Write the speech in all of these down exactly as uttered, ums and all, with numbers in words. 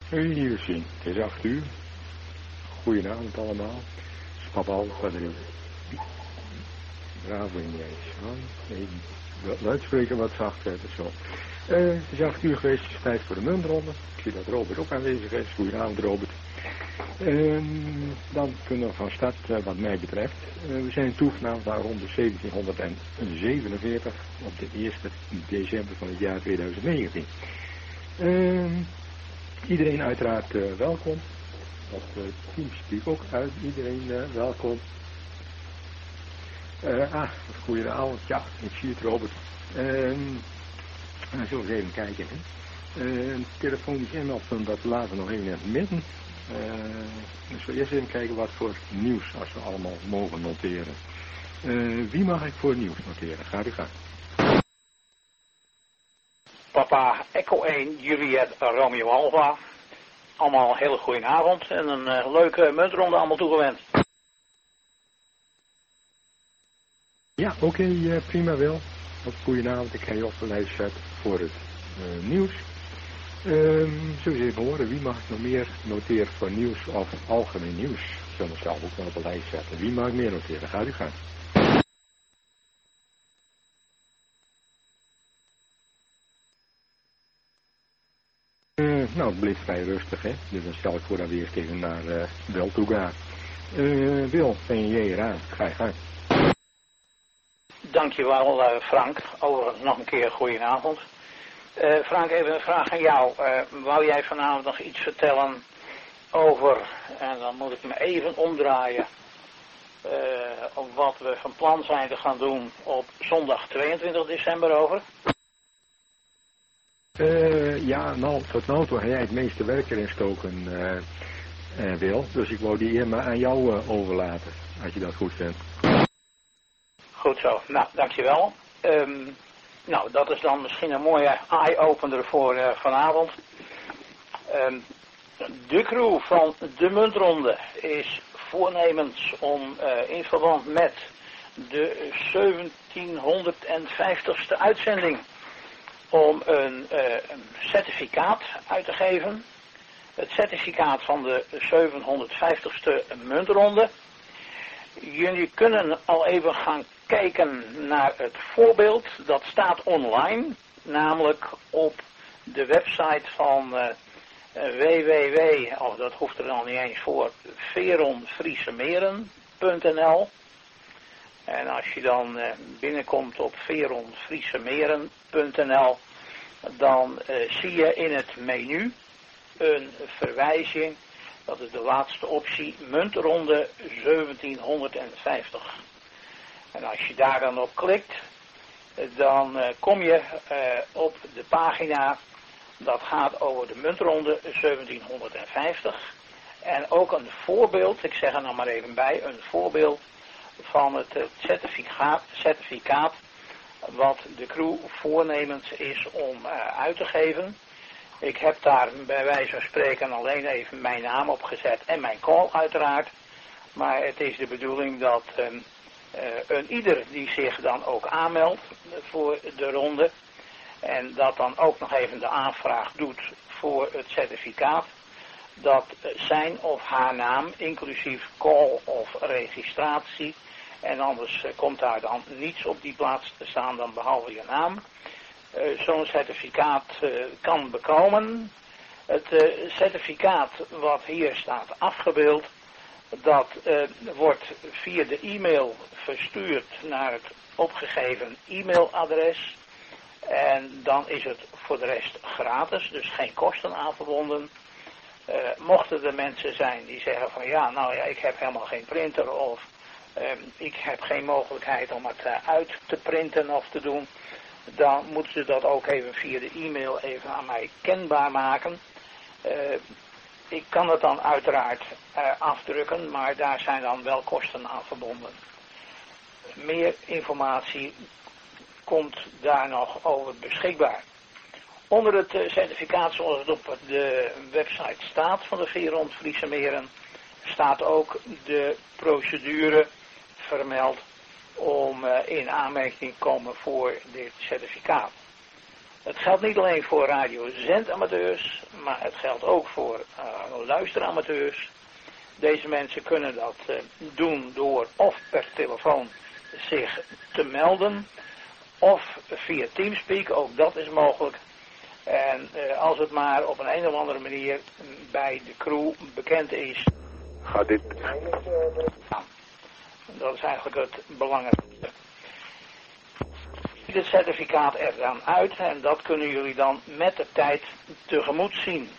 Hier zien, het is acht uur. Goedenavond allemaal. Papa al verder. Bravo in jij. De luidspreker wat zachter. Zo. Uh, het is acht uur geweest, het is tijd voor de muntronde. Ik zie dat Robert ook aanwezig is. Goedenavond Robert. Uh, dan kunnen we van start uh, wat mij betreft. Uh, we zijn toegenaamd naar ronde zeventienhonderdzevenenveertig op de eerste december van het jaar tweeduizend negentien. Uh, iedereen uiteraard uh, welkom. Dat uh, team natuurlijk ook uit. Iedereen uh, welkom. Uh, ah, goedenavond. Ja, ik zie het Robert. Uh, dan zullen we eens even kijken. Hè. Uh, telefonisch inlopen, dat laten we nog even in het midden. Uh, dus we eerst even kijken wat voor nieuws als we allemaal mogen noteren. Uh, wie mag ik voor nieuws noteren? Ga u gang. Papa Echo één, Juliet Romeo Alpha. Allemaal een hele goede avond en een uh, leuke muntronde allemaal toegewenst. Ja, oké, okay, uh, prima wel. Goedenavond, ik ga je op de lijst zetten voor het uh, nieuws. Um, zullen we even horen, wie mag ik nog meer noteren voor nieuws of algemeen nieuws? Zullen we zelf ook wel op de lijst zetten. Wie mag ik meer noteren? Gaat u gaan. Uh, nou, het bleef vrij rustig, hè. Dus dan stel ik voor dat we eerst even naar uh, Wil toe gaan. Uh, Wil, ben je hier aan? Ga je gang. Dankjewel uh, Frank. Overigens nog een keer goedenavond. Uh, Frank, even een vraag aan jou. Uh, wou jij vanavond nog iets vertellen over, en dan moet ik me even omdraaien, uh, op wat we van plan zijn te gaan doen op zondag tweeëntwintig december over? Uh, ja, nou, tot nu toe ga jij het meeste werk erin stoken, uh, uh, Wil. Dus ik wou die eer maar aan jou uh, overlaten, als je dat goed vindt. Goed zo. Nou, dankjewel. Um, nou, dat is dan misschien een mooie eye-opener voor uh, vanavond. Um, de crew van de muntronde is voornemens om uh, in verband met de zeventienhonderdvijftigste uitzending om een, uh, een certificaat uit te geven. Het certificaat van de zevenhonderdvijftigste muntronde. Jullie kunnen al even gaan kijken naar het voorbeeld. Dat staat online, namelijk op de website van uh, www, of dat hoeft er dan niet eens voor, veron friese meren punt n l. En als je dan uh, binnenkomt op veron friese meren punt n l, dan uh, zie je in het menu een verwijzing. Dat is de laatste optie, muntronde zeventienhonderdvijftig. En als je daar dan op klikt, dan uh, kom je uh, op de pagina, dat gaat over de muntronde zeventienhonderdvijftig. En ook een voorbeeld, ik zeg er nog maar even bij, een voorbeeld van het uh, certificaat, certificaat wat de crew voornemens is om uh, uit te geven. Ik heb daar bij wijze van spreken alleen even mijn naam op gezet en mijn call uiteraard. Maar het is de bedoeling dat um, uh, een ieder die zich dan ook aanmeldt voor de ronde en dat dan ook nog even de aanvraag doet voor het certificaat, dat zijn of haar naam inclusief call of registratie, en anders uh, komt daar dan niets op die plaats te staan dan behalve je naam, Uh, zo'n certificaat uh, kan bekomen. Het uh, certificaat wat hier staat afgebeeld, dat uh, wordt via de e-mail verstuurd naar het opgegeven e-mailadres. En dan is het voor de rest gratis, dus geen kosten aan verbonden. Uh, mochten er mensen zijn die zeggen van ja, nou ja, ik heb helemaal geen printer of uh, ik heb geen mogelijkheid om het uh, uit te printen of te doen, dan moeten ze dat ook even via de e-mail even aan mij kenbaar maken. Uh, ik kan het dan uiteraard uh, afdrukken, maar daar zijn dan wel kosten aan verbonden. Meer informatie komt daar nog over beschikbaar. Onder het uh, certificaat zoals het op de website staat van de Veron Friese Meren, staat ook de procedure vermeld om uh, in aanmerking te komen voor dit certificaat. Het geldt niet alleen voor radiozendamateurs, maar het geldt ook voor uh, luisteramateurs. Deze mensen kunnen dat uh, doen door of per telefoon zich te melden, of via Teamspeak, ook dat is mogelijk. En uh, als het maar op een, een of andere manier bij de crew bekend is. Gaat dit? Dat is eigenlijk het belangrijkste. Het certificaat er dan uit en dat kunnen jullie dan met de tijd tegemoet zien.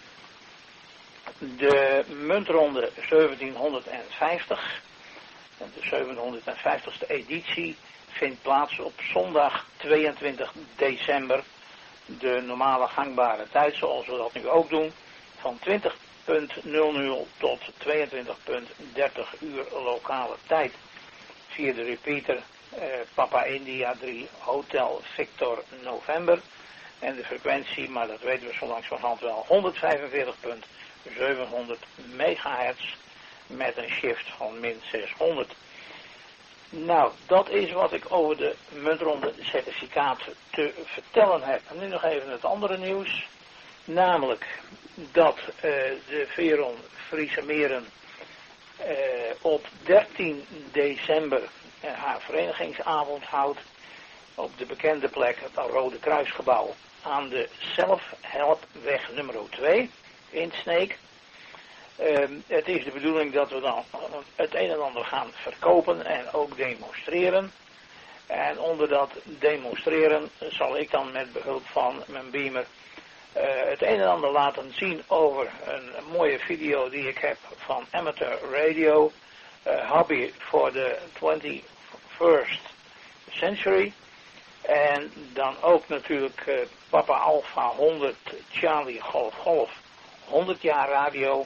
De muntronde zeventienhonderdvijftig, de zevenhonderdvijftigste editie, vindt plaats op zondag tweeëntwintig december. De normale gangbare tijd, zoals we dat nu ook doen, van twintig nul nul tot tweeëntwintig dertig uur lokale tijd. Via de repeater eh, Papa India drie Hotel Victor November. En de frequentie, maar dat weten we zo langzamerhand wel, honderdvijfenveertig komma zevenhonderd megahertz met een shift van min zeshonderd. Nou, dat is wat ik over de muntronde certificaat te vertellen heb. En nu nog even het andere nieuws. Namelijk dat uh, de Veron Friese Meren uh, op dertien december uh, haar verenigingsavond houdt op de bekende plek, het Rode Kruisgebouw, aan de Zelfhelpweg nummer twee in Sneek. Uh, het is de bedoeling dat we dan het een en ander gaan verkopen en ook demonstreren. En onder dat demonstreren zal ik dan met behulp van mijn beamer uh, het een en ander laten zien over een mooie video die ik heb van Amateur Radio, uh, Hobby for the twenty-first century. En dan ook natuurlijk uh, Papa Alpha honderd Charlie Golf Golf honderd jaar radio.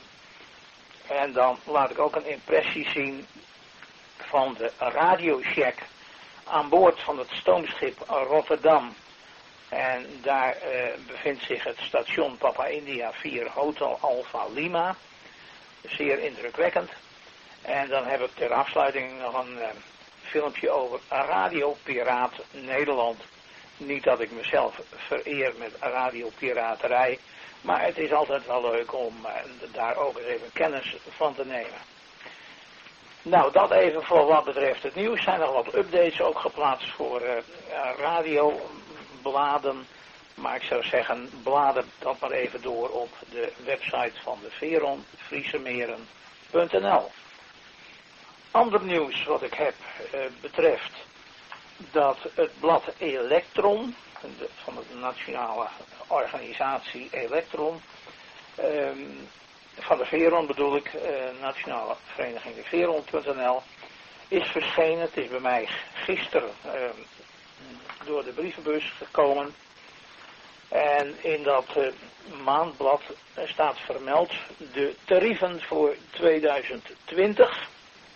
En dan laat ik ook een impressie zien van de radiocheck aan boord van het stoomschip Rotterdam. En daar uh, bevindt zich het station Papa India vier Hotel Alpha Lima. Zeer indrukwekkend. En dan heb ik ter afsluiting nog een uh, filmpje over Radio Piraat Nederland. Niet dat ik mezelf vereer met radiopiraterij, maar het is altijd wel leuk om uh, daar ook eens even kennis van te nemen. Nou, dat even voor wat betreft het nieuws. Zijn er wat updates ook geplaatst voor uh, radiobladen. Maar ik zou zeggen, bladen dat maar even door op de website van de Veron, friesemeren punt n l. Ander nieuws wat ik heb uh, betreft dat het blad Elektron, de, van de nationale organisatie Elektron, um, van de Veron bedoel ik, uh, nationale vereniging de Veron punt n l, is verschenen. Het is bij mij gisteren uh, door de brievenbus gekomen. En in dat uh, maandblad staat vermeld de tarieven voor tweeduizend twintig.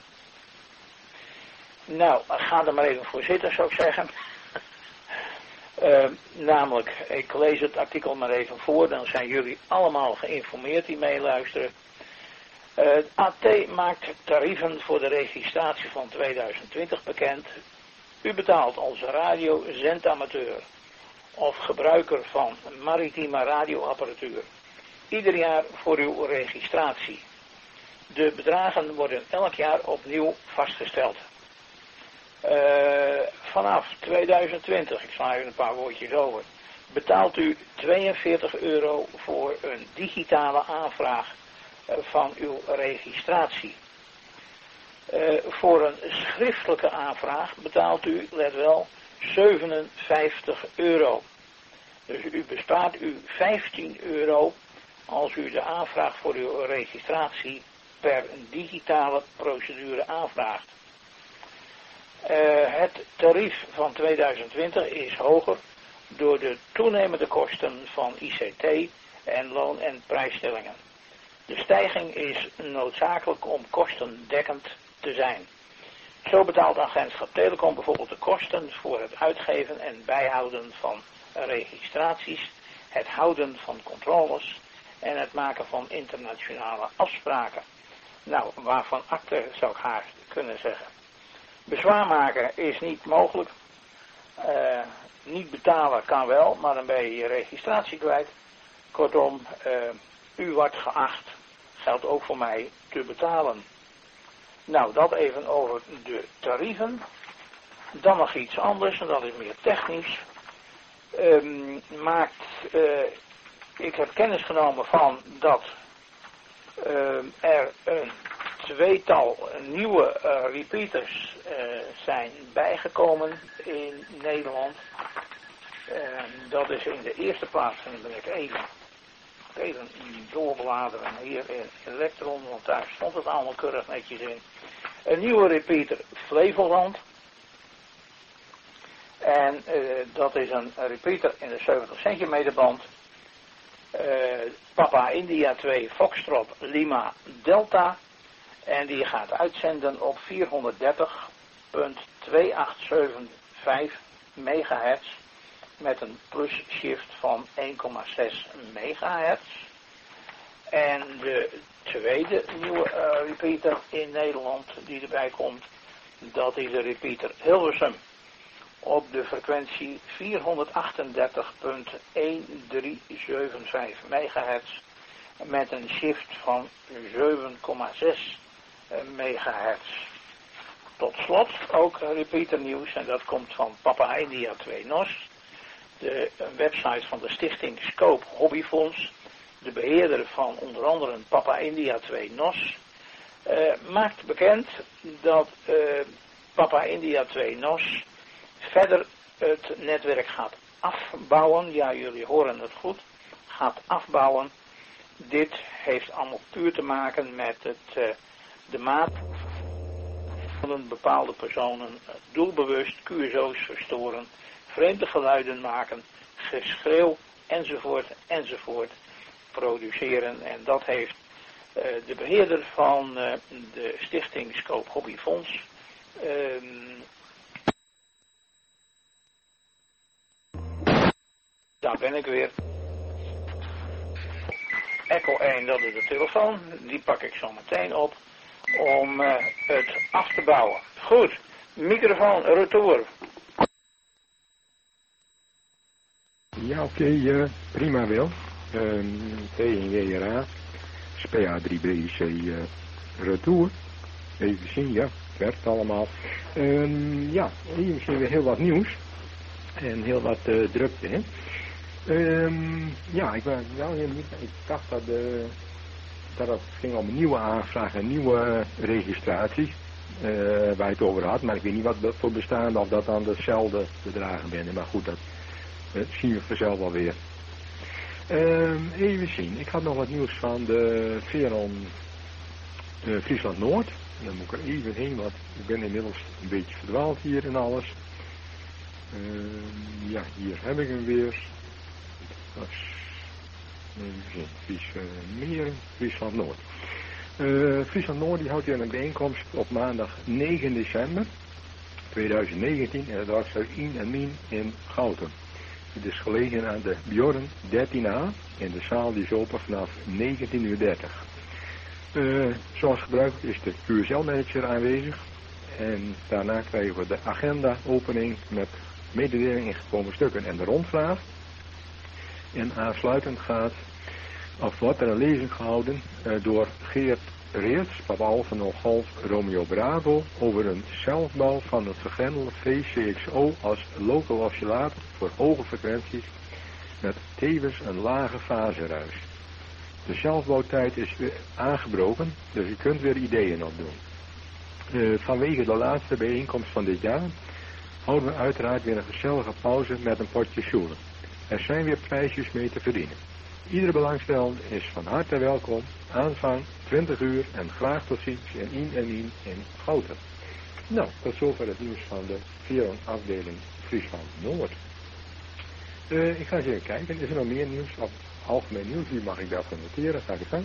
Nou, ga er maar even voor zitten, zou ik zeggen. Uh, namelijk, ik lees het artikel maar even voor, dan zijn jullie allemaal geïnformeerd die meeluisteren. Uh, het A T maakt tarieven voor de registratie van tweeduizend twintig bekend. U betaalt als radiozendamateur of gebruiker van maritieme radioapparatuur ieder jaar voor uw registratie. De bedragen worden elk jaar opnieuw vastgesteld. Uh, vanaf tweeduizend twintig, ik sla even een paar woordjes over, betaalt u tweeënveertig euro voor een digitale aanvraag uh, van uw registratie. Uh, voor een schriftelijke aanvraag betaalt u, let wel, zevenenvijftig euro. Dus u bespaart u vijftien euro als u de aanvraag voor uw registratie per digitale procedure aanvraagt. Uh, het tarief van tweeduizend twintig is hoger door de toenemende kosten van I C T en loon- en prijsstellingen. De stijging is noodzakelijk om kostendekkend te zijn. Zo betaalt Agentschap Telecom bijvoorbeeld de kosten voor het uitgeven en bijhouden van registraties, het houden van controles en het maken van internationale afspraken. Nou, waarvan akte zou ik haast kunnen zeggen. Bezwaar maken is niet mogelijk. Uh, niet betalen kan wel, maar dan ben je je registratie kwijt. Kortom, uh, u wordt geacht, geldt ook voor mij, te betalen. Nou, dat even over de tarieven. Dan nog iets anders, en dat is meer technisch. Um, maakt, uh, ik heb kennis genomen van dat uh, er een tweetal nieuwe uh, repeaters uh, zijn bijgekomen in Nederland. Uh, dat is in de eerste plaats, en dan ben ik even, even doorbladeren hier in Electron, want daar stond het allemaal keurig netjes in. Een nieuwe repeater Flevoland. En uh, dat is een repeater in de zeventig centimeter band. Uh, Papa India twee Foxtrot Lima Delta. En die gaat uitzenden op vierhonderddertig komma tweehonderdzevenenvijftig megahertz. Met een plus shift van één komma zes megahertz. En de tweede nieuwe uh, repeater in Nederland die erbij komt. Dat is de repeater Hilversum. Op de frequentie vierhonderdachtendertig komma dreihonderdzevenenvijftig megahertz met een shift van zeven komma zes megahertz. Tot slot ook repeater nieuws en dat komt van Papa India twee N O S, de website van de stichting Scope Hobbyfonds, de beheerder van onder andere Papa India twee N O S, uh, maakt bekend dat uh, Papa India twee N O S verder het netwerk gaat afbouwen. Ja, jullie horen het goed. Gaat afbouwen. Dit heeft allemaal puur te maken met het, uh, de maat van bepaalde personen uh, doelbewust Q S O's verstoren, vreemde geluiden maken, geschreeuw enzovoort enzovoort produceren. En dat heeft uh, de beheerder van uh, de stichting Scope Hobbyfonds uh, daar ben ik weer. Echo één, dat is de telefoon. Die pak ik zo meteen op om uh, het af te bouwen. Goed, microfoon, retour. Ja, oké, okay, uh, prima wel. Um, T N J R A, S P A drie B I C uh, retour. Even zien, ja, het werkt allemaal. Um, ja, hier zien we heel wat nieuws. En heel wat uh, drukte, hè. Um, ja, ik, nou, ik dacht dat, uh, dat het ging om een nieuwe aanvraag, een nieuwe uh, registratie uh, waar je het over had. Maar ik weet niet wat dat voor bestaan of dat dan dezelfde bedragen zijn. Maar goed, dat uh, zien we vanzelf wel weer. Um, even zien, ik had nog wat nieuws van de Veron uh, Friesland Noord. En dan moet ik er even heen, want ik ben inmiddels een beetje verdwaald hier en alles. Uh, ja, hier heb ik hem weer. Dat is, even zien, Fries, uh, Meren, Friesland Noord. Uh, Friesland Noord die houdt hier een bijeenkomst op maandag negen december tweeduizend negentien en dat was in en Mien in Gouten. Het is gelegen aan de Bjorn dertien A en de zaal die is open vanaf negentien uur dertig. Uh, zoals gebruikelijk is de Q S L-manager aanwezig en daarna krijgen we de agenda opening met mededeling ingekomen stukken en de rondvraag. En aansluitend gaat, of wordt er een lezing gehouden uh, door Geert Reerts, Papa Alpha Golf Romeo Bravo, over een zelfbouw van het vergrendelde V C X O als local oscillator voor hoge frequenties met tevens een lage faseruis. De zelfbouwtijd is weer aangebroken, dus je kunt weer ideeën opdoen. Uh, vanwege de laatste bijeenkomst van dit jaar houden we uiteraard weer een gezellige pauze met een potje sjoelen. Er zijn weer prijsjes mee te verdienen. Iedere belangstellende is van harte welkom. Aanvang twintig uur en graag tot ziens in in en in in Gouten. Nou, tot zover het nieuws van de Veron afdeling Friesland Noord. Uh, ik ga eens even kijken, is er nog meer nieuws? Of algemeen nieuws, wie mag ik daarvan noteren? Ga ik gang.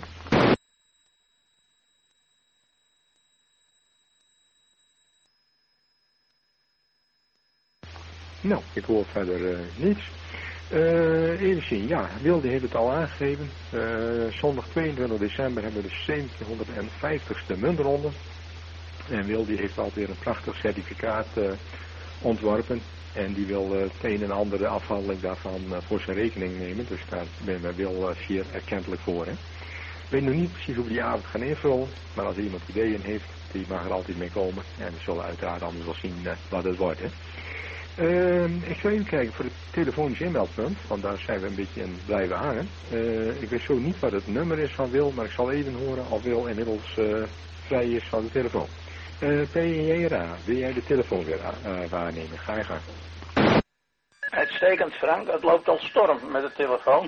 Nou, ik hoor verder uh, niets. Uh, even zien, ja, Wilde heeft het al aangegeven. Uh, zondag tweeëntwintig december hebben we de zeventienhonderdvijftigste muntronde. En Wilde heeft alweer een prachtig certificaat uh, ontworpen. En die wil uh, het een en ander de afhandeling daarvan uh, voor zijn rekening nemen. Dus daar ben ik wel uh, zeer erkentelijk voor. Hè. Ik weet nog niet precies hoe we die avond gaan invullen. Maar als iemand ideeën heeft, die mag er altijd mee komen. En we zullen uiteraard anders wel zien uh, wat het wordt. Hè. Uh, ik zal even kijken voor het telefonisch inmeldpunt. Want daar zijn we een beetje in blijven hangen. Uh, ik weet zo niet wat het nummer is van Wil. Maar ik zal even horen of Wil inmiddels uh, vrij is van de telefoon. Uh, P J R A, wil jij de telefoon weer uh, waarnemen? Ga je gang. Uitstekend, Frank. Het loopt al storm met de telefoon.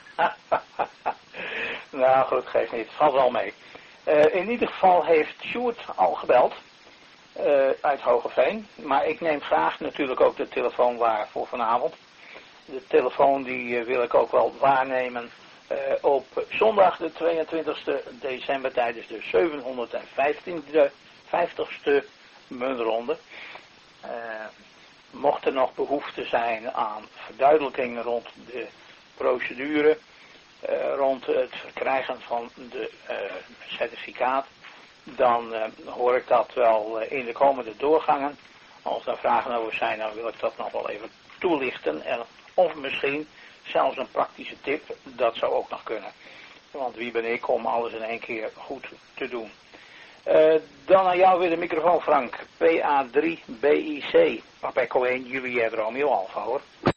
Nou goed, geeft niet. Valt wel mee. Uh, in ieder geval heeft Sjoerd al gebeld. Uh, uit Hogeveen. Maar ik neem graag natuurlijk ook de telefoon waar voor vanavond. De telefoon die uh, wil ik ook wel waarnemen uh, op zondag de tweeëntwintigste december tijdens de zevenhonderdvijftigste muntronde. Uh, mocht er nog behoefte zijn aan verduidelijkingen rond de procedure, uh, rond het verkrijgen van de uh, certificaat, dan uh, hoor ik dat wel uh, in de komende doorgangen. Als er vragen over zijn, dan wil ik dat nog wel even toelichten. En, of misschien zelfs een praktische tip, dat zou ook nog kunnen. Want wie ben ik om alles in één keer goed te doen. Uh, dan aan jou weer de microfoon, Frank. P A drie B I C. Papa Echo één, Juliet Romeo Alpha, hoor.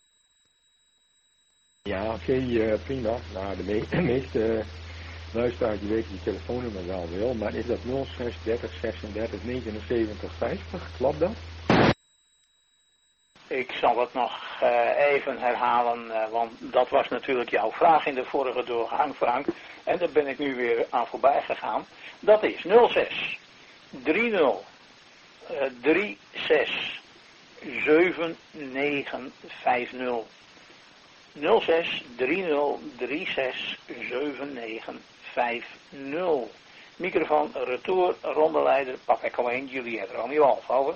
Ja, oké, okay, uh, prima. Nou, de, me de meeste uh, luisteraars die weten die telefoonnummer wel wel. Maar is dat nul zes dertig zesendertig negenenzeventig vijftig? Klopt dat? Ik zal het nog uh, even herhalen, uh, want dat was natuurlijk jouw vraag in de vorige doorgang, Frank. En daar ben ik nu weer aan voorbij gegaan. Dat is nul zes drieëntig drieënzestig zevenennegentig nul zes drieëntig drieënzestig zevenennegentig. Microfoon retour, rondeleider, Papa Echo één, Juliet Romeo Alpha, over.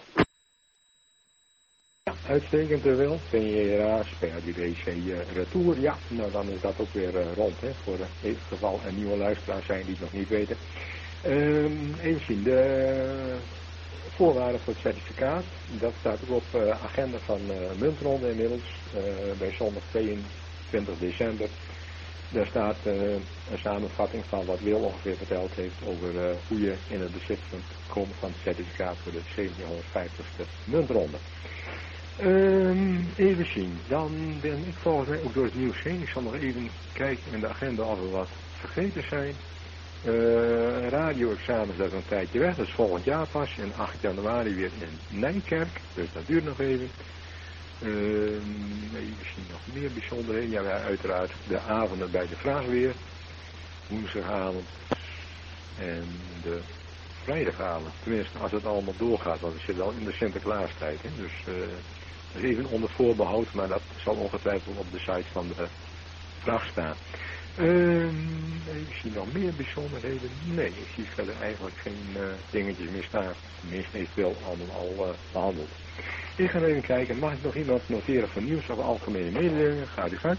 Uitstekend uh, wel. P J R A, P A D B C uh, retour. Ja, nou dan is dat ook weer uh, rond. Hè, voor uh, in het geval een nieuwe luisteraar zijn die het nog niet weten. Um, even zien, de voorwaarden voor het certificaat. Dat staat ook op de uh, agenda van uh, Muntronde inmiddels. Uh, bij zondag tweeëntwintig december. Daar staat uh, een samenvatting van wat Wil ongeveer verteld heeft over uh, hoe je in het bezit kunt komen van het certificaat voor de zeventienhonderdvijftigste Muntronde. Um, even zien, dan ben ik volgens mij ook door het nieuws heen. Ik zal nog even kijken in de agenda of er wat vergeten zijn. Uh, radio-examens, dat is een tijdje weg, dat is volgend jaar pas. En acht januari weer in Nijkerk, dus dat duurt nog even. Uh, even zien, nog meer bijzonderheden. Ja, uiteraard de avonden bij de vraagweer. Woensdagavond en de vrijdagavond. Tenminste, als het allemaal doorgaat, want we zitten al in de Sinterklaastijd. Hè? Dus uh, dat is even onder voorbehoud, maar dat zal ongetwijfeld op de site van de vraag staan. Uh, ik zie nog meer bijzonderheden. Nee, ik zie verder eigenlijk geen uh, dingetjes meer staan. Tenminste, heeft wel allemaal al uh, behandeld. Ik ga even kijken, mag ik nog iemand noteren voor nieuws of algemene mededelingen? Gaat u gang.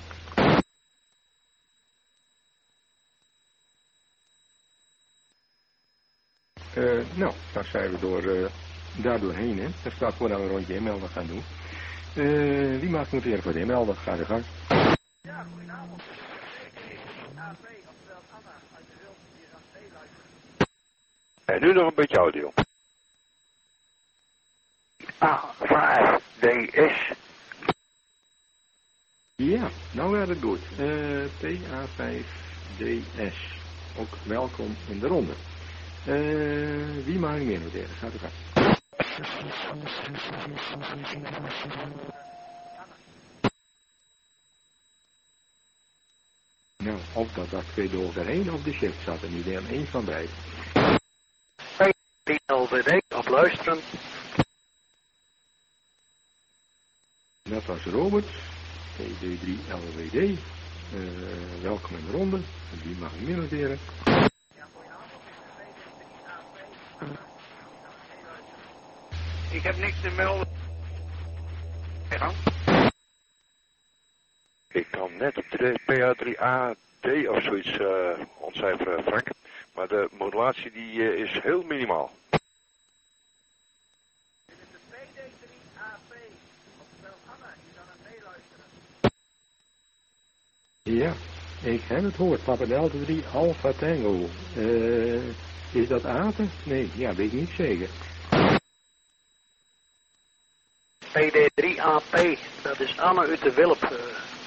Uh, nou, dan zijn we door, uh, daar doorheen, hè. Dat staat voor dat we een rondje inmelden gaan doen. Uh, wie mag noteren voor de inmelden? Ga u gang. Ja, goedenavond. En nu nog een beetje audio. A vijf D S. Ja, nou gaat het goed. Uh, P A vijf D S. Ook welkom in de ronde. Uh, wie mag ik meer noteren? Gaat u gang. Nou, of dat dat twee door erheen of de shift zat en niet aan één van beiden. P L W D, op luisteren. Dat was Robert, T D drie L W D. Uh, welkom in de ronde. Die mag ik meer noteren. Ik heb niks te melden. Ja. Ik kan net op de P A drie A D of zoiets uh, ontcijferen, Frank. Maar de modulatie die uh, is heel minimaal. Ja, ik heb het gehoord. Papa Delta drie Alpha Tango. Uh, is dat Aten? Nee, ja, weet ik niet zeker. P D drie A P, dat is Anne uit de Wilp. Uh.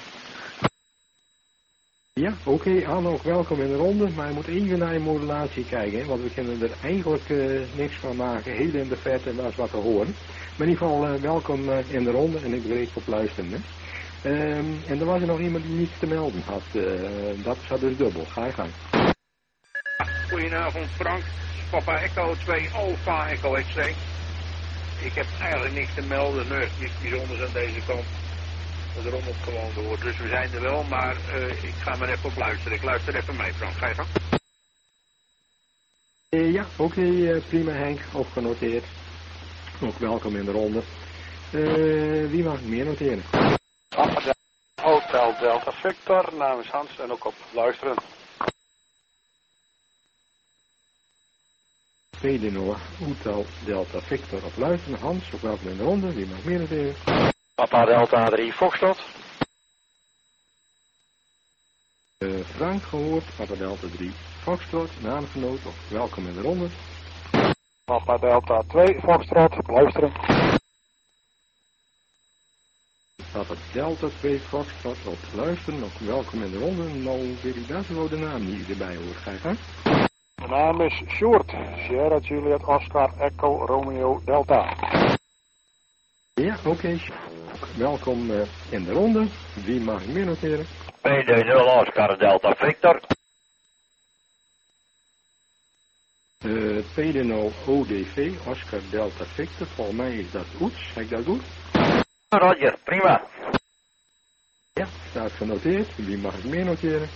Ja, oké, okay, Anne, ook welkom in de ronde, maar je moet even naar je modulatie kijken, hè, want we kunnen er eigenlijk uh, niks van maken, heel in de verte was wat te horen. Maar in ieder geval uh, welkom uh, in de ronde en ik breek op luisteren. Hè. Um, en er was er nog iemand die niets te melden had, uh, dat zat dus dubbel, ga je gang. Goedenavond Frank, Papa Echo twee Alpha Echo X C. Ik heb eigenlijk niks te melden, nee, niks bijzonders aan deze kant. De rommelt gewoon door, dus we zijn er wel, maar uh, ik ga maar even op luisteren. Ik luister even mee, Frank. Ga je gang? Uh, ja, oké, okay, uh, prima Henk, opgenoteerd. Ook welkom in de ronde. Uh, wie mag meer noteren? Hotel Delta Victor, namens Hans en ook op luisteren. Tweede Noor, Hotel Delta Victor op luisteren. Hans, ook welkom in de ronde. Wie mag meer noteren? Papa Delta drie Foxtrot. Uh, Frank gehoord, Papa Delta drie Foxtrot, naamgenoot, ook welkom in de ronde. Papa Delta twee Foxtrot, luisteren. Papa Delta twee Foxtrot op luisteren, ook welkom in de ronde. Nou weet ik dat wel de naam die erbij hoort, ga je gang. De naam is Sjoerd, Sierra Juliet Oscar Echo Romeo Delta. Ja, oké. Okay. Welkom uh, in de ronde. Wie mag meer noteren? P D nul Oscar Delta Victor. Uh, P D nul O D V Oscar Delta Victor. Volgens mij is dat Oets. Heb ik dat goed? Roger, prima. Ja, staat genoteerd. Wie mag ik meer noteren?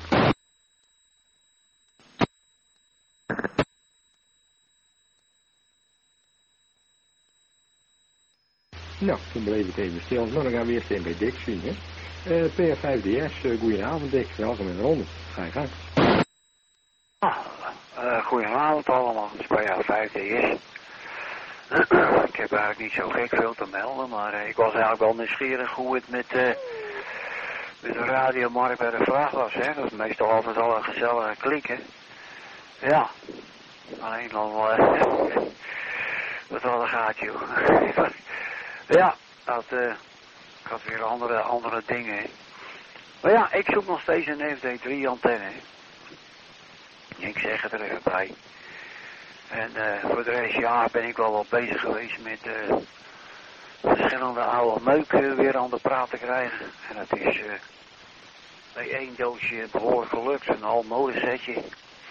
Nou, toen bleef het even stil. Maar dan gaan we eerst even bij Dick zien, hè. Uh, P F vijf D S, uh, goedenavond Dick. Welkom in de ronde. Ga je gang. Ah, uh, goedenavond allemaal. Het is P F vijf D S. Ik heb eigenlijk niet zo gek veel te melden, maar uh, ik was eigenlijk wel nieuwsgierig hoe het met, uh, met de radiomarkt bij de vraag was, hè. Dat is meestal altijd al een gezellige klik, hè. Ja. Alleen al, uh, wat wel een gaatje, joh. Ja, dat, uh, ik had weer andere, andere dingen. He. Maar ja, ik zoek nog steeds een F D drie antenne. Ik zeg het er even bij. En uh, voor de rest, ja, ben ik wel wat bezig geweest met uh, verschillende oude meuk uh, weer aan de praat te krijgen. En dat is uh, bij één doosje behoorlijk gelukt, een al modesetje.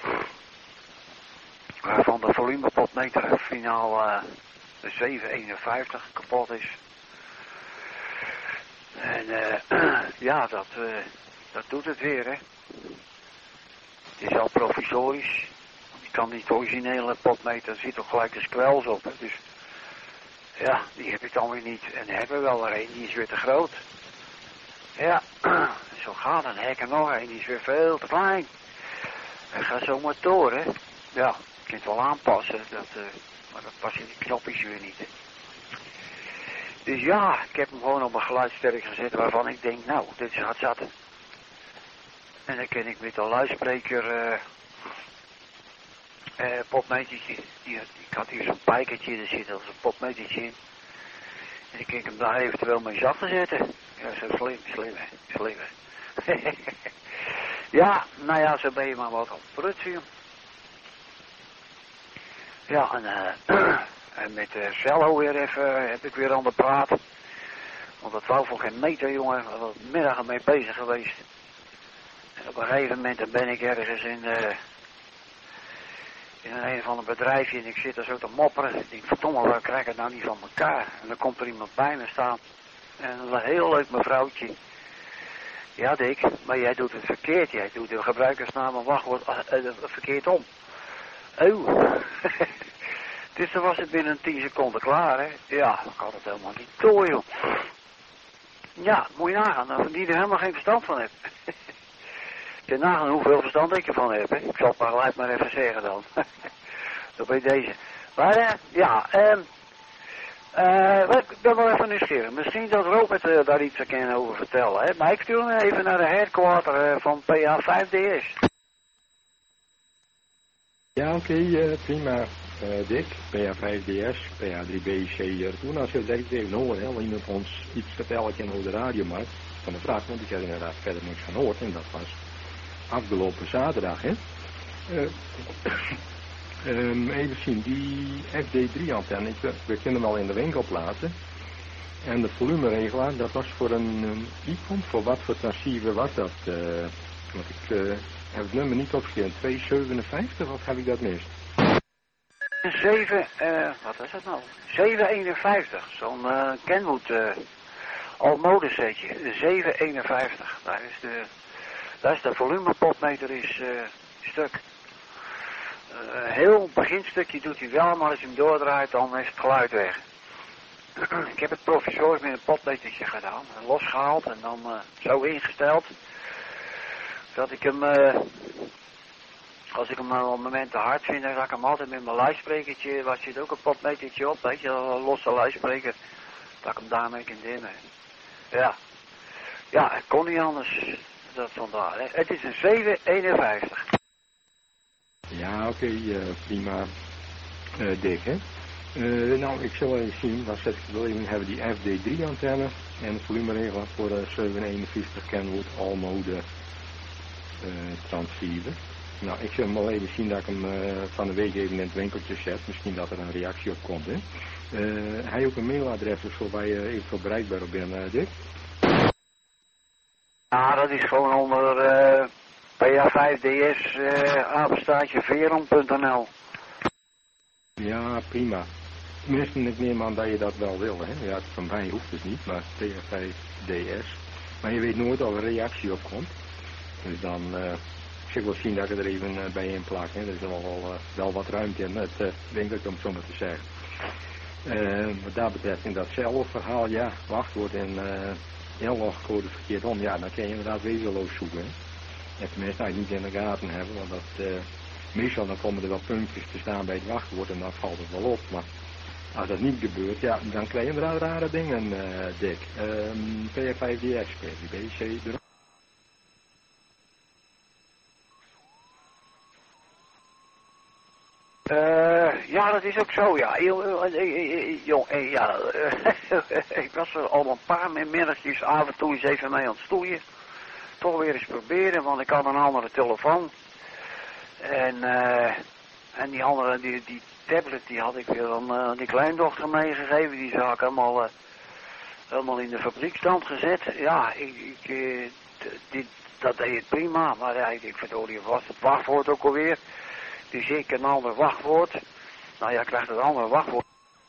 Waarvan de volumepotmeter finaal uh, de zeven eenenvijftig kapot is. En uh, ja, dat, uh, dat doet het weer, hè. Het is al provisorisch. Je kan niet de originele potmeter, er zit ook gelijk de squels op, hè. Dus ja, die heb ik dan weer niet. En daar hebben we wel er een, die is weer te groot. Ja, zo gaat een hek er nog een, die is weer veel te klein. Hij gaat zomaar door, hè. Ja, je kunt het wel aanpassen, dat... Uh, maar dat past in die knopjes weer niet. Dus ja, ik heb hem gewoon op een geluidsterk gezet waarvan ik denk, nou, dit is hard zat. En dan kan ik met een luidspreker, uh, uh, popmetertje, die, ik had hier zo'n pijkertje, er zit als een popmetertje in. En dan kan ik hem daar eventueel mee zachter zetten. Ja, zo slim, slim hè, slim hè. Ja, nou ja, zo ben je maar wat op prutsen. Ja, en, uh, en met uh, Cello weer even heb ik weer aan de praat. Want dat wou voor geen meter, jongen. We waren middagen mee bezig geweest. En op een gegeven moment dan ben ik ergens in, uh, in een een of ander bedrijfje en ik zit er zo te mopperen. Ik denk, verdomme, waar krijg ik het nou niet van elkaar? En dan komt er iemand bij me staan. En een heel leuk mevrouwtje. Ja, Dick, maar jij doet het verkeerd. Jij doet de gebruikersnaam en wachtwoord uh, uh, verkeerd om. Oh, dus dan was het binnen tien seconden klaar, hè. Ja, ik had het helemaal niet door, joh. Ja, moet je nagaan, die er helemaal geen verstand van heeft. Je nagaan hoeveel verstand ik ervan heb, hè. Ik zal het maar gelijk maar even zeggen dan. Dat bij deze. Maar, uh, ja, um, Uh, ik ben wel even nieuwsgierig. Misschien dat Robert uh, daar iets kan over vertellen. Hè? Maar ik stuur hem even naar de headquarter uh, van P A vijf D S. Ja, oké, okay, uh, prima. Uh, Dick, P A vijf D S, P A drie B C. Uh, toen als je direct even horen, hè, iemand ons iets vertellen kan over de radiomarkt van de vraag, want ik heb inderdaad verder niks van gehoord en dat was afgelopen zaterdag, hè. Uh, um, even zien, die F D drie antenne, ik, we kunnen hem al in de winkel plaatsen. En de volumeregelaar, dat was voor een um, I-com, voor wat voor transceiver was dat? Uh, want ik uh, heb het nummer niet opgeschreven, tweehonderdzevenenvijftig of heb ik dat mis? zeven, uh, wat is dat nou? zevenhonderdeenenvijftig, zo'n uh, Kenwood uh, All-Mode setje, zevenhonderdeenenvijftig, daar is de, daar is de volumepotmeter is uh, stuk. Uh, heel beginstukje doet hij wel, maar als je hem doordraait dan is het geluid weg. Ik heb het provisorisch met een potmetertje gedaan, losgehaald en dan uh, zo ingesteld, dat ik hem... Uh, Als ik hem op een moment te hard vind, dan ga ik hem altijd met mijn luidsprekertje, waar zit ook een potmetertje op, weet je, een losse luidspreker, dat ik hem daarmee kan dimmen. Ja, ja, het kon niet anders, dat vandaar, hè. Het is een zevenhonderdeenenvijftig. Ja, oké, okay, uh, prima, uh, Dick, hè. Uh, nou, ik zal even zien, wat zet ik wel even, hebben die F D drie antenne en de volumeregelaar voor de zevenhonderdeenenvijftig Kenwood All-Mode uh, transceiver. Nou, ik zal hem wel even zien dat ik hem uh, van de week even in het winkeltje zet. Misschien dat er een reactie op komt, hè. Uh, hij heeft ook een mailadres of zo waar je eventueel bereikbaar op bent, uh, Dick? Ja, dat is gewoon onder uh, P A vijf D S, uh, apenstaartje veron punt n l. Ja, prima. Tenminste, ik neem aan dat je dat wel wil, hè. Ja, van mij hoeft het niet, maar P A vijf D S. Maar je weet nooit of er een reactie op komt. Dus dan... Uh, Ik wil zien dat ik er even uh, bij in plak. Hè. Er is wel, wel, uh, wel wat ruimte in het uh, winkeltje, om het zo maar te zeggen. Uh, wat dat betreft in datzelfde verhaal, ja, wachtwoord en uh, inlogcode verkeerd om. Ja, dan kan je inderdaad wezenloos zoeken. Hè. En tenminste, nou, niet in de gaten hebben, want dat, uh, meestal dan komen er wel puntjes te staan bij het wachtwoord en dan valt het wel op. Maar als dat niet gebeurt, ja, dan krijg je inderdaad rare dingen, uh, Dick. Um, P A vijf D S, P D B C, de Uh, ja, dat is ook zo, ja. Jong, ja, ik was er al een paar middagjes af en toe eens even mee aan het stoeien. Toch weer eens proberen, want ik had een andere telefoon. En, uh, en die andere, die, die tablet, die had ik weer aan uh, die kleindochter meegegeven. Die zag ik helemaal, uh, helemaal in de fabriekstand gezet. Ja, ik, ik, uh, dit, dat deed het prima, maar ja, ik, ik verdorie, was het wachtwoord ook alweer. Dus ik een ander wachtwoord. Nou ja, krijgt het andere wachtwoord.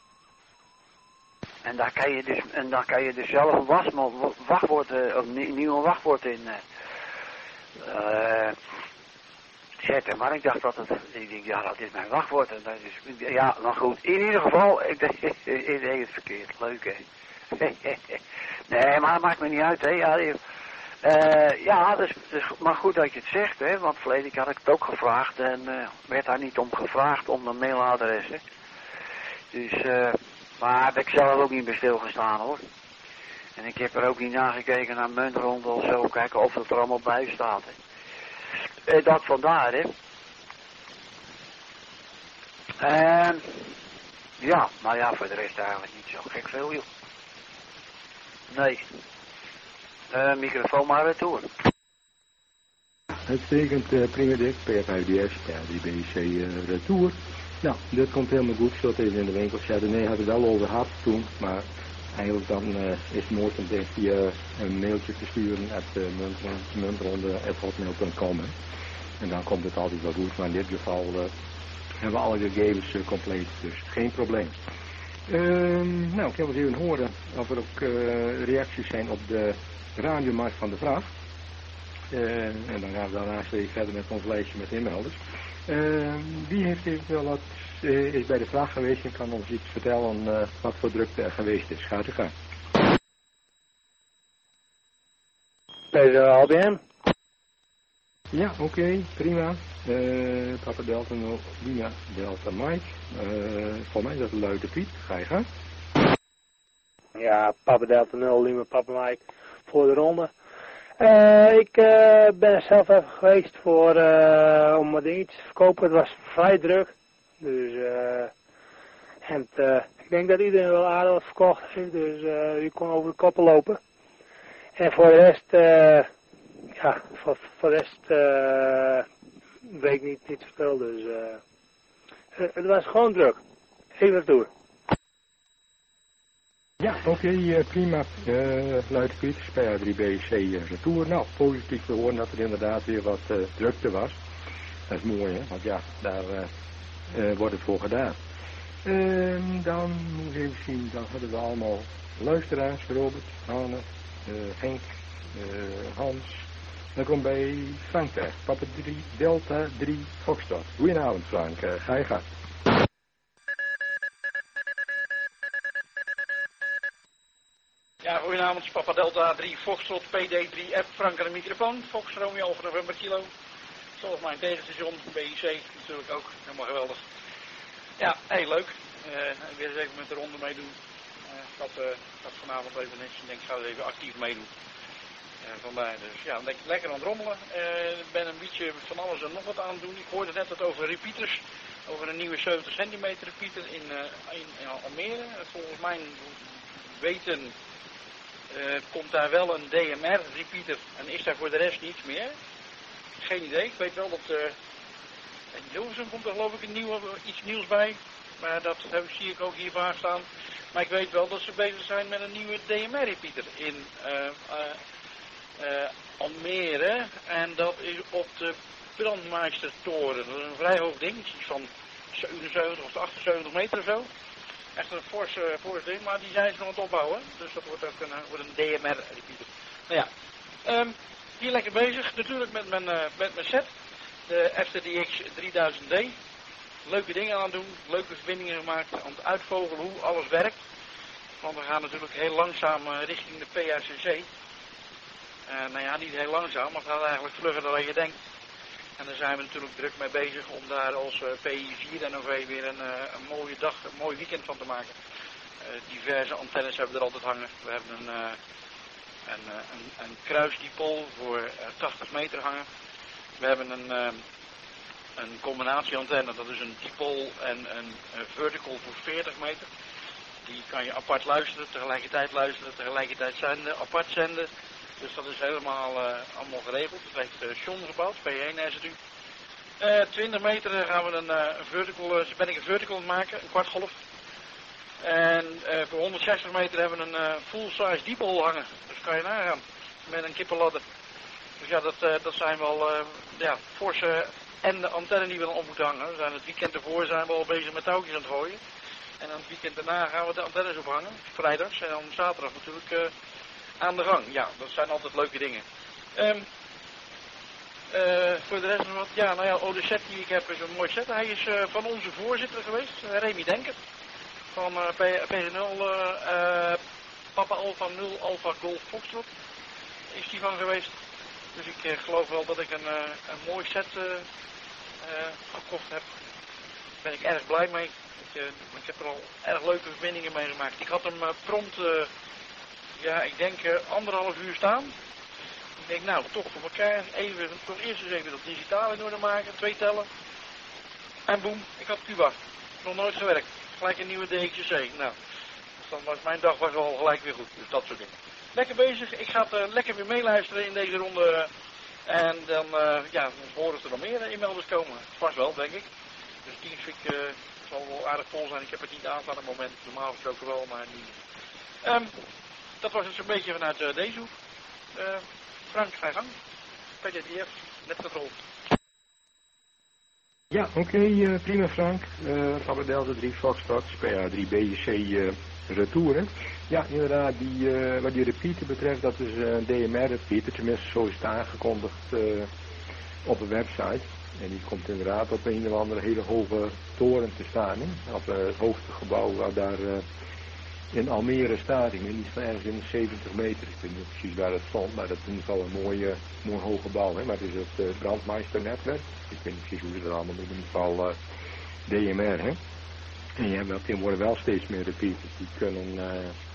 En daar kan je dus, en daar kan je dus zelf een was, wachtwoord, uh, of een nieuw wachtwoord in uh, uh, zetten. Maar ik dacht dat het, ik denk, ja, dat is mijn wachtwoord. En dat is, ja, nou goed. In ieder geval, ik deed, ik deed het verkeerd. Leuk, hè. Nee, maar dat maakt me niet uit, hè. Ja, Uh, ja, dus, dus, maar goed dat je het zegt, hè, want verleden keer had ik het ook gevraagd en uh, werd daar niet om gevraagd om de mailadressen. Dus, uh, maar heb ik zelf ook niet bij stilgestaan, hoor. En ik heb er ook niet nagekeken naar muntronde of zo, kijken of het er allemaal bij staat, hè. Uh, dat vandaar, hè. En, uh, ja, maar ja, voor de rest eigenlijk niet zo gek veel, joh. Nee. Uh, microfoon maar retour. Uitstekend, uh, prima Dick, P A vijf D S, P A drie B C uh, retour. Nou, dit komt helemaal goed, ik zal het even in de winkel zetten. Nee, had het wel over gehad toen, maar eigenlijk dan uh, is het mooi om via een mailtje te sturen at uh, muntronde at hotmail punt com. En dan komt het altijd wel goed, maar in dit geval uh, hebben we alle gegevens uh, compleet, dus geen probleem. Uh, nou, ik wil eens even horen of er ook uh, reacties zijn op de radiomarkt van de vraag. Uh, en dan gaan we daarnaast weer verder met ons lijstje met inmelders. Uh, wie heeft eventueel wat, uh, is bij de vraag geweest en kan ons iets vertellen uh, wat voor drukte er geweest is. Gaat u gaan. Bij de L B M? Ja, oké, okay, prima. Uh, Papa Delta, Lima Delta Mike. Uh, voor mij is dat een luide Piet. Ga je gaan. Ja, Papa Delta nul, Lima Papa Mike voor de ronde. Uh, ik uh, ben er zelf even geweest voor, uh, om wat dingetjes te verkopen. Het was vrij druk. Dus, uh, en uh, ik denk dat iedereen wel aardig wat verkocht heeft. Dus uh, u kon over de koppen lopen. En voor de rest, uh, ja, voor, voor de rest uh, weet ik niet, niet zoveel. Dus uh, het was gewoon druk. Even naartoe. Ja, oké, okay, uh, prima. Uh, Luid Piet, P A drie B C uh, retour. Nou, positief te horen dat er inderdaad weer wat uh, drukte was. Dat is mooi, hè, want ja, daar uh, uh, wordt het voor gedaan. Uh, dan moet ik even zien, dan hadden we allemaal luisteraars, Robert, Anne, uh, Henk, uh, Hans. Dan komt bij Frank terecht, Papa drie, Delta drie, Foxtrot. Goedenavond Frank, uh, ga je gang. Ja, goedenavond, Papa Delta drie, Foxtrot, P D drie, F, Frank aan de microfoon, Fox, Romeo, Alfa November Kilo. Zoals mijn tegenstation, B I C, natuurlijk ook, helemaal geweldig. Ja, heel leuk. Uh, weer eens even met de ronde meedoen. Uh, dat, uh, dat vanavond even niks. Ik denk, ik ga er even actief meedoen. Uh, vandaar dus, ja, lekker, lekker aan het rommelen. Ik uh, ben een beetje van alles en nog wat aan het doen. Ik hoorde net het over repeaters. Over een nieuwe zeventig centimeter repeater in, uh, in, in Almere. Volgens mijn weten uh, komt daar wel een D M R repeater en is daar voor de rest niets meer. Geen idee. Ik weet wel dat uh, in Hilversum komt er geloof ik een nieuwe, iets nieuws bij. Maar dat heb, zie ik ook hier vaak staan. Maar ik weet wel dat ze bezig zijn met een nieuwe D M R repeater in uh, uh, uh, Almere. En dat is op de Brandmeistertoren. Dat is een vrij hoog ding. Iets van zevenenzeventig of achtenzeventig meter of zo. Echt een forse, uh, forse ding, maar die zijn ze nog aan het opbouwen. Dus dat wordt ook een, wordt een D M R repeater. Nou ja, um, hier lekker bezig. Natuurlijk met mijn, uh, met mijn set. De F T D X drieduizend D. Leuke dingen aan het doen. Leuke verbindingen gemaakt. Aan het uitvogelen hoe alles werkt. Want we gaan natuurlijk heel langzaam uh, richting de P R C C. Uh, nou ja, niet heel langzaam, maar het gaat eigenlijk vlugger dan je denkt. En daar zijn we natuurlijk druk mee bezig om daar als uh, P I vier N O V weer een, uh, een mooie dag, een mooi weekend van te maken. Uh, diverse antennes hebben we er altijd hangen. We hebben een, uh, een, uh, een, een kruisdipol voor uh, tachtig meter hangen. We hebben een, uh, een combinatieantenne, dat is een dipol en een uh, vertical voor veertig meter. Die kan je apart luisteren, tegelijkertijd luisteren, tegelijkertijd zenden, apart zenden. Dus dat is helemaal uh, allemaal geregeld. Dat heeft uh, John gebouwd, P één S U. Uh, twintig meter gaan we een, uh, een vertical, uh, ben ik een vertical aan het maken, een kwartgolf. En uh, voor honderdzestig meter hebben we een uh, full-size dipole hangen. Dus kan je nagaan, met een kippenladder. Dus ja, dat, uh, dat zijn wel uh, ja, forse en de antennen die we dan op moeten hangen. We zijn het weekend ervoor zijn we al bezig met touwtjes aan het gooien. En aan het weekend daarna gaan we de antennes ophangen, vrijdags. En dan zaterdag natuurlijk uh, aan de gang. Ja, dat zijn altijd leuke dingen. Um, uh, voor de rest nog wat, ja, nou ja, oh, de set die ik heb is een mooi set. Hij is uh, van onze voorzitter geweest, uh, Remy Denker. Van uh, P G nul, uh, uh, Papa Alpha nul Alpha Golf Foxtrot is die van geweest. Dus ik uh, geloof wel dat ik een, uh, een mooi set uh, uh, gekocht heb. Daar ben ik erg blij mee. Ik, uh, ik heb er al erg leuke verbindingen mee gemaakt. Ik had hem uh, prompt, uh, ja, ik denk uh, anderhalf uur staan. Ik denk, nou, toch voor elkaar. Even, toch eerst eens even dat digitaal in orde maken. Twee tellen. En boem, ik had Cuba. Nog nooit gewerkt. Gelijk een nieuwe D X C. Nou, dus dan was mijn dag was al gelijk weer goed. Dus dat soort dingen. Lekker bezig. Ik ga het uh, lekker weer meeluisteren in deze ronde. En dan, uh, ja, dan horen er nog meer uh, inmelders komen. Vast wel, denk ik. Dus Teamspeak uh, zal wel aardig vol zijn. Ik heb het niet aan op het moment. Normaal gesproken wel, maar niet. Um, dat was het een beetje vanuit uh, deze hoek. Uh, Frank, ga je gang. P D D F, net getrold. Ja, oké, okay, uh, prima Frank. Uh, Papa Delta drie Foxtrot, P A drie B C uh, retouren. Ja, inderdaad, die, uh, wat die repeater betreft, dat is een D M R repeater, tenminste zo is het aangekondigd uh, op de website. En die komt inderdaad op een of andere hele hoge toren te staan, hè? Op uh, het hoogste gebouw waar daar uh, in Almere staat. Ik weet niet van ergens in zeventig meter, ik weet niet precies waar het stond, maar dat is in ieder geval een mooi, uh, mooi hoog gebouw, hè? Maar het is het uh, Brandmeister-netwerk. Ik weet niet precies hoe ze dat allemaal doen, in ieder geval uh, D M R, hè. En je hebt tegenwoordig wel steeds meer repeaters, die kunnen uh,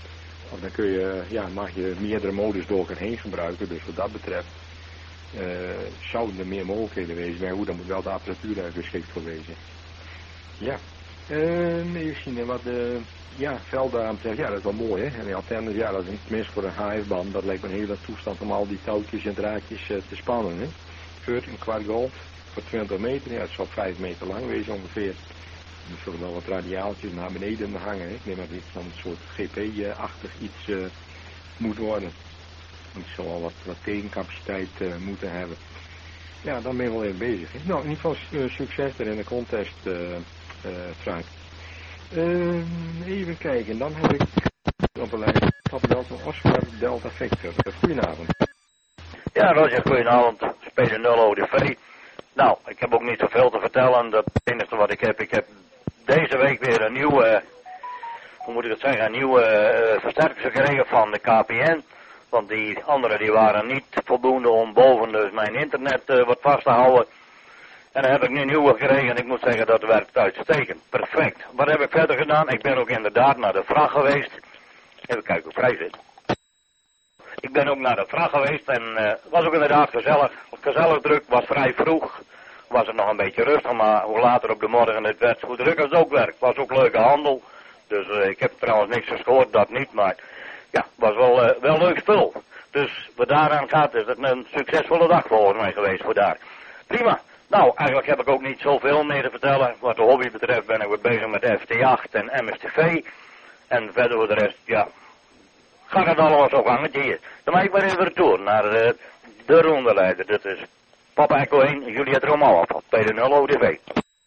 of dan kun je, ja, mag je meerdere modus door elkaar heen gebruiken. Dus wat dat betreft uh, zouden er meer mogelijkheden wezen. Maar goed, dan moet wel de apparatuur daar geschikt voor wezen. Ja, uh, even zien wat de ja, velden betreft. Ja, dat is wel mooi, hè. En die antennes, ja, dat is tenminste voor een H F-band. Dat lijkt me een hele toestand om al die touwtjes en draadjes uh, te spannen, hè. Voor een kwart golf voor twintig meter, ja, het zal vijf meter lang wezen ongeveer. Er zullen wel wat radiaaltjes naar beneden hangen, hè. Ik neem maar dat het dan een soort G P-achtig iets uh, moet worden. Het zal wel wat, wat tegencapaciteit uh, moeten hebben. Ja, dan ben je wel even bezig, hè. Nou, in ieder geval uh, succes er in de contest, uh, uh, Frank. Uh, even kijken, dan heb ik op een lijst Papa Delta Oscar Delta Victor. Goedenavond. Ja, Roger, goedenavond. Speler nul O D V. Nou, ik heb ook niet zoveel te vertellen. Dat het enige wat ik heb, ik heb deze week weer een nieuwe, hoe moet ik het zeggen, een nieuwe uh, versterker gekregen van de K P N. Want die anderen die waren niet voldoende om boven dus mijn internet uh, wat vast te houden. En dan heb ik nu een nieuwe gekregen en ik moet zeggen dat werkt uitstekend. Perfect. Wat heb ik verder gedaan? Ik ben ook inderdaad naar de vracht geweest. Even kijken hoe vrij zit. Ik ben ook naar de vracht geweest en het uh, was ook inderdaad gezellig. Gezellig druk, was vrij vroeg. Was het nog een beetje rustig, maar hoe later op de morgen het werd, hoe druk als het ook werd. Was ook leuke handel. Dus uh, ik heb trouwens niks gescoord, dat niet, maar ja, was wel, uh, wel leuk spul. Dus wat daaraan gaat is het een succesvolle dag volgens mij geweest voor daar. Prima. Nou, eigenlijk heb ik ook niet zoveel meer te vertellen. Wat de hobby betreft ben ik weer bezig met F T acht en M S T V. En verder voor de rest, ja, gaat het allemaal zo gangetje hier. Dan maak ik maar even retour naar uh, de rondeleider. Dat is Papa Echo één, Juliet Romano van P D nul O D V.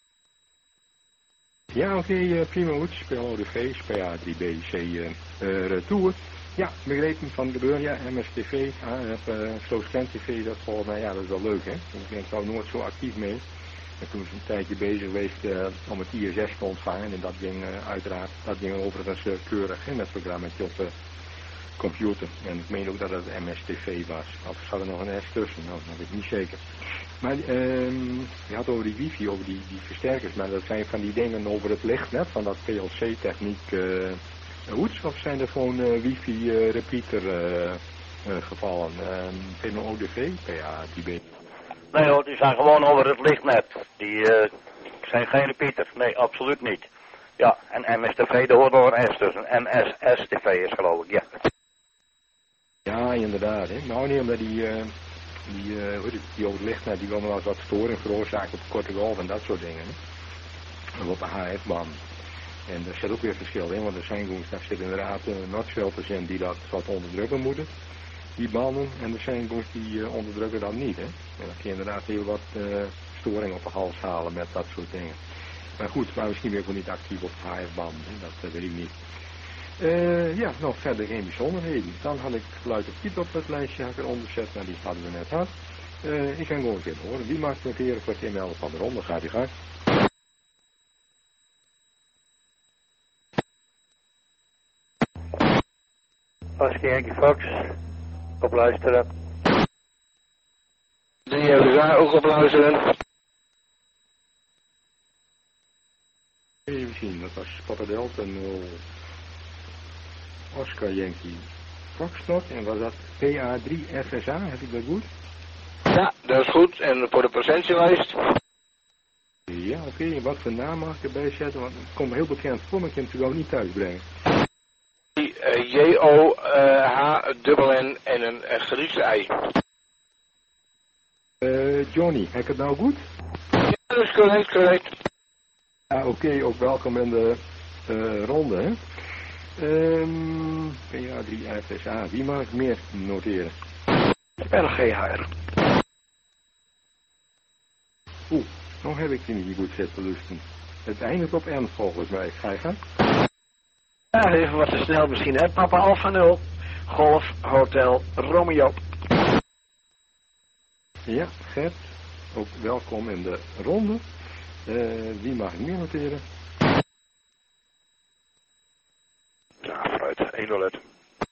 Ja, oké, okay, uh, prima goed. Speel O D V, P A drie B C uh, uh, retour. Ja, begrepen van de gebeuren, ja, M S T V, uh, uh, Slooscan T V, dat volgens mij, ja, dat is wel leuk, hè. Ik ben er nooit zo actief mee. En toen is een tijdje bezig geweest uh, om het I S S te ontvangen en dat ging uh, uiteraard, dat ging overigens uh, keurig, hè, met programmaatje op de uh, computer. En ik meen ook dat het M S T V was. Of zat er nog een S tussen, nou, dat weet ik niet zeker. Maar uh, je had over die wifi, over die, die versterkers, maar dat zijn van die dingen over het licht, net, van dat P L C-techniek. Uh, Hoeds, of zijn er gewoon uh, wifi uh, repeater uh, uh, gevallen? P N O D V, P A drie B? Nee hoor, die zijn gewoon over het lichtnet. Die uh, zijn geen repeater. Nee, absoluut niet. Ja, en M S T V, daar hoort nog een S tussen. M S S T V is geloof ik, ja. Ja, inderdaad. Hè. Nou, niet omdat die, uh, die, uh, hoe die over het lichtnet, die wil nog wel eens wat storing veroorzaken op korte golf en dat soort dingen. Hè. Of op een H F-band. En er zit ook weer verschil in, want er zijn gewoon, daar zitten inderdaad uh, notfilters in die dat wat onderdrukken moeten, die banden, en er zijn gewoon die uh, onderdrukken dan niet, hè. En dan kun je inderdaad heel wat uh, storing op de hals halen met dat soort dingen. Maar goed, maar misschien ben ik gewoon niet actief op H F-banden, dat uh, weet ik niet. Uh, ja, nog verder geen bijzonderheden. Dan had ik geluid op Piet op het lijstje eronder gezet, maar die hadden we net gehad. Uh, ik kan gewoon weer horen. Wie maakt noteren voor het inmelden van de ronde? Gaat die gang. Oscar Yankee Fox, op luisteren. drie L S A, ook op luisteren. Even zien, dat was Papa Delta nul Oscar Yankee Foxtrot en was dat P A drie F S A, heb ik dat goed? Ja, dat is goed. En voor de procentielijst? Ja, oké, okay. Wat voor naam mag ik erbij zetten, want het komt heel bekend voor, maar ik kan het natuurlijk ook niet thuisbrengen. J O H dubbel N en een uh, Griekse ei. Uh, Johnny, heb ik het nou goed? Ja, dat is correct, correct. Ja, oké, okay, ook welkom in de uh, ronde, hè. Um, P A drie F S A, wie mag ik meer noteren? R G H R. Oeh, nog heb ik die niet goed zitten lusten. Het eindigt op N volgens mij, ga je gaan? Ja, even wat te snel misschien, hè. Papa Alpha nul, Golf, Hotel, Romeo. Ja, Gert, ook welkom in de ronde. Uh, wie mag ik meer noteren? Ja, vooruit, één nul uit.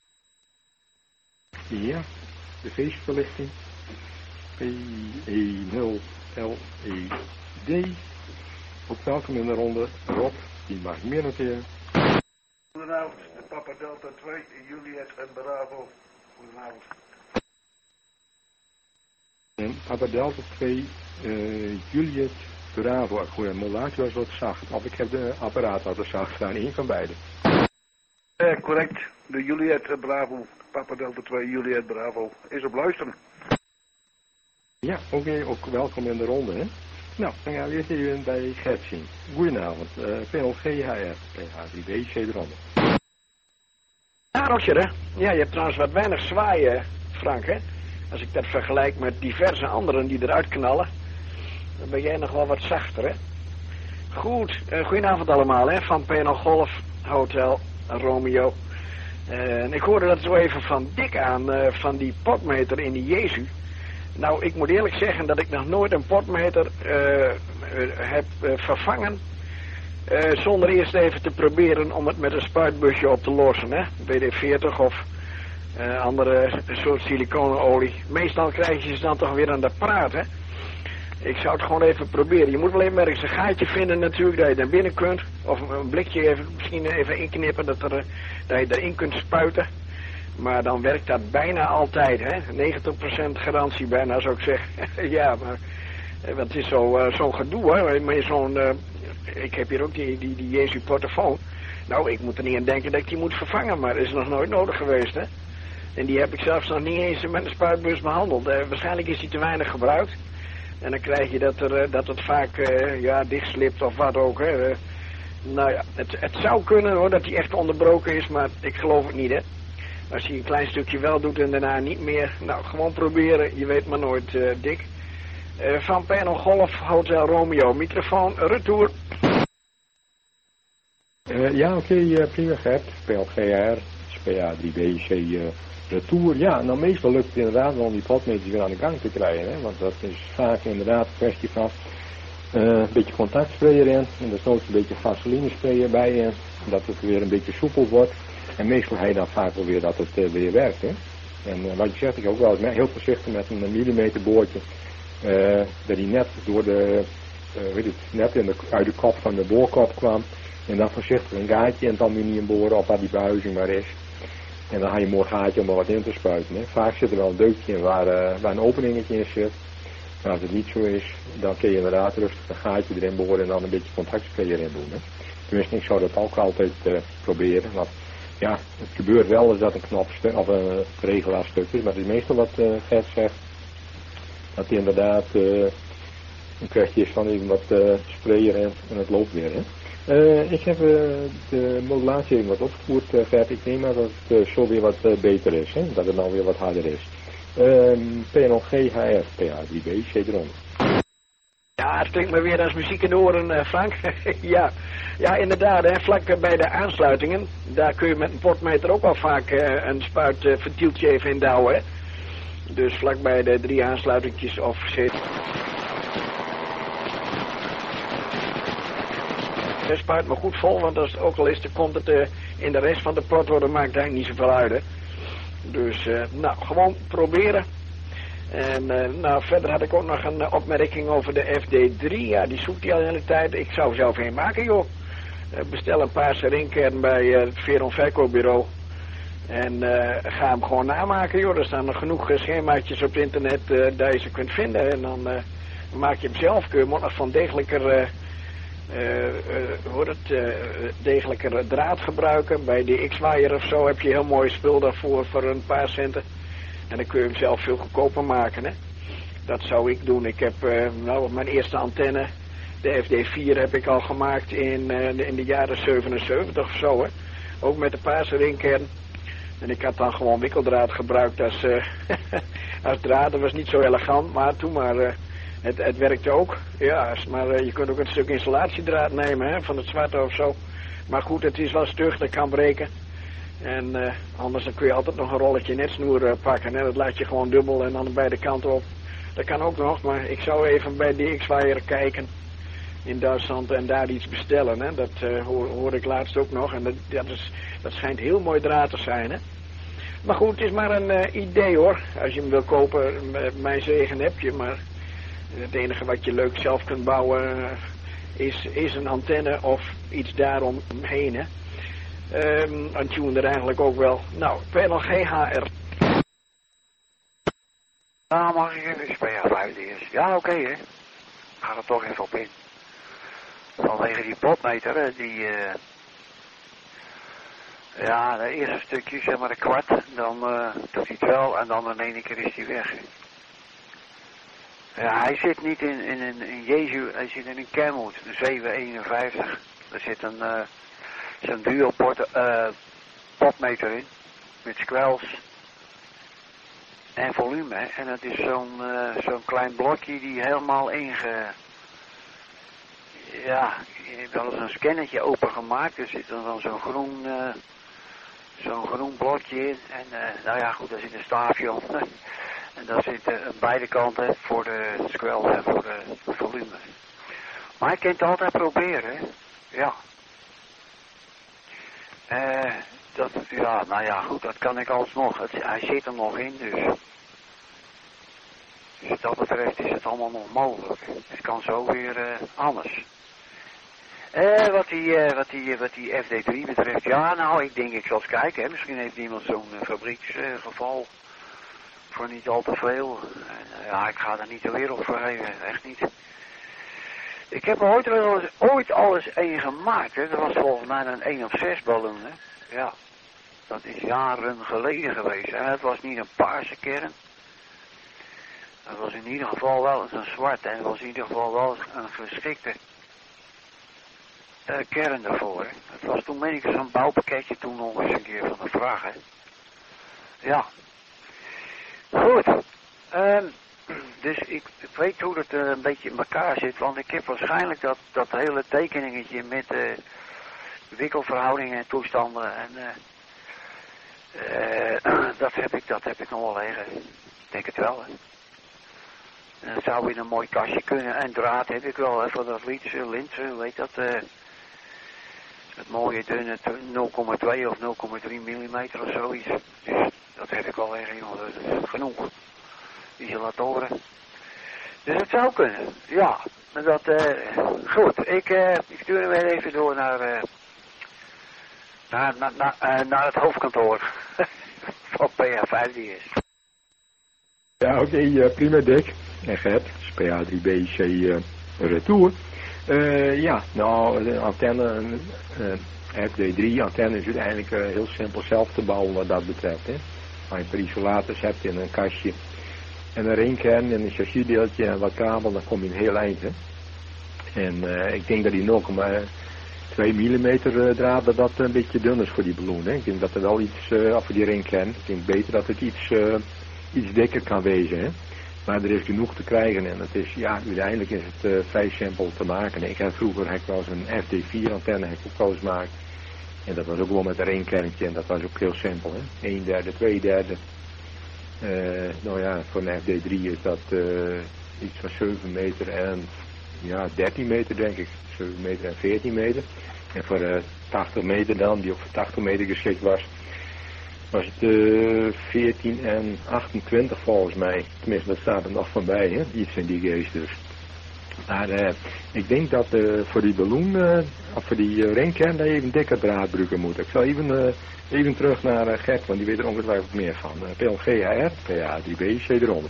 Ja, de feestverlichting. P E nul L E D. Ook welkom in de ronde. Rob, die mag ik meer noteren. goedenavond. De Papa Delta twee, Juliet en Bravo. Goedenavond. Papa Delta twee, uh, Juliet, Bravo. Goed, een modulatie was wat zacht. Of ik heb de apparaat wat er zacht staan. Eén van beide. Eh, correct. De Juliet en Bravo. Papa Delta twee, Juliet Bravo. Is op luisteren. Ja, oké. Okay, ook welkom in de ronde, hè. Nou, dan gaan we eerst even bij Gert zien. Goedenavond. Uh, P L G H R, P H drie B, C de ronde. Ja, Roger, hè. Ja, je hebt trouwens wat weinig zwaaien, Frank, hè. Als ik dat vergelijk met diverse anderen die eruit knallen, dan ben jij nog wel wat zachter, hè. Goed, uh, goedenavond allemaal, hè. Van P N L Golf, Hotel, Romeo. Uh, en ik hoorde dat zo even van Dick aan, uh, van die potmeter in die Jezu. Nou, ik moet eerlijk zeggen dat ik nog nooit een potmeter uh, uh, heb uh, vervangen uh, zonder eerst even te proberen om het met een spuitbusje op te lossen, hè. W D veertig of uh, andere soort siliconenolie. Meestal krijg je ze dan toch weer aan de praat, hè. Ik zou het gewoon even proberen. Je moet wel even ergens een gaatje vinden natuurlijk, dat je naar binnen kunt. Of een blikje even, misschien even inknippen, dat, er, dat je erin kunt spuiten. Maar dan werkt dat bijna altijd, hè. negentig procent garantie bijna, zou ik zeggen. Ja, maar want het is zo, uh, zo'n gedoe, hè. Maar zo'n, uh, ik heb hier ook die, die, die Jezu portofoon. Nou, ik moet er niet aan denken dat ik die moet vervangen, maar dat is nog nooit nodig geweest, hè. En die heb ik zelfs nog niet eens met een spuitbus behandeld. Uh, waarschijnlijk is die te weinig gebruikt. En dan krijg je dat, er, uh, dat het vaak uh, ja, dichtslipt of wat ook, hè. Uh, nou ja, het, het zou kunnen, hoor, dat die echt onderbroken is, maar ik geloof het niet, hè. Als je een klein stukje wel doet en daarna niet meer. Nou, gewoon proberen. Je weet maar nooit, uh, Dick. Uh, van P N L Golf, Hotel Romeo. Microfoon, retour. Uh, ja, oké, okay, uh, prima Gert. P L G R, P H drie B, C, uh, retour. Ja, nou meestal lukt het inderdaad wel om die potmeters weer aan de gang te krijgen. Hè? Want dat is vaak inderdaad een kwestie van uh, een beetje contactspray erin. En er is nooit een beetje vaseline spray bij. Uh, dat het weer een beetje soepel wordt. En meestal hij dan vaak wel weer dat het uh, weer werkt. Hè? En uh, wat je zegt, ik ook wel eens heel voorzichtig met een millimeter boordje. Uh, dat hij net door de, uh, weet het, net in de, uit de kop van de boorkop kwam. En dan voorzichtig een gaatje in het aluminium boren op waar die behuizing maar is. En dan ga je een mooi gaatje om er wat in te spuiten. Hè? Vaak zit er wel een deukje in waar, uh, waar een openingetje in zit. Maar als het niet zo is, dan kun je inderdaad rustig een gaatje erin boren en dan een beetje contactspray erin doen. Hè? Tenminste, ik zou dat ook altijd uh, proberen. Want ja, het gebeurt wel eens dat een knopstuk of een regelaarstuk is, maar het is meestal wat uh, Gert zegt. Dat hij inderdaad uh, een kwestie is van even wat uh, sprayen en, en het loopt weer. Hè. Uh, ik heb uh, de modulatie even wat opgevoerd, uh, Gert. Ik neem maar dat het uh, zo weer wat uh, beter is, hè, dat het nou weer wat harder is. Um, P N L G H R, P H drie B, C eronder. Ja, het klinkt me weer als muziek in de oren, uh, Frank. ja. ja, inderdaad, hè, vlak bij de aansluitingen, daar kun je met een potmeter ook wel vaak uh, een spuitventieltje uh, even in douwen. Hè. Dus vlak bij de drie aansluitingjes of zit. Het spuit me goed vol, want als het ook al is, dan komt het uh, in de rest van de pot worden, maakt eigenlijk niet zoveel uit. Hè. Dus, uh, nou, gewoon proberen. En uh, nou, verder had ik ook nog een uh, opmerking over de F D drie. Ja, die zoekt hij al de hele tijd. Ik zou zelf een maken, joh. Uh, bestel een paar serinkkern bij uh, het Veron verkoopbureau. En uh, ga hem gewoon namaken, joh. Er staan nog genoeg uh, schemaatjes op het internet uh, dat je ze kunt vinden. En dan uh, maak je hem zelf. Kun je moet nog van degelijker, uh, uh, uh, hoe het, uh, degelijker draad gebruiken. Bij de X-Wire of zo heb je heel mooi spul daarvoor voor een paar centen. En dan kun je hem zelf veel goedkoper maken, hè. Dat zou ik doen. Ik heb uh, nou, mijn eerste antenne, de F D vier, heb ik al gemaakt in, uh, in de jaren zevenenzeventig of zo, hè. Ook met de paarserinkkern. En ik had dan gewoon wikkeldraad gebruikt als, uh, als draad. Dat was niet zo elegant, maar toen maar, uh, het, het werkte ook. Ja, maar uh, je kunt ook een stuk insulatiedraad nemen, hè, van het zwarte of zo. Maar goed, het is wel stug, dat kan breken. En uh, anders dan kun je altijd nog een rolletje netsnoer uh, pakken. Hè? Dat laat je gewoon dubbel en dan beide kanten op. Dat kan ook nog, maar ik zou even bij D X-Wire kijken in Duitsland en daar iets bestellen. Hè? Dat uh, hoor, hoor ik laatst ook nog en dat, dat, is, dat schijnt heel mooi draad te zijn. Hè? Maar goed, het is maar een uh, idee hoor. Als je hem wil kopen, uh, mijn zegen heb je. Maar het enige wat je leuk zelf kunt bouwen uh, is, is een antenne of iets daaromheen. Hè? Um, een tuner eigenlijk ook wel. Nou, ik ben nog G H R. Nou, mag ik even P H vijf eerst? Ja, oké, okay, hè. Ik ga er toch even op in. Vanwege die potmeter, hè, die... Uh, ja, de eerste stukje, zeg maar een kwart, dan uh, doet hij het wel en dan in één keer is hij weg. Ja, hij zit niet in, in, in, in Jezu, hij zit in een Kenwood, de zeven eenenvijftig. Er zit een, uh, zo'n dual pot, uh, potmeter in, met squells en volume. Hè. En dat is zo'n uh, zo'n klein blokje die helemaal inge... Ja, je hebt wel eens een scannetje opengemaakt, er zit dan zo'n groen... Uh, Zo'n groen blokje in en uh, nou ja goed, daar zit een staafje op. En daar zit uh, aan beide kanten voor de squel en voor de volume. Maar je kunt het altijd proberen, hè. Ja. Uh, dat, ja, nou ja goed, dat kan ik alsnog. Het, hij zit er nog in, dus. Dus wat dat betreft is het allemaal nog mogelijk. Het kan zo weer uh, anders. Uh, wat, die, uh, wat, die, wat die F D drie betreft, ja nou, ik denk ik zal eens kijken, hè. Misschien heeft iemand zo'n uh, fabrieksgeval uh, voor niet al te veel. Uh, ja, ik ga er niet de wereld voor geven, echt niet. Ik heb er ooit, wel eens, ooit al eens één gemaakt, hè. Dat was volgens mij een één of zes ballon, hè. Ja, dat is jaren geleden geweest, hè. Het was niet een paarse kern. Het was in ieder geval wel een zwart, en het was in ieder geval wel een geschikte Uh, kern ervoor. Hè. Het was toen, meen ik, zo'n bouwpakketje toen nog eens een keer van de vraag. Hè. Ja. Goed. Um, dus ik, ik weet hoe het uh, een beetje in elkaar zit, want ik heb waarschijnlijk dat, dat hele tekeningetje met uh, wikkelverhoudingen en toestanden en uh, uh, dat heb ik, dat heb ik nog wel liggen. Ik denk het wel, hè. En dat zou in een mooi kastje kunnen. En draad heb ik wel, hè, voor dat liedje, linsen, weet dat, uh, het mooie dunne nul komma twee of nul komma drie millimeter of zoiets. Dus dat heb ik wel liggen, joh, dat is genoeg. Isolatoren. Dus het zou kunnen, ja. Maar dat, uh, goed, ik, uh, ik stuur hem weer even door naar, uh, naar, naar, naar, uh, naar het hoofdkantoor van P H vijf D S. Ja, oké, okay, uh, prima Dick. En Gert, P H drie B C uh, Retour. Uh, ja, nou, de antenne, uh, F D drie antenne is uiteindelijk uh, heel simpel zelf te bouwen wat dat betreft. Hè. Als je een paar isolators hebt in een kastje en een ringkern en een chassisdeeltje en wat kabel, dan kom je een heel eind. Hè. En uh, ik denk dat die nul komma twee millimeter uh, draad dat dat een beetje dun is voor die ballon. Hè. Ik denk dat er wel iets, uh, voor die ringkern, ik denk beter dat het iets, uh, iets dikker kan wezen. Hè. Maar er is genoeg te krijgen en het is, ja, uiteindelijk is het uh, vrij simpel te maken. Ik heb vroeger heb ik wel eens een F D vier antenne heb ik ook wel eens gemaakt. En dat was ook gewoon met een ringkerntje en dat was ook heel simpel, hè. een derde, twee derde. Uh, nou ja, voor een F D drie is dat uh, iets van zeven meter en ja, dertien meter denk ik. zeven meter en veertien meter. En voor uh, tachtig meter dan, die ook voor tachtig meter geschikt was, was het uh, veertien en achtentwintig volgens mij. Tenminste, dat staat er nog van bij, hè? Iets in die geest dus. Maar uh, ik denk dat uh, voor die ballon, uh, of voor die uh, ringkern, dat je even dikker draadbrukken moet. Ik zal even, uh, even terug naar uh, Gert, want die weet er ongetwijfeld meer van. Uh, P L G H R, P H drie B, C eronder.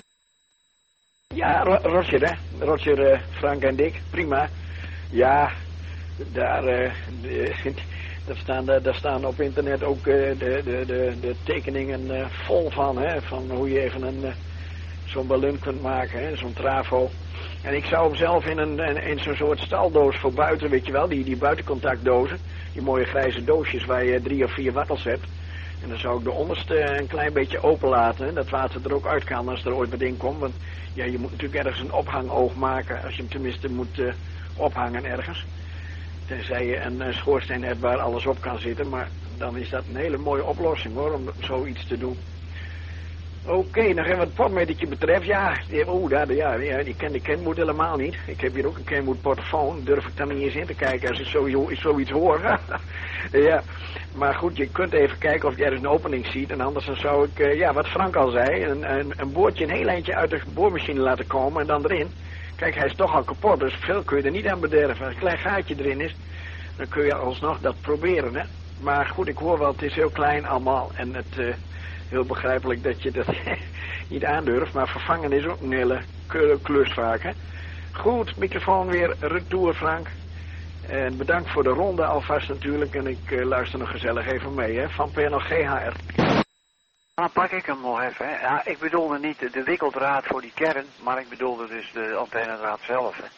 Ja, Roger, hè. Roger, uh, Frank en Dick, prima. Ja, daar... Uh, de, Daar staan, daar staan op internet ook uh, de, de, de, de tekeningen uh, vol van, hè, van hoe je even een, uh, zo'n ballon kunt maken, hè, zo'n trafo. En ik zou hem zelf in, een, in, in zo'n soort staldoos voor buiten, weet je wel, die, die buitencontactdozen, die mooie grijze doosjes waar je drie of vier wattels hebt. En dan zou ik de onderste een klein beetje open laten, hè, dat water er ook uit kan als er ooit wat in komt. Want ja, je moet natuurlijk ergens een ophangoog maken, als je hem tenminste moet uh, ophangen ergens. Tenzij je een, een schoorsteen hebt waar alles op kan zitten. Maar dan is dat een hele mooie oplossing hoor, om zoiets te doen. Oké, okay, nog even wat het potmetertje betreft. Ja, oh, daar, ja, ja die ken de Kenwood helemaal niet. Ik heb hier ook een Kenwood portofoon. Durf ik dan niet eens in te kijken als ik zo, zoiets hoor. Ja, maar goed, je kunt even kijken of je ergens een opening ziet. En anders dan zou ik, uh, ja, wat Frank al zei, een, een, een boordje een heel eindje uit de boormachine laten komen en dan erin. Kijk, hij is toch al kapot, dus veel kun je er niet aan bederven. Als een klein gaatje erin is, dan kun je alsnog dat proberen, hè. Maar goed, ik hoor wel, het is heel klein allemaal. En het uh, heel begrijpelijk dat je dat niet aandurft. Maar vervangen is ook een hele klus vaak, hè. Goed, microfoon weer retour, Frank. En bedankt voor de ronde alvast natuurlijk. En ik uh, luister nog gezellig even mee, hè. Van P N L G H R. Dan pak ik hem nog even, hè. Ja, ik bedoelde niet de, de wikkeldraad voor die kern, maar ik bedoelde dus de antennedraad zelf, hè.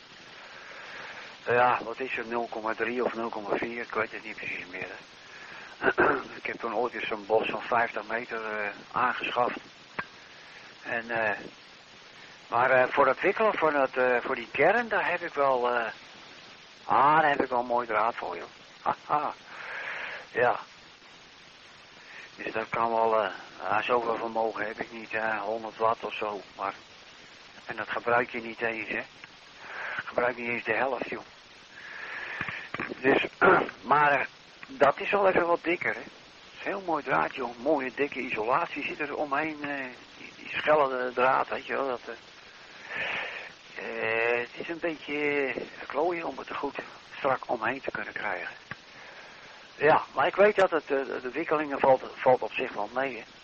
Ja, wat is er, nul komma drie of nul komma vier, ik weet het niet precies meer. Ik heb toen ooit eens zo'n bos van vijftig meter uh, aangeschaft. En, uh, maar uh, voor dat wikkelen, voor, dat, uh, voor die kern, daar heb ik wel, uh, ah, daar heb ik wel een mooi draad voor, joh. Haha, ja. Dus dat kan wel, uh, uh, zoveel vermogen heb ik niet, uh, honderd watt of zo, maar, en dat gebruik je niet eens, hè. Gebruik niet eens de helft, joh. Dus, maar uh, dat is al even wat dikker, hè. Het is een heel mooi draad, joh. Mooie dikke isolatie zit er omheen, uh, die, die schelle draad, weet je wel. Dat, uh, uh, het is een beetje uh, klooien om het er goed strak omheen te kunnen krijgen. Ja, maar ik weet dat het, uh, de wikkelingen valt, valt op zich wel mee, hè.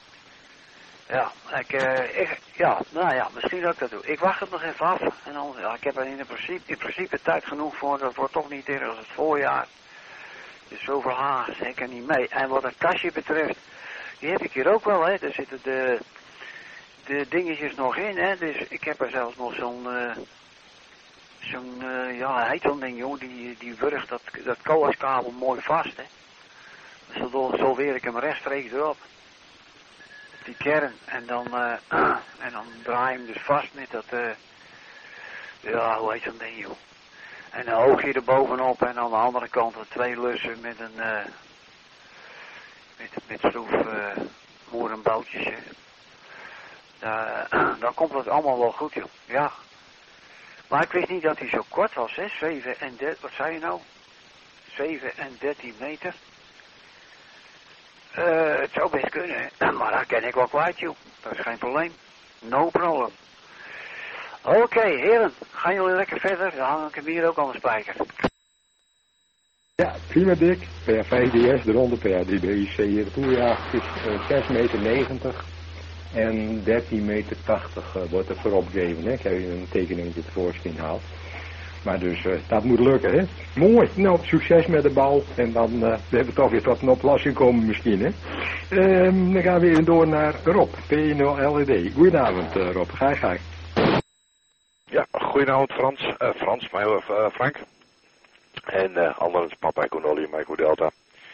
Ja, ik, uh, ik, ja, nou ja, misschien dat ik dat doe. Ik wacht het nog even af. En dan, ja, ik heb er in principe, in principe tijd genoeg voor. Dat wordt toch niet eerder als het voorjaar. Dus zoveel haast heb ik er niet mee. En wat het kastje betreft, die heb ik hier ook wel, hè. Er zitten de, de dingetjes nog in, hè. Dus ik heb er zelfs nog zo'n, uh, zo'n, uh, ja, hij heet zo'n ding, joh. Die, die wurgt dat, dat coaxkabel mooi vast, hè. Dus zo, zo weer ik hem rechtstreeks erop. Die kern en dan, uh, en dan draai je hem dus vast met dat, uh, ja, hoe heet dat ding, joh. En een hoogje er bovenop en aan de andere kant twee lussen met een, uh, met, met schroef, uh, moerenboutjes, hè. Uh, dan komt het allemaal wel goed, joh, ja. Maar ik wist niet dat hij zo kort was, hè, zeven en dertien, wat zei je nou? zeven en dertien meter. Uh, het zou best kunnen, hè? Maar dat ken ik wel kwijt, joh. Dat is geen probleem. No problem. Oké, okay, heren. Gaan jullie lekker verder? Dan hang ik hem hier ook aan de spijker. Ja, prima Dick. P R vijf D S, de ronde P R drie B I C hier toe. Ja, het is uh, zes meter negentig en dertien meter tachtig uh, wordt er voorop gegeven, hè. Ik heb hier een tekening tevoorschijn gehaald. Maar dus, uh, dat moet lukken, hè. Mooi. Nou, succes met de bouw. En dan uh, hebben we toch weer tot een oplossing komen misschien, hè. Um, dan gaan we even door naar Rob, P nul L E D. Goedenavond, uh, Rob. Ga je, ga je. Ja, goedenavond Frans. Uh, Frans, mij uh, Frank. En uh, anderen papa Echo Nolly, Michael Delta.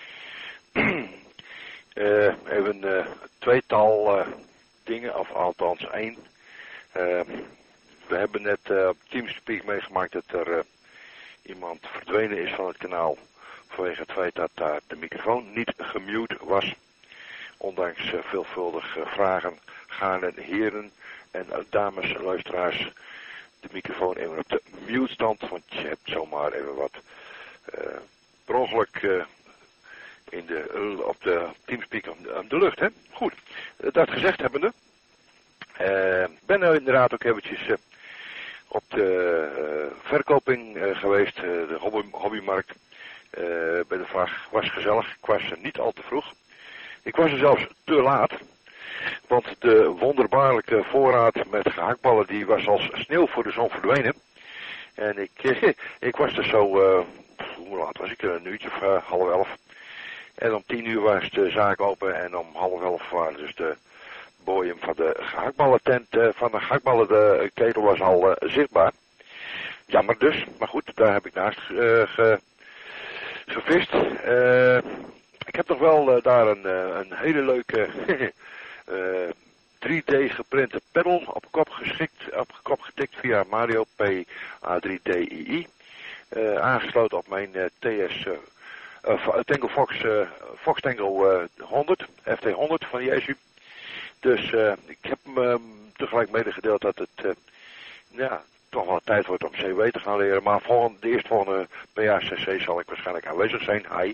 uh, even uh, tweetal uh, dingen, of althans één. Uh, We hebben net uh, op Teamspeak meegemaakt dat er uh, iemand verdwenen is van het kanaal. Vanwege het feit dat daar de microfoon niet gemute was. Ondanks uh, veelvuldig uh, vragen, gaarne heren en uh, dames en luisteraars. De microfoon even op de mute stand. Want je hebt zomaar even wat uh, per ongeluk uh, in de, uh, op de Teamspeak op de, op de lucht. Hè? Goed, uh, dat gezegd hebbende. Uh, ben nou inderdaad ook eventjes uh, op de uh, verkoping uh, geweest, uh, de hobby, hobbymarkt. Uh, bij de vraag was gezellig, ik was er niet al te vroeg. Ik was er zelfs te laat, want de wonderbaarlijke voorraad met gehaktballen die was als sneeuw voor de zon verdwenen. En ik, ik was er zo, uh, hoe laat was ik, een uurtje of uh, half elf. En om tien uur was de zaak open en om half elf waren dus de bojem van de gehaktballentent, uh, van de gehaktballen, de ketel was al uh, zichtbaar. Jammer dus, maar goed, daar heb ik naast uh, ge, gevist. Uh, ik heb nog wel uh, daar een, uh, een hele leuke uh, drie D geprinte pedal op kop geschikt, op kop getikt via Mario P A drie D I I. Uh, aangesloten op mijn uh, T S uh, uh, Tango Fox, uh, Fox Tango uh, honderd, F T honderd van Jesu. Dus uh, ik heb hem uh, tegelijk medegedeeld dat het uh, ja, toch wel tijd wordt om C W te gaan leren. Maar volgende, de eerstvolgende P A C C zal ik waarschijnlijk aanwezig zijn. Hi.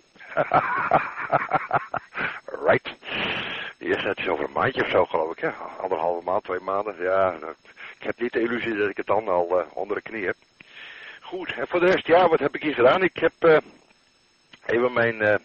Right. De eerste het is over een maandje of zo geloof ik. Hè? Anderhalve maand, twee maanden. Ja, dat, ik heb niet de illusie dat ik het dan al uh, onder de knie heb. Goed, en voor de rest, ja, wat heb ik hier gedaan? Ik heb uh, even mijn uh,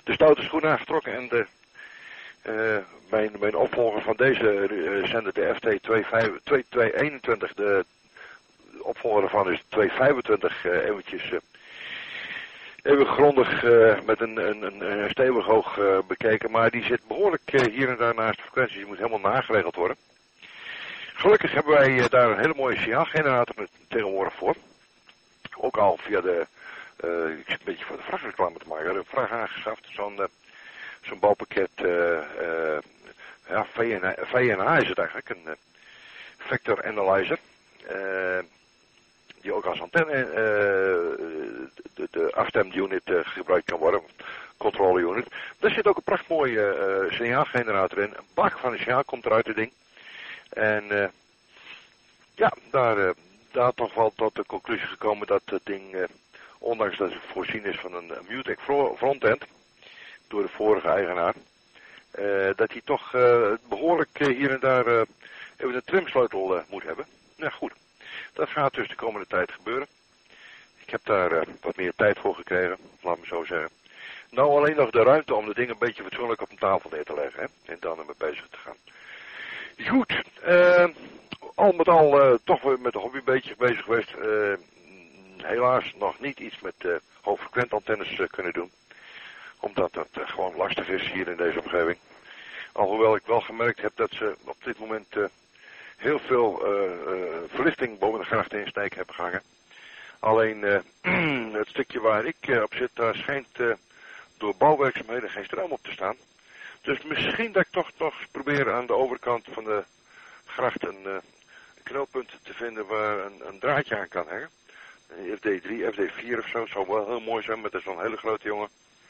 de stoute schoen aangetrokken en de, uh, mijn, mijn opvolger van deze uh, zender, de F T tweehonderdeenentwintig, de opvolger ervan is tweehonderdvijfentwintig, uh, eventjes uh, even grondig uh, met een, een, een, een stevig oog uh, bekeken, maar die zit behoorlijk uh, hier en daar naast de frequenties, die moet helemaal nageregeld worden. Gelukkig hebben wij uh, daar een hele mooie signaalgenerator tegenwoordig voor. Ook al via de, uh, ik zit een beetje voor de vrachtreclame te maken, de vraag aangeschaft, zo'n uh, zo'n bouwpakket, uh, uh, ja, V N A is het eigenlijk, een uh, vector analyzer, uh, die ook als antenne, uh, de, de afstemunit uh, gebruikt kan worden, controle unit. Daar zit ook een prachtmooie uh, signaalgenerator in, een bak van een signaal komt eruit het ding. En uh, ja, daar... Uh, daar toch wel tot de conclusie gekomen dat het ding, eh, ondanks dat het voorzien is van een uh, Mutec frontend, door de vorige eigenaar, uh, dat hij toch uh, behoorlijk uh, hier en daar uh, even een trimsleutel uh, moet hebben. Nou goed, dat gaat dus de komende tijd gebeuren. Ik heb daar uh, wat meer tijd voor gekregen, laat me zo zeggen. Nou alleen nog de ruimte om de dingen een beetje fatsoenlijk op een tafel neer te leggen, hè, en dan ermee bezig te gaan. Goed, uh, al met al uh, toch weer met de hobby een beetje bezig geweest. Uh, helaas nog niet iets met uh, hoogfrequent antennes uh, kunnen doen. Omdat dat uh, gewoon lastig is hier in deze omgeving. Alhoewel ik wel gemerkt heb dat ze op dit moment uh, heel veel uh, uh, verlichting boven de grachten in steek hebben gehangen. Alleen uh, het stukje waar ik uh, op zit, daar schijnt uh, door bouwwerkzaamheden geen stroom op te staan. Dus misschien dat ik toch toch probeer aan de overkant van de gracht een, uh, een knooppunt te vinden waar een, een draadje aan kan hangen. Een F D drie, F D vier of zo, zou wel heel mooi zijn, maar dat is wel een hele grote jongen.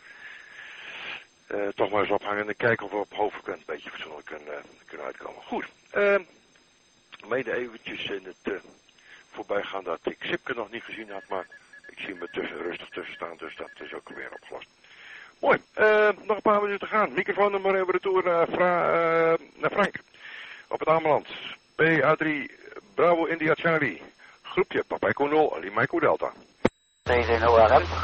Uh, toch maar eens ophangen en kijken of we op hoofdfrequent een beetje fatsoenlijk kunnen, uh, kunnen uitkomen. Goed, uh, mede eventjes in het uh, voorbijgaan dat ik Sipke nog niet gezien had, maar ik zie me tussen, rustig tussen staan, dus dat is ook weer opgelost. Mooi, uh, nog een paar minuten te gaan. Microfoon nummer even retour naar, Fra, uh, naar Frank. Op het Ameland. P A drie, Bravo India Charlie. Groepje, Papa Echo nul, Lima Echo Delta. T D nul R M.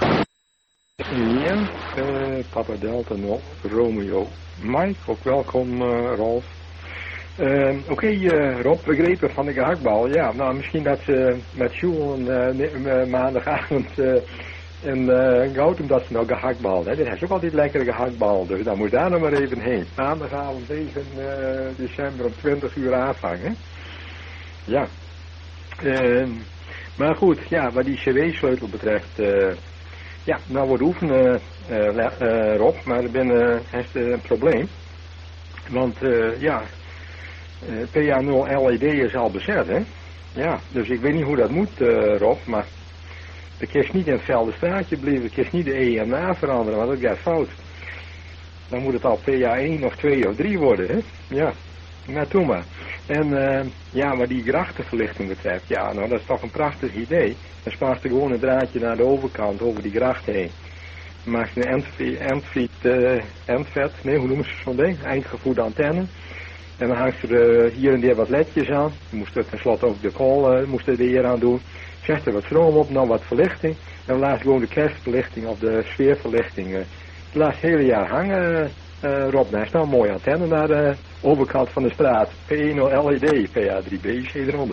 Ja, uh, Papa Delta nul, Romeo. Mike, ook welkom uh, Rolf. Uh, Oké okay, uh, Rob, begrepen van de gehaktbal. Ja, nou misschien dat ze met Sjoel uh, maandagavond... Uh, En uh, Gautum dat ze nou gehaktbal, hè. Dat is ook altijd lekkere gehaktbal, dus dan moet daar nog maar even heen. Maandagavond negen uh, december om twintig uur aanvangen. Ja. Uh, maar goed, ja, wat die C W-sleutel betreft, uh, ja, nou wordt oefenen, uh, uh, Rob, maar er ben, uh, is uh, een probleem. Want, uh, ja, uh, P A nul L E D is al bezet, hè. Ja, dus ik weet niet hoe dat moet, uh, Rob, maar... De kerst niet in het velde straatje blijven, de kerst niet de E M A veranderen, want dat gaat fout. Dan moet het al P A één of twee of drie worden, hè? Ja, maar toen maar. En uh, ja, maar die grachtenverlichting betreft, ja, nou dat is toch een prachtig idee. Dan spaart er gewoon een draadje naar de overkant, over die gracht heen. Dan maakt je een endvet, uh, endvet, nee, hoe noemen ze zo'n ding? Eindgevoerde antenne. En dan hangt er uh, hier en daar wat ledjes aan. Je moest er tenslotte ook de kool uh, moest er hier aan doen. Zet er wat stroom op, dan wat verlichting. En dan laat gewoon de kerstverlichting of de sfeerverlichting. Uh, het laat het hele jaar hangen, uh, Rob. Daar is nou een mooie antenne naar de overkant van de straat. P nul L E D, P A drie B, C eronder.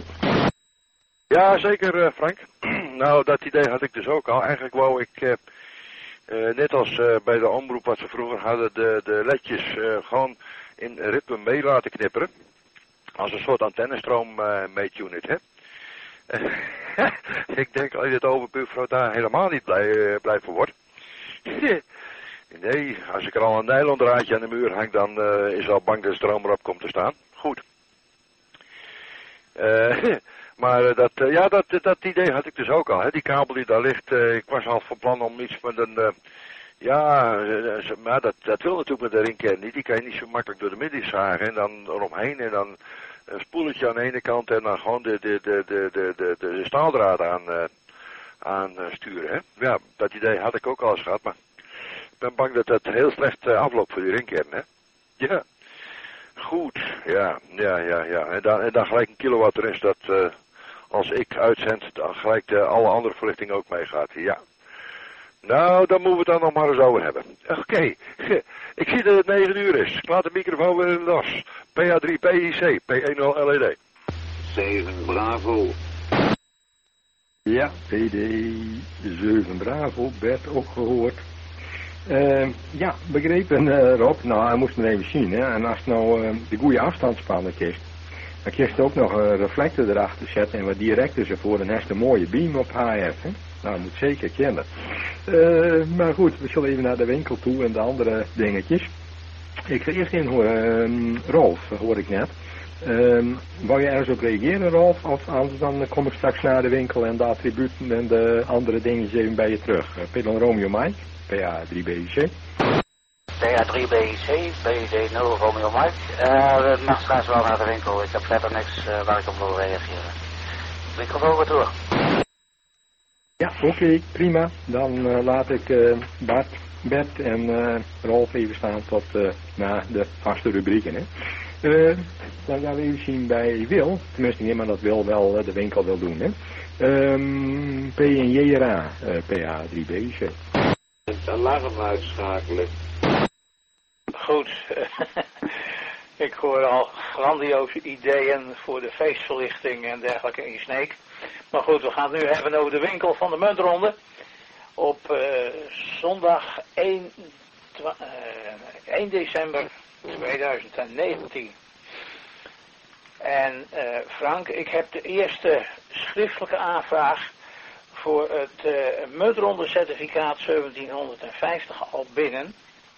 Ja, zeker uh, Frank. Nou, dat idee had ik dus ook al. Eigenlijk wou ik, uh, uh, net als uh, bij de omroep wat ze vroeger hadden, de, de ledjes uh, gewoon in ritme mee laten knipperen. Als een soort antennestroom uh, meetunit, hè. Ik denk als je het overbuurvrouw daar helemaal niet blij, uh, blij voor wordt. Nee, als ik er al een nylon draadje aan de muur hang, dan uh, is al bang dat de stroom erop komt te staan. Goed. Uh, maar uh, dat, uh, ja, dat, dat idee had ik dus ook al. Hè. Die kabel die daar ligt, uh, ik was al van plan om iets met een... Uh, ja, uh, maar dat, dat wil natuurlijk met de ringkern niet. Die kan je niet zo makkelijk door de midden zagen en dan eromheen en dan... Een spoeletje aan de ene kant en dan gewoon de, de, de, de, de, de, de staaldraad aan, uh, aan uh, sturen. Hè? Ja, dat idee had ik ook al eens gehad, maar ik ben bang dat dat heel slecht uh, afloopt voor die ringkern. Hè? Ja, goed. Ja, ja, ja, ja. En dan, en dan gelijk een kilowatt erin, zodat uh, als ik uitzend, dan gelijk de, alle andere verlichting ook meegaat. Ja, Nou, daar moeten we het dan nog maar eens over hebben. Oké, okay. Ik zie dat het negen uur is. Ik laat de microfoon weer in de das. P A drie P I C, P ten L E D. zeven Bravo. Ja, P D zeven Bravo, Bert ook gehoord. Uh, ja, begrepen uh, Rob. Nou, hij moest maar even zien. Hè. En als het nou uh, de goede afstandsspannen kiest, dan kiest je ook nog een reflector erachter zetten en wat directors ervoor. Dan heeft een mooie beam op H F. Hè. Nou, dat moet zeker kennen. Uh, maar goed, we zullen even naar de winkel toe en de andere dingetjes. Ik ga eerst in horen, uh, Rolf, hoor ik net. Uh, wou je ergens op reageren, Rolf? Of anders dan kom ik straks naar de winkel en de attributen en de andere dingetjes even bij je terug. Uh, Pedal Romeo Mike, P A drie B I C. P A drie B I C, B D nul Romeo Mike. Uh, ik mag straks wel naar de winkel. Ik heb verder niks uh, waar ik op wil reageren. Winkel over door. Ja, oké, okay, prima. Dan uh, laat ik uh, Bart, Bert en uh, Rolf even staan tot uh, na de vaste rubrieken. Hè. Uh, dan gaan we even zien bij Wil, tenminste niet, maar dat Wil wel uh, de winkel wil doen. Hè. Um, P en J R A, uh, P A drie B I C. Het alarm uitschakelen. Goed, ik hoor al grandioze ideeën voor de feestverlichting en dergelijke in Sneek. Maar goed, we gaan het nu hebben over de winkel van de muntronde. Op uh, zondag één, uh, één december tweeduizend negentien. En uh, Frank, ik heb de eerste schriftelijke aanvraag voor het uh, muntronde certificaat zeventienhonderdvijftig al binnen.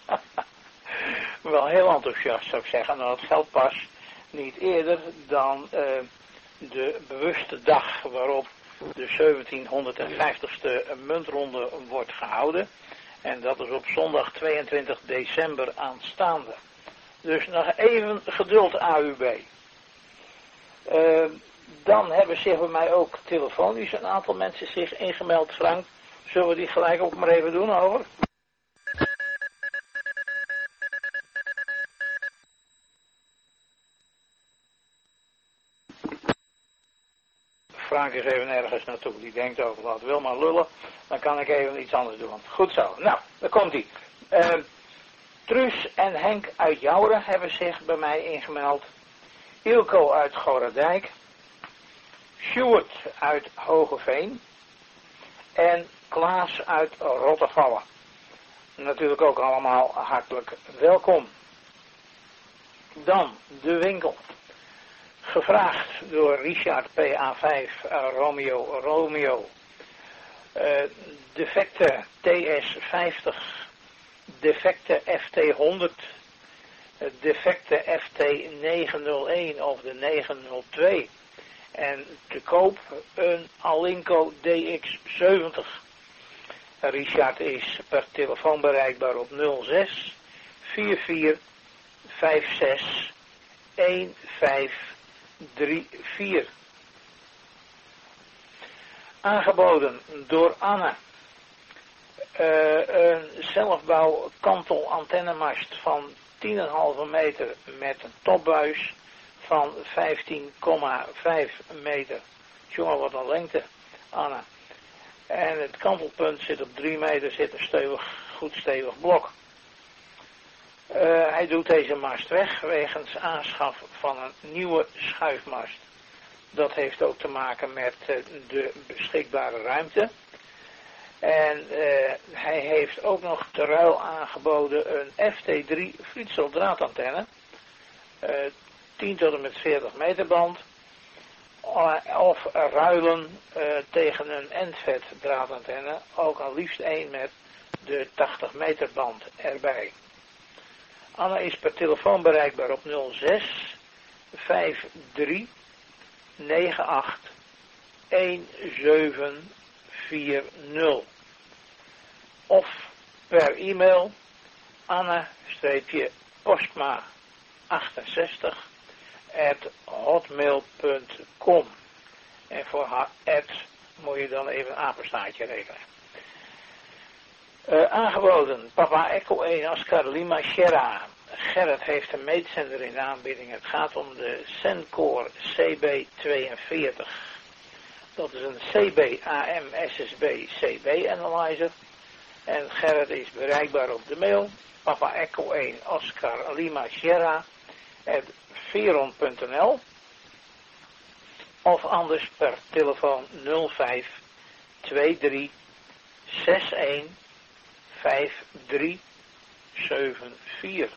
Wel heel enthousiast zou ik zeggen. Nou, het geldt pas niet eerder dan uh, de bewuste dag waarop de zeventienhonderdvijftigste muntronde wordt gehouden. En dat is op zondag tweeëntwintig december aanstaande. Dus nog even geduld A U B. Uh, dan hebben zich bij mij ook telefonisch een aantal mensen zich ingemeld, Frank. Zullen we die gelijk ook maar even doen, over? Frank is even ergens naartoe. Die denkt over wat wil maar lullen. Dan kan ik even iets anders doen. Goed zo. Nou, daar komt hij. Uh, Truus en Henk uit Jouren hebben zich bij mij ingemeld. Ilko uit Goradijk. Sjoerd uit Hogeveen. En Klaas uit Rottervallen. Natuurlijk ook allemaal hartelijk welkom. Dan de winkel. Gevraagd door Richard P A vijf uh, Romeo Romeo. Uh, defecte T S vijftig. Defecte F T honderd. Uh, defecte F T negenhonderdéén of de negenhonderdtwee. En te koop een Alinco D X zeventig. Richard is per telefoon bereikbaar op nul zes vier vier vijf zes een vijf drie vier. Aangeboden door Anne. Uh, een zelfbouw kantel antennemast van tien komma vijf meter met een topbuis van vijftien komma vijf meter. Jongen, wat een lengte, Anne. En het kantelpunt zit op drie meter, zit een stevig, goed stevig blok. Uh, hij doet deze mast weg wegens aanschaf van een nieuwe schuifmast. Dat heeft ook te maken met uh, de beschikbare ruimte. En uh, hij heeft ook nog te ruil aangeboden een F T drie Friesel draadantenne. Uh, tien tot en met veertig meter band. Uh, of ruilen uh, tegen een Endvet draadantenne. Ook al liefst één met de tachtig meter band erbij. Anne is per telefoon bereikbaar op nul zes vijf drie negen acht een zeven vier nul. Of per e-mail anne-postma achtenzestig at hotmail punt com. En voor haar ad moet je dan even een apenstaartje rekenen. Uh, aangeboden, Papa Echo één Oscar Lima Sierra. Gerrit heeft een meetzender in de aanbieding. Het gaat om de Sencore C B tweeënveertig. Dat is een C B A M S S B C B analyzer. En Gerrit is bereikbaar op de mail. Papa Echo één Oscar Lima Sierra at veron punt n l. Of anders per telefoon nul vijf twee drie zes een vijf drie zeven vier.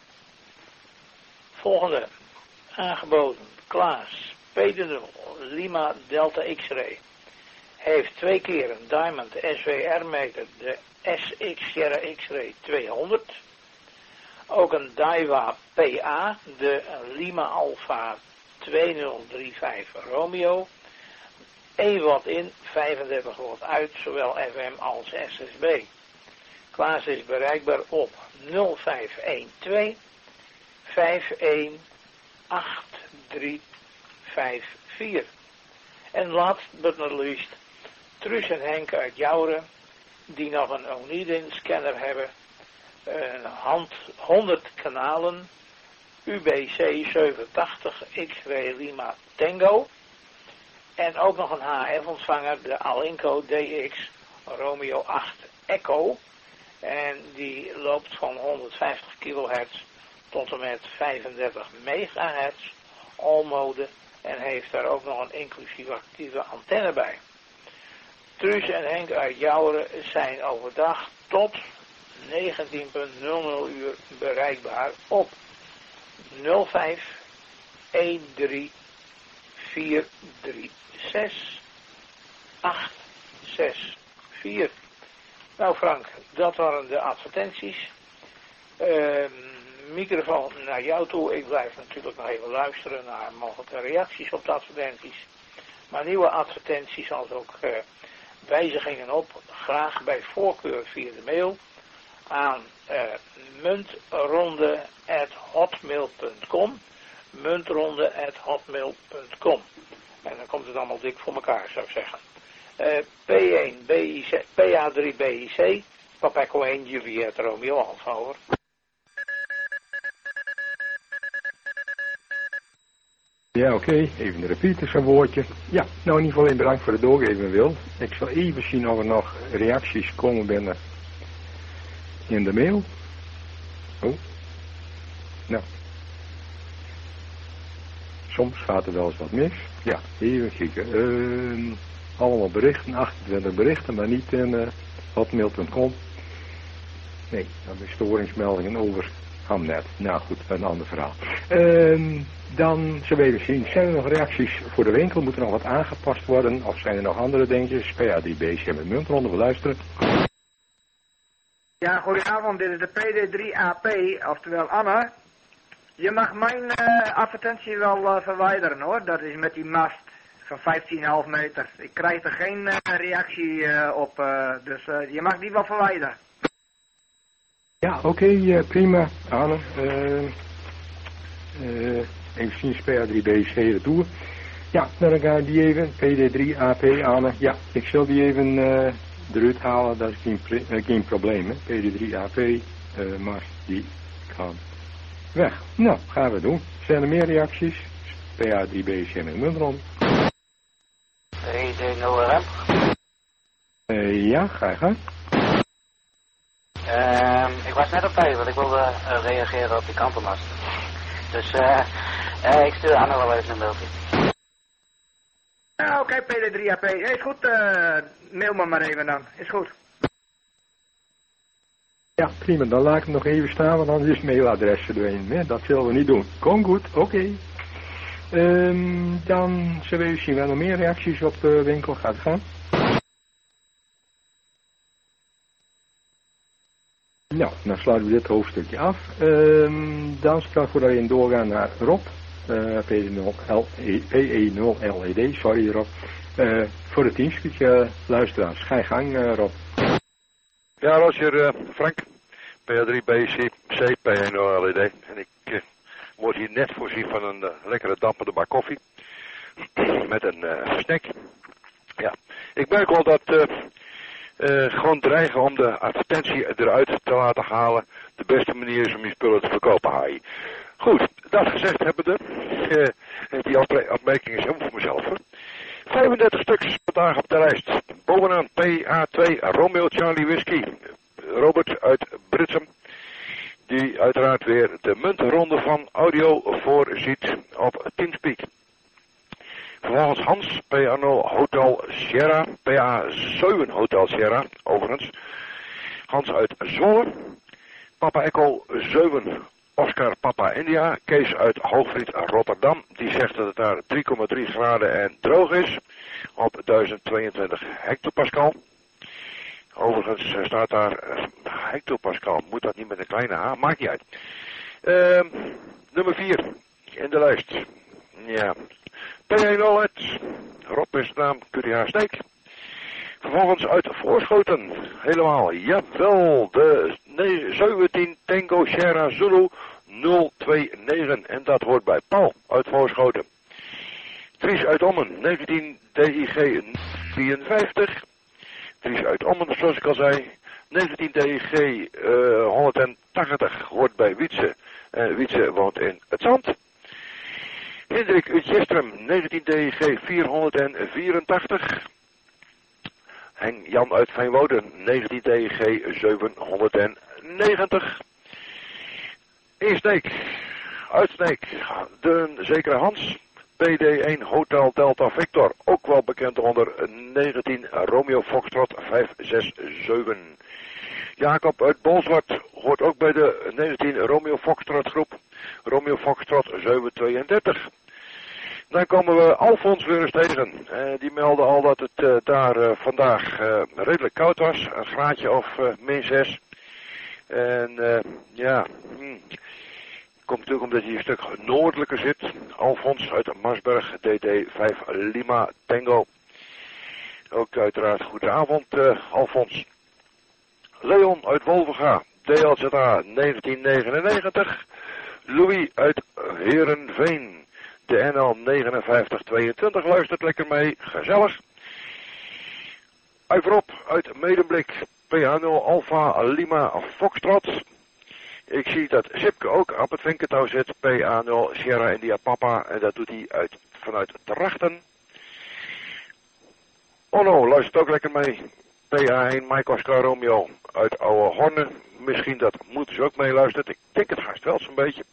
Volgende. Aangeboden. Klaas. P D nul Lima Delta X-Ray. Heeft twee keer een Diamond S W R meter. De S X Sierra X-Ray tweehonderd. Ook een Daiwa P A. De Lima Alpha tweeduizend driehonderdvijfendertig Romeo. één watt in, vijfendertig watt uit, zowel F M als S S B. Klaas is bereikbaar op nul vijf een twee vijf een acht drie vijf vier. En last but not least, Truus en Henk uit Jouren, die nog een Onidin scanner hebben, een hand, honderd kanalen, U B C zevenentachtig X-Ray Lima Tango, en ook nog een H F ontvanger, de Alinco D X Romeo acht Echo, en die loopt van honderdvijftig kilohertz tot en met vijfendertig megahertz, all-mode, en heeft daar ook nog een inclusief actieve antenne bij. Truus en Henk uit Jouren zijn overdag tot negentien uur bereikbaar op nul vijf een drie vier drie zes acht zes vier. Nou Frank, dat waren de advertenties. Uh, microfoon naar jou toe. Ik blijf natuurlijk nog even luisteren naar mogelijke reacties op de advertenties. Maar nieuwe advertenties als ook uh, wijzigingen op. Graag bij voorkeur via de mail aan uh, muntronde at hotmail punt com. muntronde at hotmail punt com. En dan komt het allemaal dik voor elkaar, zou ik zeggen. Uh, P één B I C, P A drie B I C, Papa Echo één Juliet Romeo Alpha, over. Ja, oké. Okay. Even de repeaters een woordje. Ja, nou in ieder geval in bedankt voor het doorgeven, Wil. Ik zal even zien of er nog reacties komen binnen in de mail. Oh. Nou. Soms gaat er wel eens wat mis. Ja, even kijken. Uh, allemaal berichten, achtentwintig berichten, maar niet in uh, hotmail punt com. Nee, dat is storingsmeldingen over Hamnet. Nou goed, een ander verhaal. Uh, dan zullen we even zien, zijn er nog reacties voor de winkel? Moet er nog wat aangepast worden? Of zijn er nog andere dingetjes? P A drie B C met muntronde, we luisteren. Ja, goedenavond, dit is de P D drie A P, oftewel Anne. Je mag mijn uh, advertentie wel uh, verwijderen hoor, dat is met die mast van vijftien komma vijf meter. Ik krijg er geen uh, reactie uh, op, uh, dus uh, je mag die wel verwijderen. Ja, oké, okay, uh, prima, Anne. Uh, uh, even zien, P A drie B C retour. Ja, dan ga ik die even, P D drie A P, Anne. Ja, ik zal die even uh, eruit halen, dat is geen, uh, geen probleem, hè. P D drie A P, uh, maar die kan weg. Nou, gaan we doen. Zijn er meer reacties? P A drie B C met muntron. P D nul R M. Uh, ja, ga je gang. Uh, ik was net op tijd, want ik wilde uh, reageren op die kantenmast. Dus uh, uh, ik stuur Anne wel even een mailtje. Ja, oké, okay, P D drie A P. Is goed, uh, mail me maar even dan. Is goed. Ja, prima. Dan laat ik hem nog even staan, want anders is het mailadres verdwenen. Hè? Dat zullen we niet doen. Kom goed, oké. Okay. Um, dan zullen we even zien, wel nog meer reacties op de winkel gaat gaan. Nou, dan sluiten we dit hoofdstukje af. Um, dan stel ik voor dat we in doorgaan naar Rob. Uh, P E nul L E D, sorry Rob. Uh, voor het teamspeech, luisteraars. Ga je gang, uh, Rob. Ja, Roger, uh, Frank. P A drie B C, C P E nul L E D. En ik uh, word hier net voorzien van een uh, lekkere dampende bak koffie. Met een uh, snack. Ja, ik merk wel dat uh, uh, gewoon dreigen om de advertentie eruit te laten halen de beste manier is om je spullen te verkopen, Hai. Goed, dat gezegd hebbende, uh, die opmerking is helemaal voor mezelf. Hè. vijfendertig stuks vandaag op de lijst. Bovenaan P A twee Romeo Charlie Whisky. Robert uit Britsum. Die uiteraard weer de muntronde van audio voorziet op Teamspeak. Vervolgens Hans, P A nul Hotel Sierra, P A zeven Hotel Sierra, overigens. Hans uit Zwolle. Papa Echo zeven Oscar Papa India. Kees uit Hoogvliet Rotterdam. Die zegt dat het daar drie komma drie graden en droog is. Op duizend tweeëntwintig hectopascal. Overigens staat daar uh, hectopascal. Moet dat niet met een kleine h? Maakt niet uit. Uh, nummer vier in de lijst. Ja. P één nul het. Rob is de naam. Q T H Steek. Vervolgens uit Voorschoten. Helemaal. Jawel. De zeventien Tango Sierra Zulu nul twee negen. En dat hoort bij Paul uit Voorschoten. Dries uit Ommen. negentien D I G vierenvijftig. Dries uit Ommen, zoals ik al zei. negentien D I G uh, honderdtachtig hoort bij Wietse. En Wietse woont in het Zand. Hendrik uit Jestrum, negentien D I G vierhonderdvierentachtig. Henk Jan uit Veenwouden, negentien D I G zevenhonderdnegentig. Insneek, Uitsneek, de zekere Hans. P D één Hotel Delta Victor, ook wel bekend onder negentien Romeo Foxtrot vijf zes zeven. Jacob uit Bolzwart hoort ook bij de negentien Romeo Foxtrot groep. Romeo Foxtrot zeven tweeëndertig. Dan komen we Alfons weer eens tegen. Uh, die meldde al dat het uh, daar uh, vandaag uh, redelijk koud was. Een graadje of uh, min zes. En uh, ja... Hmm. Komt natuurlijk omdat hij een stuk noordelijker zit. Alfons uit Marsberg, D D vijf Lima Tango. Ook uiteraard goedenavond, uh, Alfons. Leon uit Wolvenga, D L Z A negentien negenennegentig. Louis uit Heerenveen, de N L negenenvijftig tweeëntwintig. Luistert lekker mee, gezellig. Uiverop uit Medemblik, P H nul Alpha Lima Foxtrot. Ik zie dat Sipke ook op het vinkentouw zit, P A nul Sierra India Papa, en dat doet hij uit, vanuit Drachten. Onno luistert ook lekker mee, P A één Mike Oscar Romeo uit Oude Horne. Misschien dat moeten ze ook meeluisteren, ik denk het haast wel zo'n beetje.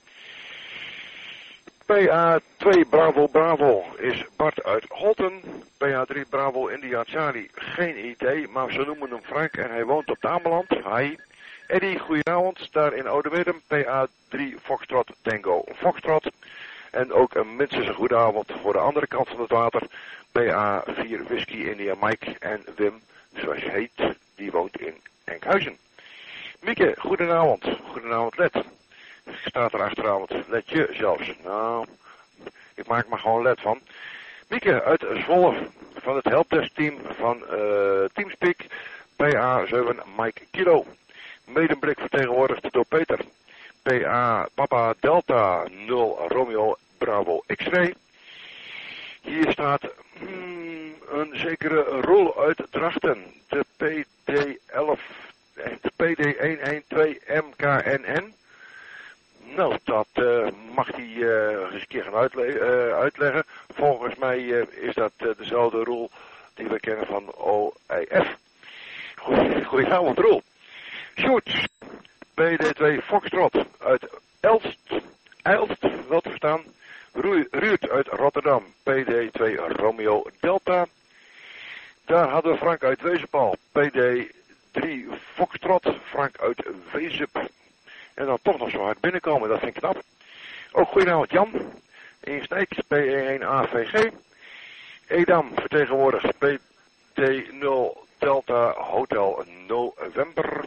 P A twee Bravo Bravo is Bart uit Holten. P A drie Bravo India Charlie, geen idee, maar ze noemen hem Frank en hij woont op Dameland. Hi. Eddie, goedenavond, daar in Oudemedem, P A drie Foxtrot Tango Foxtrot. En ook een minstens een goede avond voor de andere kant van het water, P A vier Whisky India Mike en Wim, zoals je heet, die woont in Enkhuizen. Mieke, goedenavond, goedenavond Let. Staat er achteraan, Letje zelfs. Nou, ik maak maar gewoon Let van. Mieke uit Zwolle, van het helpdesk team van uh, Teamspeak, P A zeven Mike Kilo. Medemblik vertegenwoordigd door Peter. P A Papa Delta nul Romeo Bravo X-ray. Hier staat hmm, een zekere rol uit Drachten. De P D elf, de P D honderdtwaalf M K N N. Nou, dat uh, mag hij uh, eens een keer gaan uitle uh, uitleggen. Volgens mij uh, is dat uh, dezelfde rol die we kennen van O I F. Goedenavond, Roel. Sjoerd, P D twee Foxtrot uit Elst, Eilst, wel te verstaan. Ruud uit Rotterdam, P D twee Romeo Delta. Daar hadden we Frank uit Wezenpal, P D drie Foxtrot, Frank uit Wezep. En dan toch nog zo hard binnenkomen, dat vind ik knap. Ook goedenavond Jan, in Sneek, P E één A V G. Edam vertegenwoordigt P D nul Delta Hotel November.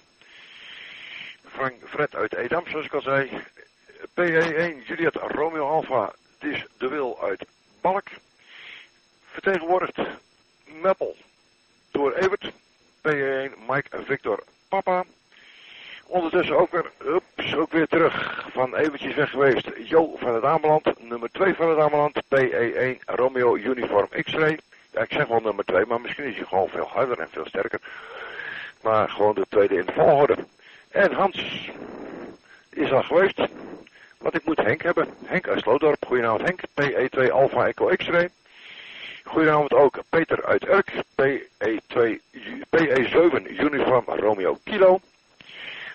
Frank Fred uit Edam, zoals ik al zei. P E één Juliet Romeo Alpha, Dis de Wil uit Balk. Vertegenwoordigd Meppel door Evert. P E één Mike Victor Papa. Ondertussen ook weer, ups, ook weer terug van eventjes weg geweest. Jo van het Ameland, nummer twee van het Ameland. P E één Romeo Uniform X-ray. Ja, ik zeg wel nummer twee, maar misschien is hij gewoon veel harder en veel sterker. Maar gewoon de tweede in de volgorde. En Hans is al geweest. Want ik moet Henk hebben. Henk uit Sloodorp. Goedenavond Henk. P E twee Alpha Echo X-ray. Goedenavond ook Peter uit Urk. P E twee, P E zeven Uniform Romeo Kilo.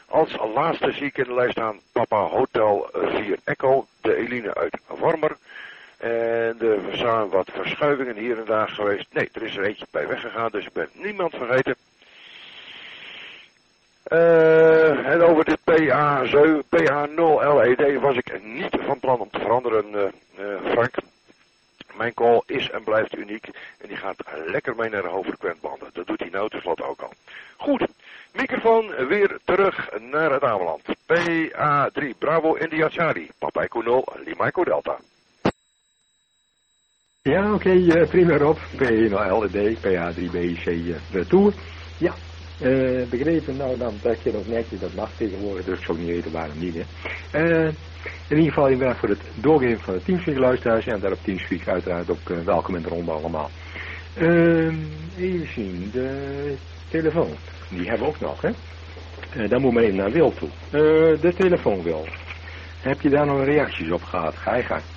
Als laatste zie ik in de lijst staan Papa Hotel vier Echo, de Eline uit Wormer. En er zijn wat verschuivingen hier en daar geweest. Nee, er is er eentje bij weggegaan, dus ik ben niemand vergeten. Uh, en over de P A nul L E D was ik niet van plan om te veranderen, uh, uh, Frank. Mijn call is en blijft uniek en die gaat lekker mee naar de hoogfrequentbanden. Dat doet hij nou tenslotte ook al. Goed, microfoon weer terug naar het Ameland. P A drie Bravo India Charlie, Papa Echo nul, Lima Echo Delta. Ja, oké, okay, uh, prima Rob. P A nul L E D, P A drie B C uh, Retour. Ja, uh, begrepen nou dan dat je nog netjes, dat mag tegenwoordig, dus ik zou niet weten waarom niet. Hè. Uh, in ieder geval, ik ben voor het doorgeven van de Teamspeak luisteraars en daar op Teamspeak uiteraard ook uh, welkom in de ronde allemaal. Uh, even zien, de telefoon, die hebben we ook nog, hè. Uh, dan moet men even naar Wil toe. Uh, de telefoon Wil. Heb je daar nog reacties op gehad? Ga je gang.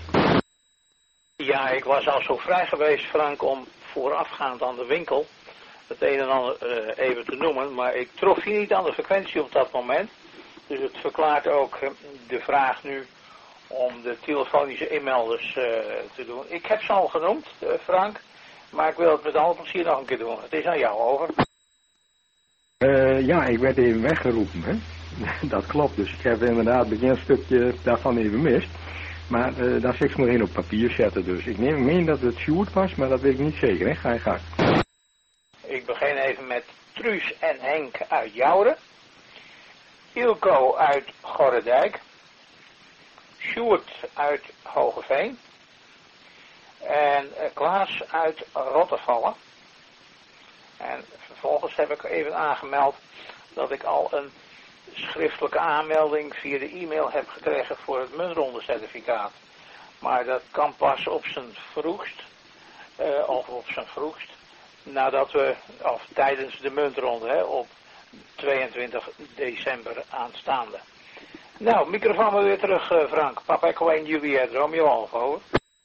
Ja, ik was al zo vrij geweest, Frank, om voorafgaand aan de winkel het een en ander uh, even te noemen, maar ik trof hier niet aan de frequentie op dat moment. Dus het verklaart ook uh, de vraag nu om de telefonische inmelders uh, te doen. Ik heb ze al genoemd, uh, Frank, maar ik wil het met alle plezier nog een keer doen. Het is aan jou, over. Uh, ja, ik werd even weggeroepen, hè. Dat klopt, dus ik heb inderdaad het beginstukje daarvan even mist. Maar uh, dat zit ik meteen op papier zetten, dus ik neem meen dat het Sjoerd was, maar dat weet ik niet zeker, hè. Ga je gang. Ik begin even met Truus en Henk uit Jouren. Ilko uit Gorredijk. Sjoerd uit Hogeveen. En uh, Klaas uit Rottevallen. En vervolgens heb ik even aangemeld dat ik al een schriftelijke aanmelding via de e-mail heb gekregen voor het muntronde certificaat. Maar dat kan pas op zijn vroegst, uh, of op zijn vroegst, nadat we, of tijdens de muntronde, hè, op tweeëntwintig december aanstaande. Nou, microfoon maar weer terug, uh, Frank. Papa Echo één Juliet, Romeo Alfa, hoor.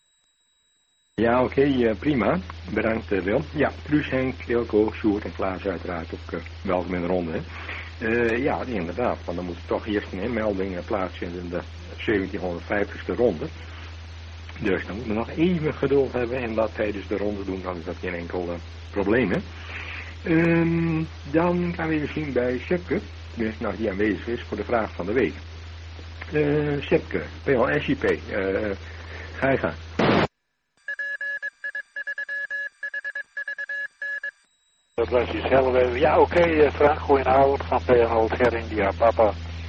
Ja, oké, okay, uh, prima. Bedankt, uh, Wil. Ja, Truus, Henk, Ilko, Sjoerd en Klaas uiteraard ook uh, welkom in de ronde, hè. Uh, ja, inderdaad, want dan moet er toch eerst een inmelding plaatsvinden in de zeventienhonderdvijftigste ronde. Dus dan moeten we nog even geduld hebben en dat tijdens de ronde doen, dan is dat geen enkel uh, probleem, hè. Um, dan gaan we even zien bij Sepke, dus nou die aanwezig is voor de vraag van de week. Uh, Sepke, P L S I P, uh, ga je gaan. Dat was jezelf even. Ja, oké, okay, Frank, goedenavond van P N O India, papa.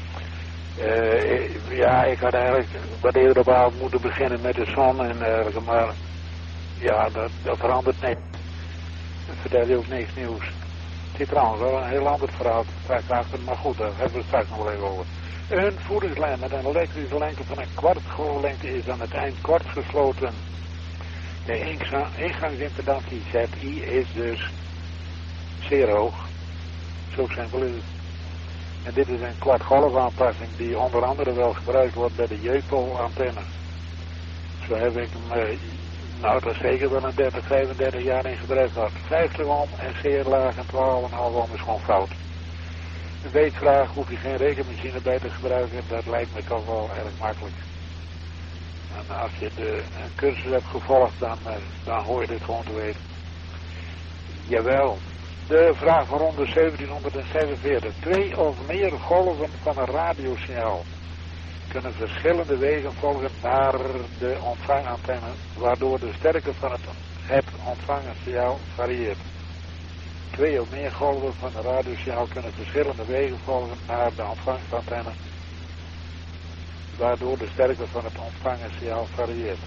Uh, ja, ik had eigenlijk wat eerder op avond moeten beginnen met de zon en dergelijke, maar ja, dat, dat verandert niet. Dat vertel je ook niks nieuws. Het is trouwens wel een heel ander verhaal, straks achter, maar goed, daar hebben we het straks nog wel even over. Een voedingslijn met een elektrische lengte van een kwart golflengte is aan het eind kwart gesloten. De ingangsimpedantie Z I is dus zeer hoog. Zo simpel is het. En dit is een kwart golfaanpassing die onder andere wel gebruikt wordt bij de Jeupol-antenne. Zo heb ik hem, uh, nou dat is zeker wel een dertig, vijfendertig jaar in gebruik gehad. vijftig ohm en zeer laag en twaalf komma vijf ohm is gewoon fout. Een weetvraag hoef je geen rekenmachine bij te gebruiken, dat lijkt me toch wel erg makkelijk. En als je de een cursus hebt gevolgd, dan, uh, dan hoor je dit gewoon te weten. Jawel. De vraag van ronde zeventienhonderdzevenenveertig. Twee of meer golven van een radiosignaal kunnen verschillende wegen volgen naar de ontvangantenne, waardoor de sterkte van het, het ontvangsignaal varieert. Twee of meer golven van een radiosignaal kunnen verschillende wegen volgen naar de ontvangstantenne, waardoor de sterkte van het ontvangsignaal varieert.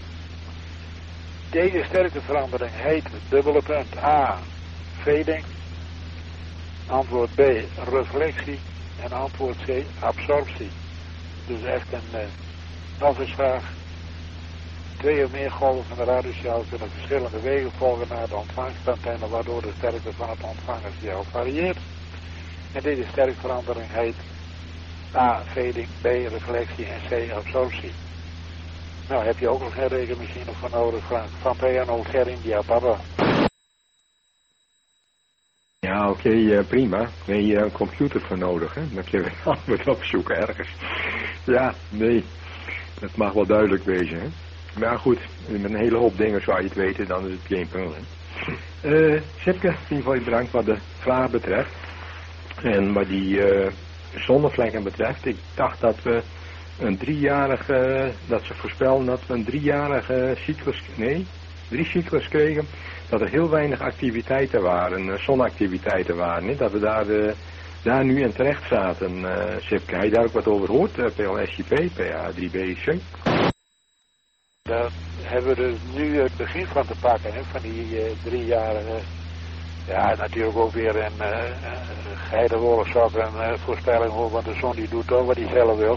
Deze sterkteverandering heet dubbele punt A. Fading, antwoord B, reflectie en antwoord C, absorptie. Dus echt een uh, novice-vraag. Twee of meer golven van de radiosignaal kunnen verschillende wegen volgen naar de ontvangstantenne, waardoor de sterkte van het ontvangersignaal varieert. En deze sterkteverandering heet A, fading, B, reflectie en C, absorptie. Nou, heb je ook nog geen rekenmachine voor nodig, Frank? Van P N O India, papa. Ja, oké, okay, uh, prima. Nee, je uh, een computer voor nodig, hè. Dan kun je weer antwoord opzoeken ergens. Ja, nee. Dat mag wel duidelijk wezen, hè. Maar goed, met een hele hoop dingen zou je het weten, dan is het geen punt, hè. Uh, Sipke, in ieder geval bedankt wat de vraag betreft. En wat die uh, zonnevlekken betreft, ik dacht dat we een driejarige, dat ze voorspelden dat we een driejarige cyclus, nee, drie cyclus kregen, dat er heel weinig activiteiten waren, uh, zonactiviteiten waren, hè? Dat we daar, uh, daar nu in terecht zaten. Uh, Sipke, heb je daar ook wat over gehoord? Uh, P L S J P, P A drie B C? Daar hebben we dus nu het begin van te pakken, hè, van die uh, driejarige. Ja, natuurlijk ook weer een uh, geitenwollenzak en uh, voorspelling hoor, want de zon die doet toch wat hij zelf wil.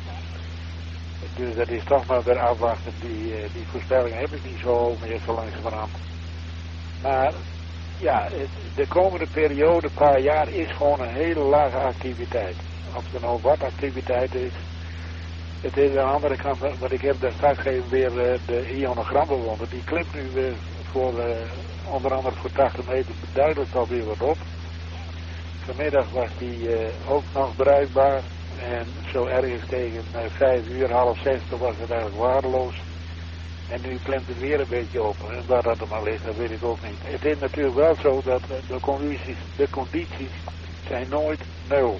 Dus dat is toch maar weer afwachten. Die, uh, die voorspelling heb ik niet zo meer zo langzamerhand. Maar ja, het, de komende periode, een paar jaar, is gewoon een hele lage activiteit. Of er nou wat activiteit is. Het is aan de andere kant, want ik heb daar straks even weer uh, de ionogram bewonderd. Die klimt nu weer voor, uh, onder andere voor tachtig meter duidelijk alweer wat op. Vanmiddag was die uh, ook nog bruikbaar. En zo ergens tegen uh, vijf uur, half zes, was het eigenlijk waardeloos. En nu klimt het weer een beetje op. En waar dat er maar ligt, dat weet ik ook niet. Het is natuurlijk wel zo dat uh, de, condities, de condities zijn nooit nul.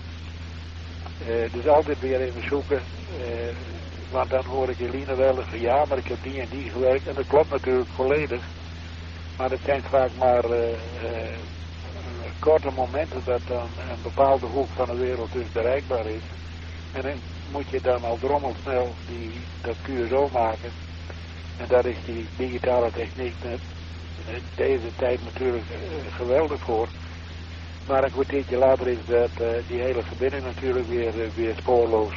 Uh, dus altijd weer even zoeken. Uh, want dan hoor ik Eline wel eens van ja, maar ik heb die en die gewerkt. En dat klopt natuurlijk volledig. Maar het zijn vaak maar uh, uh, korte momenten dat dan een bepaalde hoek van de wereld dus bereikbaar is. En dan moet je dan al drommelsnel die, dat Q S O maken. En daar is die digitale techniek net deze tijd natuurlijk uh, geweldig voor. Maar een kwartiertje later is dat, uh, die hele verbinding natuurlijk weer, uh, weer spoorloos.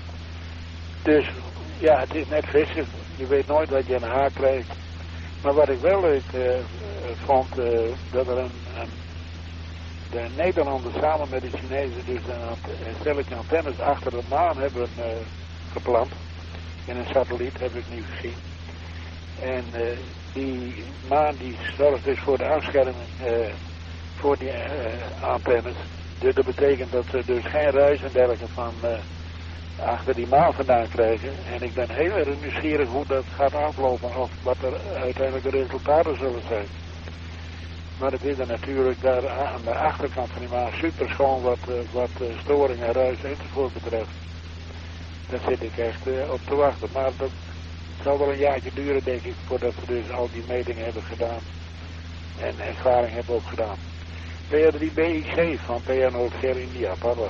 Dus ja, het is net vissen. Je weet nooit wat je aan de haak krijgt. Maar wat ik wel leuk uh, vond, uh, dat er een, een, de Nederlanders samen met de Chinezen dus een, een stelletje antennes achter de maan hebben uh, geplant. In een satelliet, heb ik niet gezien. En uh, die maan die zorgt dus voor de afscherming uh, voor die uh, antennes. Dus dat betekent dat ze dus geen ruis en dergelijke van uh, achter die maan vandaan krijgen. En ik ben heel erg nieuwsgierig hoe dat gaat aflopen of wat er uiteindelijk de resultaten zullen zijn. Maar het is er natuurlijk daar aan de achterkant van die maan super schoon wat, uh, wat uh, storing en ruis enzovoort betreft. Daar zit ik echt uh, op te wachten. Maar dat zal wel een jaartje duren denk ik voordat we dus al die metingen hebben gedaan. En ervaring hebben opgedaan. P R drie B I C van P R Noord-Ver India, papa.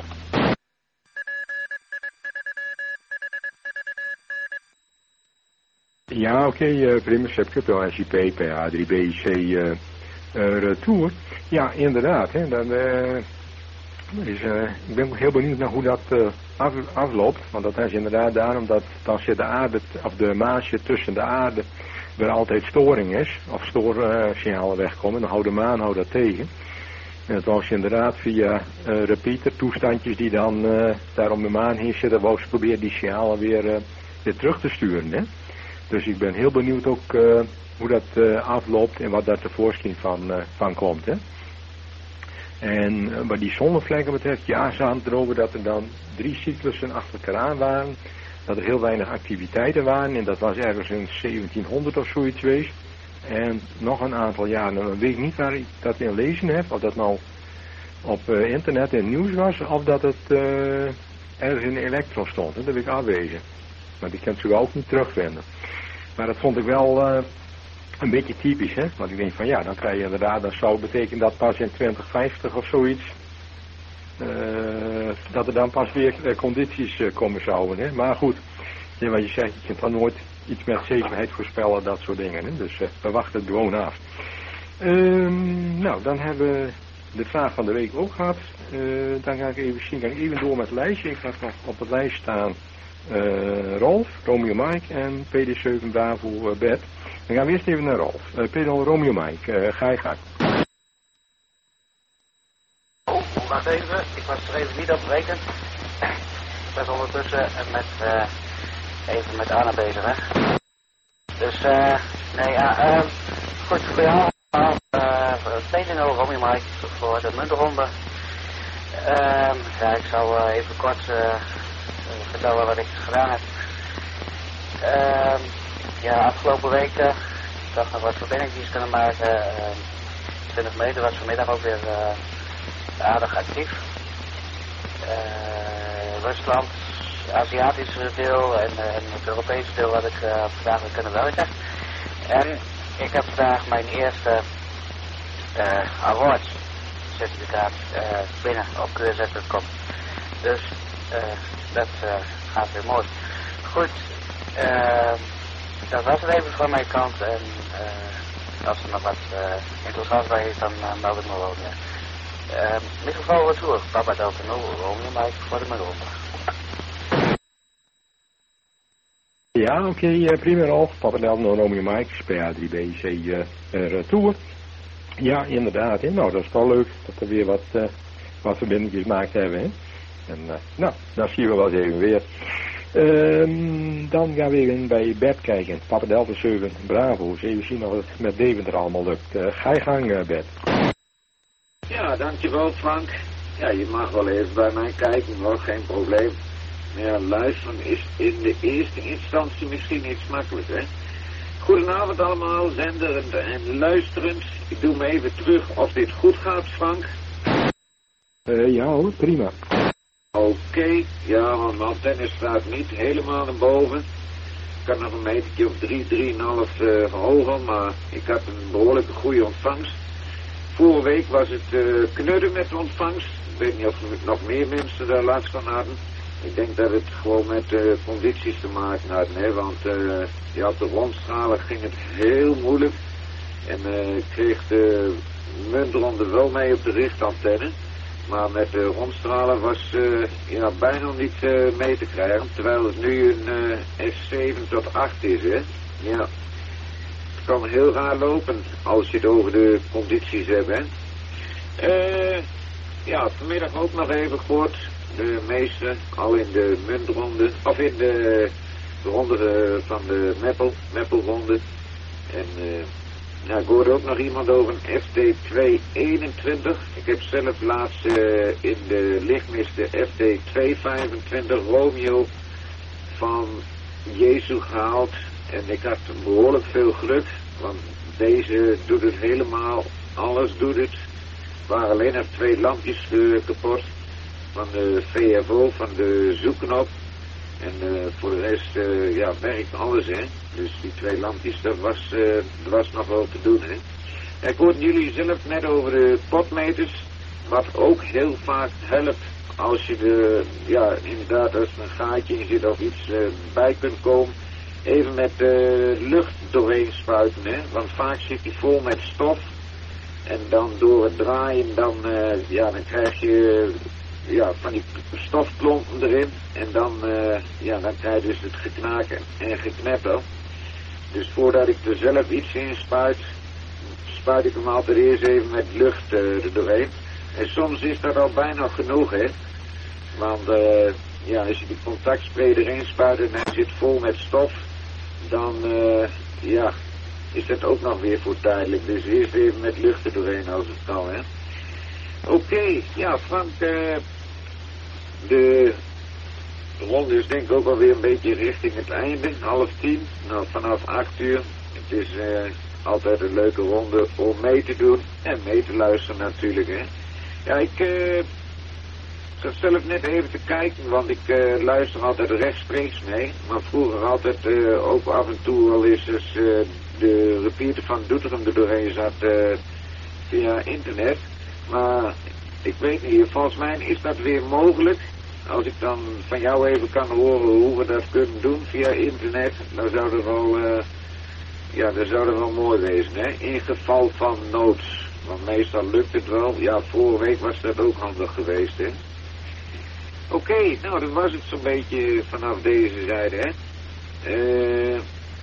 Ja, oké, okay, uh, Primus, heb ik wel S I P, P A drie B I C uh, uh, retour. Ja, inderdaad. Hè, dan, uh, is, uh, ik ben heel benieuwd naar hoe dat uh, af, afloopt. Want dat is inderdaad daarom dat als je de aarde, of de maasje tussen de aarde, er altijd storing is, of stoorsignalen uh, wegkomen, dan houdt de maan houdt dat tegen. En dat was inderdaad via uh, repeater toestandjes die dan uh, daar om de maan heen zitten, wou ze proberen die signalen weer, uh, weer terug te sturen. Hè? Dus ik ben heel benieuwd ook uh, hoe dat uh, afloopt en wat daar tevoorschijn van, uh, van komt. Hè? En uh, wat die zonnevlekken betreft, ja, ze hadden het erover dat er dan drie cyclussen achter elkaar aan waren. Dat er heel weinig activiteiten waren en dat was ergens in zeventienhonderd of zoiets geweest. En nog een aantal jaren, dan weet ik niet waar ik dat in lezen heb, of dat nou op uh, internet en nieuws was, of dat het uh, ergens in elektro stond. Dat heb ik afwezen. Maar die kan ze ook niet terugvinden. Maar dat vond ik wel uh, een beetje typisch, hè. Want ik denk van ja, dan krijg je inderdaad, dat zou betekenen dat pas in twintig vijftig of zoiets, uh, dat er dan pas weer uh, condities uh, komen zouden, hè. Maar goed, ja, wat je zegt, je kunt dan nooit iets met zekerheid voorspellen, dat soort dingen, hè. Dus uh, we wachten het gewoon af. Um, nou, dan hebben we de vraag van de week ook gehad. Uh, dan ga ik even zien, ga ik even door met het lijstje. Ik ga nog op het lijst staan uh, Rolf, Romeo Mike en P D zeven Bravo uh, Bert. Dan gaan we eerst even naar Rolf. Uh, P D Romeo Mike, uh, ga je gang. Oh, wacht even. Ik was er even niet op rekenen. Ik was ondertussen met, uh, even met Anne bezig, hè. Dus, eh, uh, nee, ja, uh, goed, voor jou. Uh, twee nul Romeo Mike voor de muntronde. Uh, ja, ik zal uh, even kort uh, vertellen wat ik gedaan heb. Uh, ja, afgelopen weken toch nog wat verbindingjes kunnen maken. Uh, twintig meter was vanmiddag ook weer uh, aardig actief. Uh, Rusland, Aziatische deel en, uh, en het Europese deel wat ik uh, vandaag weer kunnen werken. En ik heb vandaag mijn eerste uh, award certificaat uh, binnen op Q R Z punt com. Dus uh, dat uh, gaat weer mooi. Goed, uh, dat was het even van mijn kant. En uh, als er nog wat uh, interessants bij is, dan uh, meld ik me wel weer. Uh, microfoon retour, Papa Delta nul, Romeo Mike voor de middelronde. Ja, oké, okay, uh, prima Rolf. Papa Delta nul, Romeo Mike, P A drie B C uh, uh, retour. Ja, inderdaad. Hè. Nou, dat is wel leuk dat we weer wat, uh, wat verbindingjes gemaakt hebben. Hè. En uh, nou, dan zien we wel eens even weer. Um, dan gaan we even bij Bert kijken. Papa Delta zeven, Bravo. Dus even zien of het met Deventer allemaal lukt. Uh, ga je gang, uh, Bert. Ja, dankjewel Frank. Ja, je mag wel even bij mij kijken hoor, geen probleem. Maar ja, luisteren is in de eerste instantie misschien iets makkelijk, hè. Goedenavond allemaal, zenderend en luisterend. Ik doe me even terug of dit goed gaat, Frank. Uh, ja hoor, prima. Oké, okay. Ja, want mijn antenne staat niet helemaal naar boven. Ik had nog een metertje of drie, drieënhalf uh, hoger, maar ik had een behoorlijke goede ontvangst. Vorige week was het uh, knudden met de ontvangst. Ik weet niet of nog meer mensen daar last van hadden. Ik denk dat het gewoon met uh, condities te maken had, hè, want uh, ja, op de rondstralen ging het heel moeilijk. En uh, ik kreeg de muntronde wel mee op de richtantenne. Maar met de rondstralen was uh, ja, bijna niet uh, mee te krijgen, terwijl het nu een uh, F zeven tot acht is, hè. Ja, het kan heel raar lopen als je het over de condities hebt, hè. Uh, ja, vanmiddag ook nog even gehoord. De meeste al in de muntronde, of in de ronde van de Meppel, Meppelronde. En uh, nou, ik hoorde ook nog iemand over een F D twee eenentwintig. Ik heb zelf laatst uh, in de lichtmist de F D twee vijfentwintig Romeo van Jezus gehaald. En ik had behoorlijk veel geluk, want deze doet het helemaal, alles doet het. Er waren alleen nog twee lampjes uh, kapot. Van de V F O, van de zoekknop. En uh, voor de rest, uh, ja, werkt alles, hè. Dus die twee lampjes, dat was, uh, dat was nog wel te doen, hè. Ik hoorde jullie zelf net over de potmeters. Wat ook heel vaak helpt als je de, ja, inderdaad, als er een gaatje in zit of iets uh, bij kunt komen. Even met uh, lucht doorheen spuiten, hè. Want vaak zit die vol met stof. En dan door het draaien, dan, uh, ja, dan krijg je... ja, van die stofklompen erin. En dan, uh, ja, dan krijg je dus het geknaken en geknetter. Dus voordat ik er zelf iets in spuit, spuit ik hem altijd eerst even met lucht uh, er doorheen. En soms is dat al bijna genoeg, hè. Want, uh, ja, als je die contactspray erin spuit en hij zit vol met stof, dan, uh, ja, is dat ook nog weer voor tijdelijk. Dus eerst even met lucht er doorheen als het kan, hè. Oké, okay, ja Frank, uh, de ronde is denk ik ook alweer een beetje richting het einde, half tien, nou vanaf acht uur. Het is uh, altijd een leuke ronde om mee te doen en mee te luisteren natuurlijk, hè. Ja, ik uh, zat zelf net even te kijken, want ik uh, luister altijd rechtstreeks mee, maar vroeger altijd uh, ook af en toe wel eens als uh, de repeater van Doetinchem er doorheen zat uh, via internet. Maar ik weet niet, volgens mij is dat weer mogelijk. Als ik dan van jou even kan horen hoe we dat kunnen doen via internet, dan zou dat wel, uh, ja, dat zou dat wel mooi wezen, hè. In geval van nood. Want meestal lukt het wel. Ja, vorige week was dat ook handig geweest, hè. Oké, okay, nou, dat was het zo'n beetje vanaf deze zijde, hè. Uh,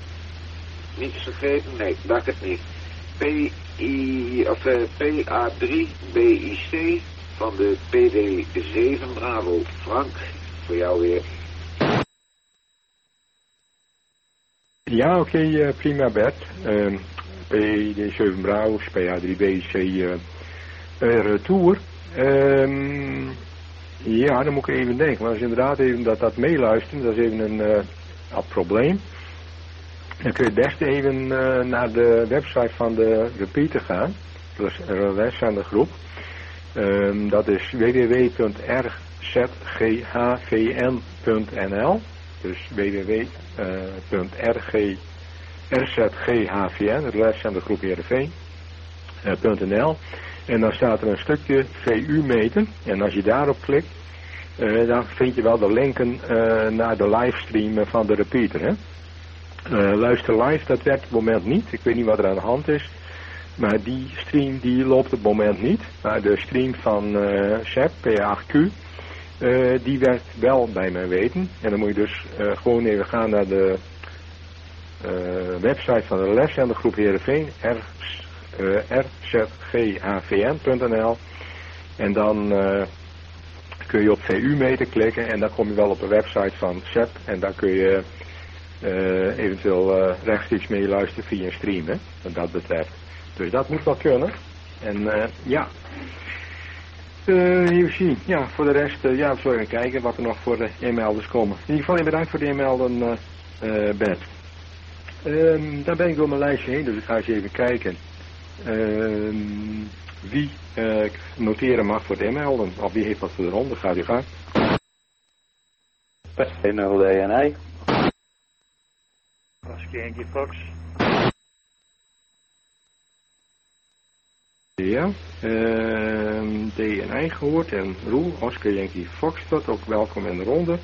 niets vergeten? Nee, ik dacht het niet. P I, of, uh, P A drie B I C van de P D zeven Bravo. Frank, voor jou weer. Ja, oké, okay, uh, prima Bert. Uh, P D zeven Bravo, P A drie B C uh, Retour. Um, ja, dan moet ik even denken. Maar als inderdaad even dat, dat meeluisteren, dat is even een, uh, een probleem. Dan kun je het beste even uh, naar de website van de repeater gaan. Dus les aan de groep. Um, dat is w w w punt r z g h v n punt n l. Dus w w w punt r z g h v n, het les aan de groep Heerenveen, uh, .nl. En dan staat er een stukje V U meten. En als je daarop klikt, uh, dan vind je wel de linken uh, naar de livestream van de repeater. Hè? Uh, luister live, dat werkt op het moment niet. Ik weet niet wat er aan de hand is. Maar die stream die loopt op het moment niet. Maar de stream van uh, S E P, P acht Q, uh, die werkt wel bij mijn weten. En dan moet je dus uh, gewoon even gaan naar de uh, website van de les aan de groep Heerenveen, r z g h v n punt n l. En dan uh, kun je op V U meten klikken en dan kom je wel op de website van S E P. En dan kun je uh, eventueel uh, rechtstreeks meeluisteren via een stream, hè, wat dat betreft. Dus dat moet wel kunnen. En uh, ja, uh, hier zien. Ja, voor de rest, uh, ja, we zullen even kijken wat er nog voor de e-mailders komen. In ieder geval bedankt voor de e-mailden, uh, uh, Bert. Um, daar ben ik door mijn lijstje heen, dus ik ga eens even kijken um, wie uh, noteren mag voor de e-mailden. Of wie heeft wat voor de ronde. Gaat u gaan. P nul D N I. Oscar Fox. Ja, uh, D N I gehoord en Roel, Oscar Yankee Foxtrot, ook welkom in de ronde.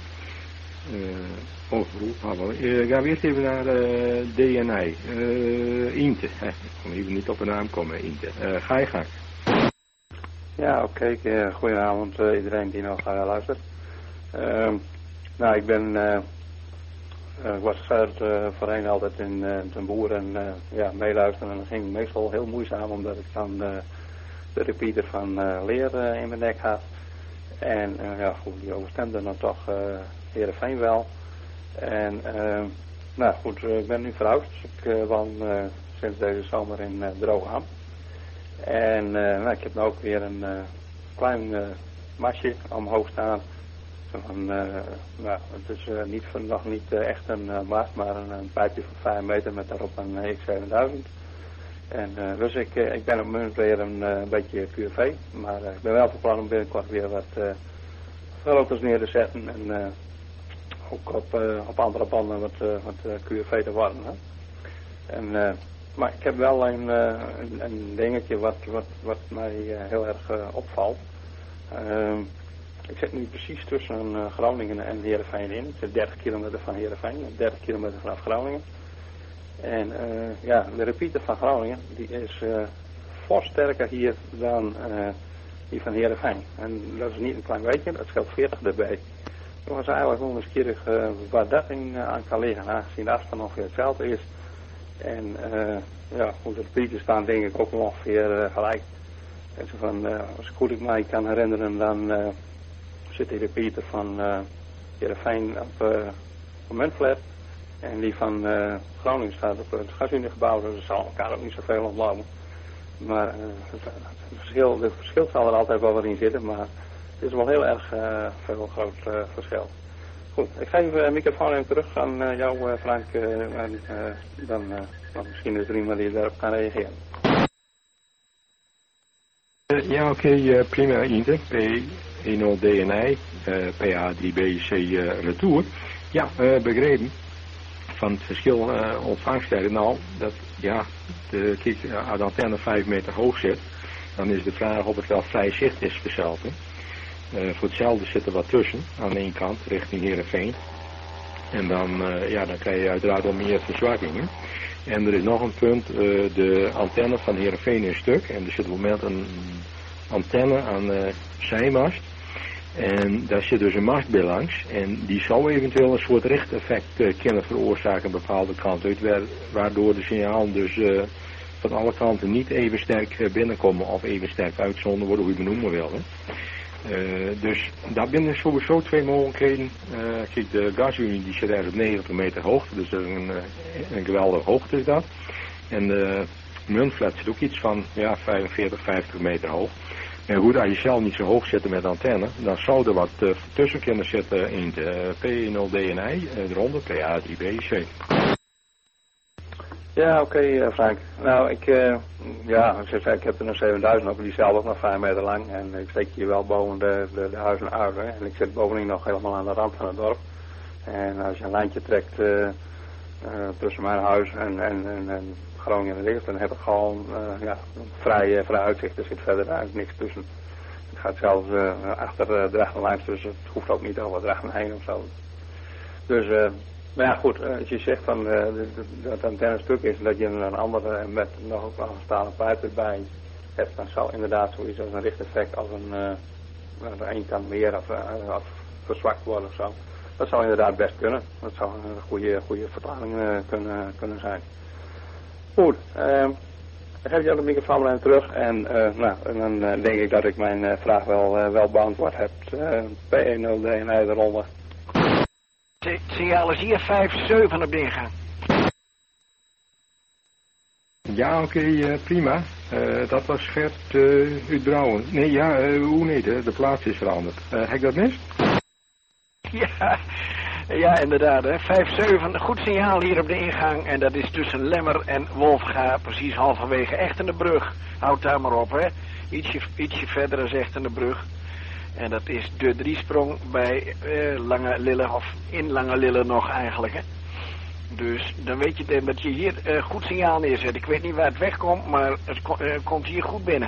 Uh, oh, Roel, Pablo. Uh, gaan we eerst even naar uh, D N I. Uh, Inte, ik kon even niet op een naam komen, Inte. Uh, ga je gang. Ja, oké. Okay. Uh, goedenavond uh, iedereen die nog uh, luistert. Uh, nou, ik ben... Uh, Uh, ik was gestuurd uh, voorheen altijd in uh, Den Boer en uh, ja, meeluisteren. En dat ging meestal heel moeizaam omdat ik dan uh, de repeater van uh, Leer uh, in mijn nek had. En uh, ja, goed, die overstemde dan toch uh, Heerenveen wel. En uh, nou goed, uh, ik ben nu verhuisd. Dus ik uh, woon uh, sinds deze zomer in uh, Drogham. En uh, nou, ik heb nu ook weer een uh, klein uh, masje omhoog staan. Van, uh, nou, het is uh, niet, nog niet uh, echt een uh, mast, maar een, een pijpje van vijf meter met daarop een X zevenduizend. En uh, dus ik, uh, ik ben op moment weer een, uh, een beetje Q R V, maar uh, ik ben wel van plan om binnenkort weer wat uh, veloters neer te zetten en uh, ook op, uh, op andere banden wat, uh, wat uh, Q R V te worden. Hè? En, uh, maar ik heb wel een, uh, een, een dingetje wat, wat, wat mij uh, heel erg uh, opvalt. Uh, Ik zit nu precies tussen uh, Groningen en Heerenveen in. Ik zit dertig kilometer van Heerenveen, dertig kilometer vanaf Groningen. En uh, ja, de repeater van Groningen, die is uh, fors sterker hier dan uh, die van Heerenveen. En dat is niet een klein beetje, dat scheelt veertig dB. Ik was eigenlijk wel nieuwsgierig uh, waar dat in uh, aan kan liggen, aangezien de afstand ongeveer hetzelfde is. En uh, ja, goed, de repeaters staan denk ik ook ongeveer uh, gelijk. En zo van, uh, als ik goed mij kan herinneren, dan... Uh, zit de repeater van uh, Heerenveen op uh, een muntflat en die van uh, Groningen staat op het gasuniegebouw, dus dat zal elkaar ook niet zoveel ontlopen. Maar uh, het, het, verschil, het verschil zal er altijd wel wat in zitten, maar het is wel heel erg uh, veel groot uh, verschil. Goed, ik geef de uh, microfoon even terug aan uh, jou uh, Frank uh, en uh, dan uh, nou, misschien is er iemand die daarop kan reageren. Uh, ja, oké, okay, uh, prima, Inte. P nul D N I, uh, P A drie B C uh, Retour. Ja, uh, begrepen. Van het verschil uh, ontvangstijden. Nou, dat, ja, de, kijk, als de antenne vijf meter hoog zit, dan is de vraag of het wel vrij zicht is voor hetzelfde. Uh, voor hetzelfde zit er wat tussen, aan de ene kant, richting Heerenveen. En dan, uh, ja, dan krijg je uiteraard wel meer verzwakkingen. En er is nog een punt, uh, de antenne van Heerenveen is stuk. En er zit op het moment een antenne aan de zijmast. En daar zit dus een mastbil langs. En die zou eventueel een soort richteffect uh, kunnen veroorzaken een bepaalde kant uit. Waardoor de signalen dus uh, van alle kanten niet even sterk uh, binnenkomen of even sterk uitzonden worden, hoe je het benoemen wil. Hè. Uh, dus daar binnen sowieso twee mogelijkheden. Uh, kijk, de gasunie die zit ergens op negentig meter hoogte, dus dat is een, een geweldige hoogte is dat. En de muntflat zit ook iets van ja, vijfenveertig, vijftig meter hoog. En goed, als je zelf niet zo hoog zit met antenne, dan zou er wat uh, tussen kunnen zitten in de P nul D N I, uh, eronder P A drie B C. Ja, oké okay, uh, Frank. Nou, ik, uh, ja, ik, zeg, ik heb er een zevenduizend op, die is zelf ook nog vijf meter lang. En ik steek hier wel boven de, de, de huizen uit. Hè. En ik zit bovendien nog helemaal aan de rand van het dorp. En als je een lijntje trekt uh, uh, tussen mijn huis en, en, en, en Groningen en Richt, dan heb ik gewoon uh, ja, vrij, uh, vrij uitzicht. Er zit verder eigenlijk niks tussen. Het gaat zelfs uh, achter uh, Drachtenlijn, dus het hoeft ook niet over Drachten heen of zo. Dus, uh, maar ja goed, uh, als je zegt van, uh, dat het antenne stuk is en dat je een andere met nog ook wel een stalen pijp erbij hebt, dan zou inderdaad zoiets als een richteffect als een, uh, een kan meer of, uh, of verzwakt worden of zo. Dat zou inderdaad best kunnen. Dat zou een goede, goede verklaring uh, kunnen, kunnen zijn. Goed, uh, dan geef je de microfoon aan terug en, uh, nou, en dan uh, denk ik dat ik mijn uh, vraag wel, uh, wel beantwoord heb. Uh, P nul D N I eronder. Het signaal is hier vijf zeven op de ingang. Ja, oké, okay, uh, prima. Uh, dat was Gert uh, uit Brouwen. Nee, ja, uh, hoe nee, de, de plaats is veranderd. Uh, heb ik dat mis? Ja, ja, inderdaad. Hè. vijf zeven, goed signaal hier op de ingang. En dat is tussen Lemmer en Wolfga, precies halverwege Echtendebrug. Houd daar maar op, hè. Ietsje, ietsje verder is Echtendebrug. En dat is de driesprong bij uh, Lange Lille, of in Lange Lille nog eigenlijk, hè. Dus dan weet je dat je hier uh, goed signaal neerzet. Ik weet niet waar het wegkomt, maar het ko uh, komt hier goed binnen.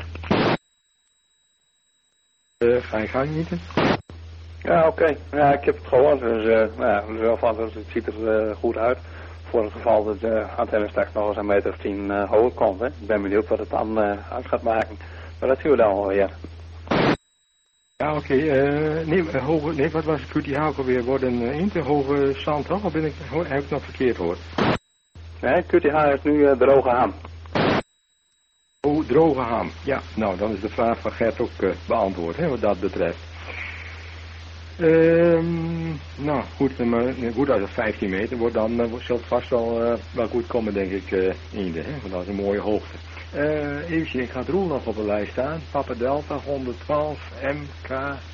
Uh, ga je gang niet? Ja, oké. Okay. Ja, ik heb het gehoord. Dus, uh, nou ja, wel van, dus het ziet er uh, goed uit. Voor het geval dat de uh, antenne straks nog eens een meter of tien uh, hoger komt. Hè. Ik ben benieuwd wat het dan uh, uit gaat maken. Maar dat zien we dan wel weer. Ja, oké. Okay. Uh, nee, uh, nee, wat was het? Q T H ook alweer? Wordt een uh, te hoge stand, toch? Of ben ik, heb ik nog verkeerd gehoord? Nee, Q T H is nu uh, droge ham. Oh, droge ham. Ja, nou, dan is de vraag van Gert ook uh, beantwoord, hè, wat dat betreft. Um, nou, goed, maar goed, als het vijftien meter wordt, dan uh, zal het vast wel, uh, wel goed komen, denk ik, uh, in de, hè, want dat is een mooie hoogte. Uh, even, ik ga het Roel nog op de lijst staan. Papa Delta honderdtwaalf M K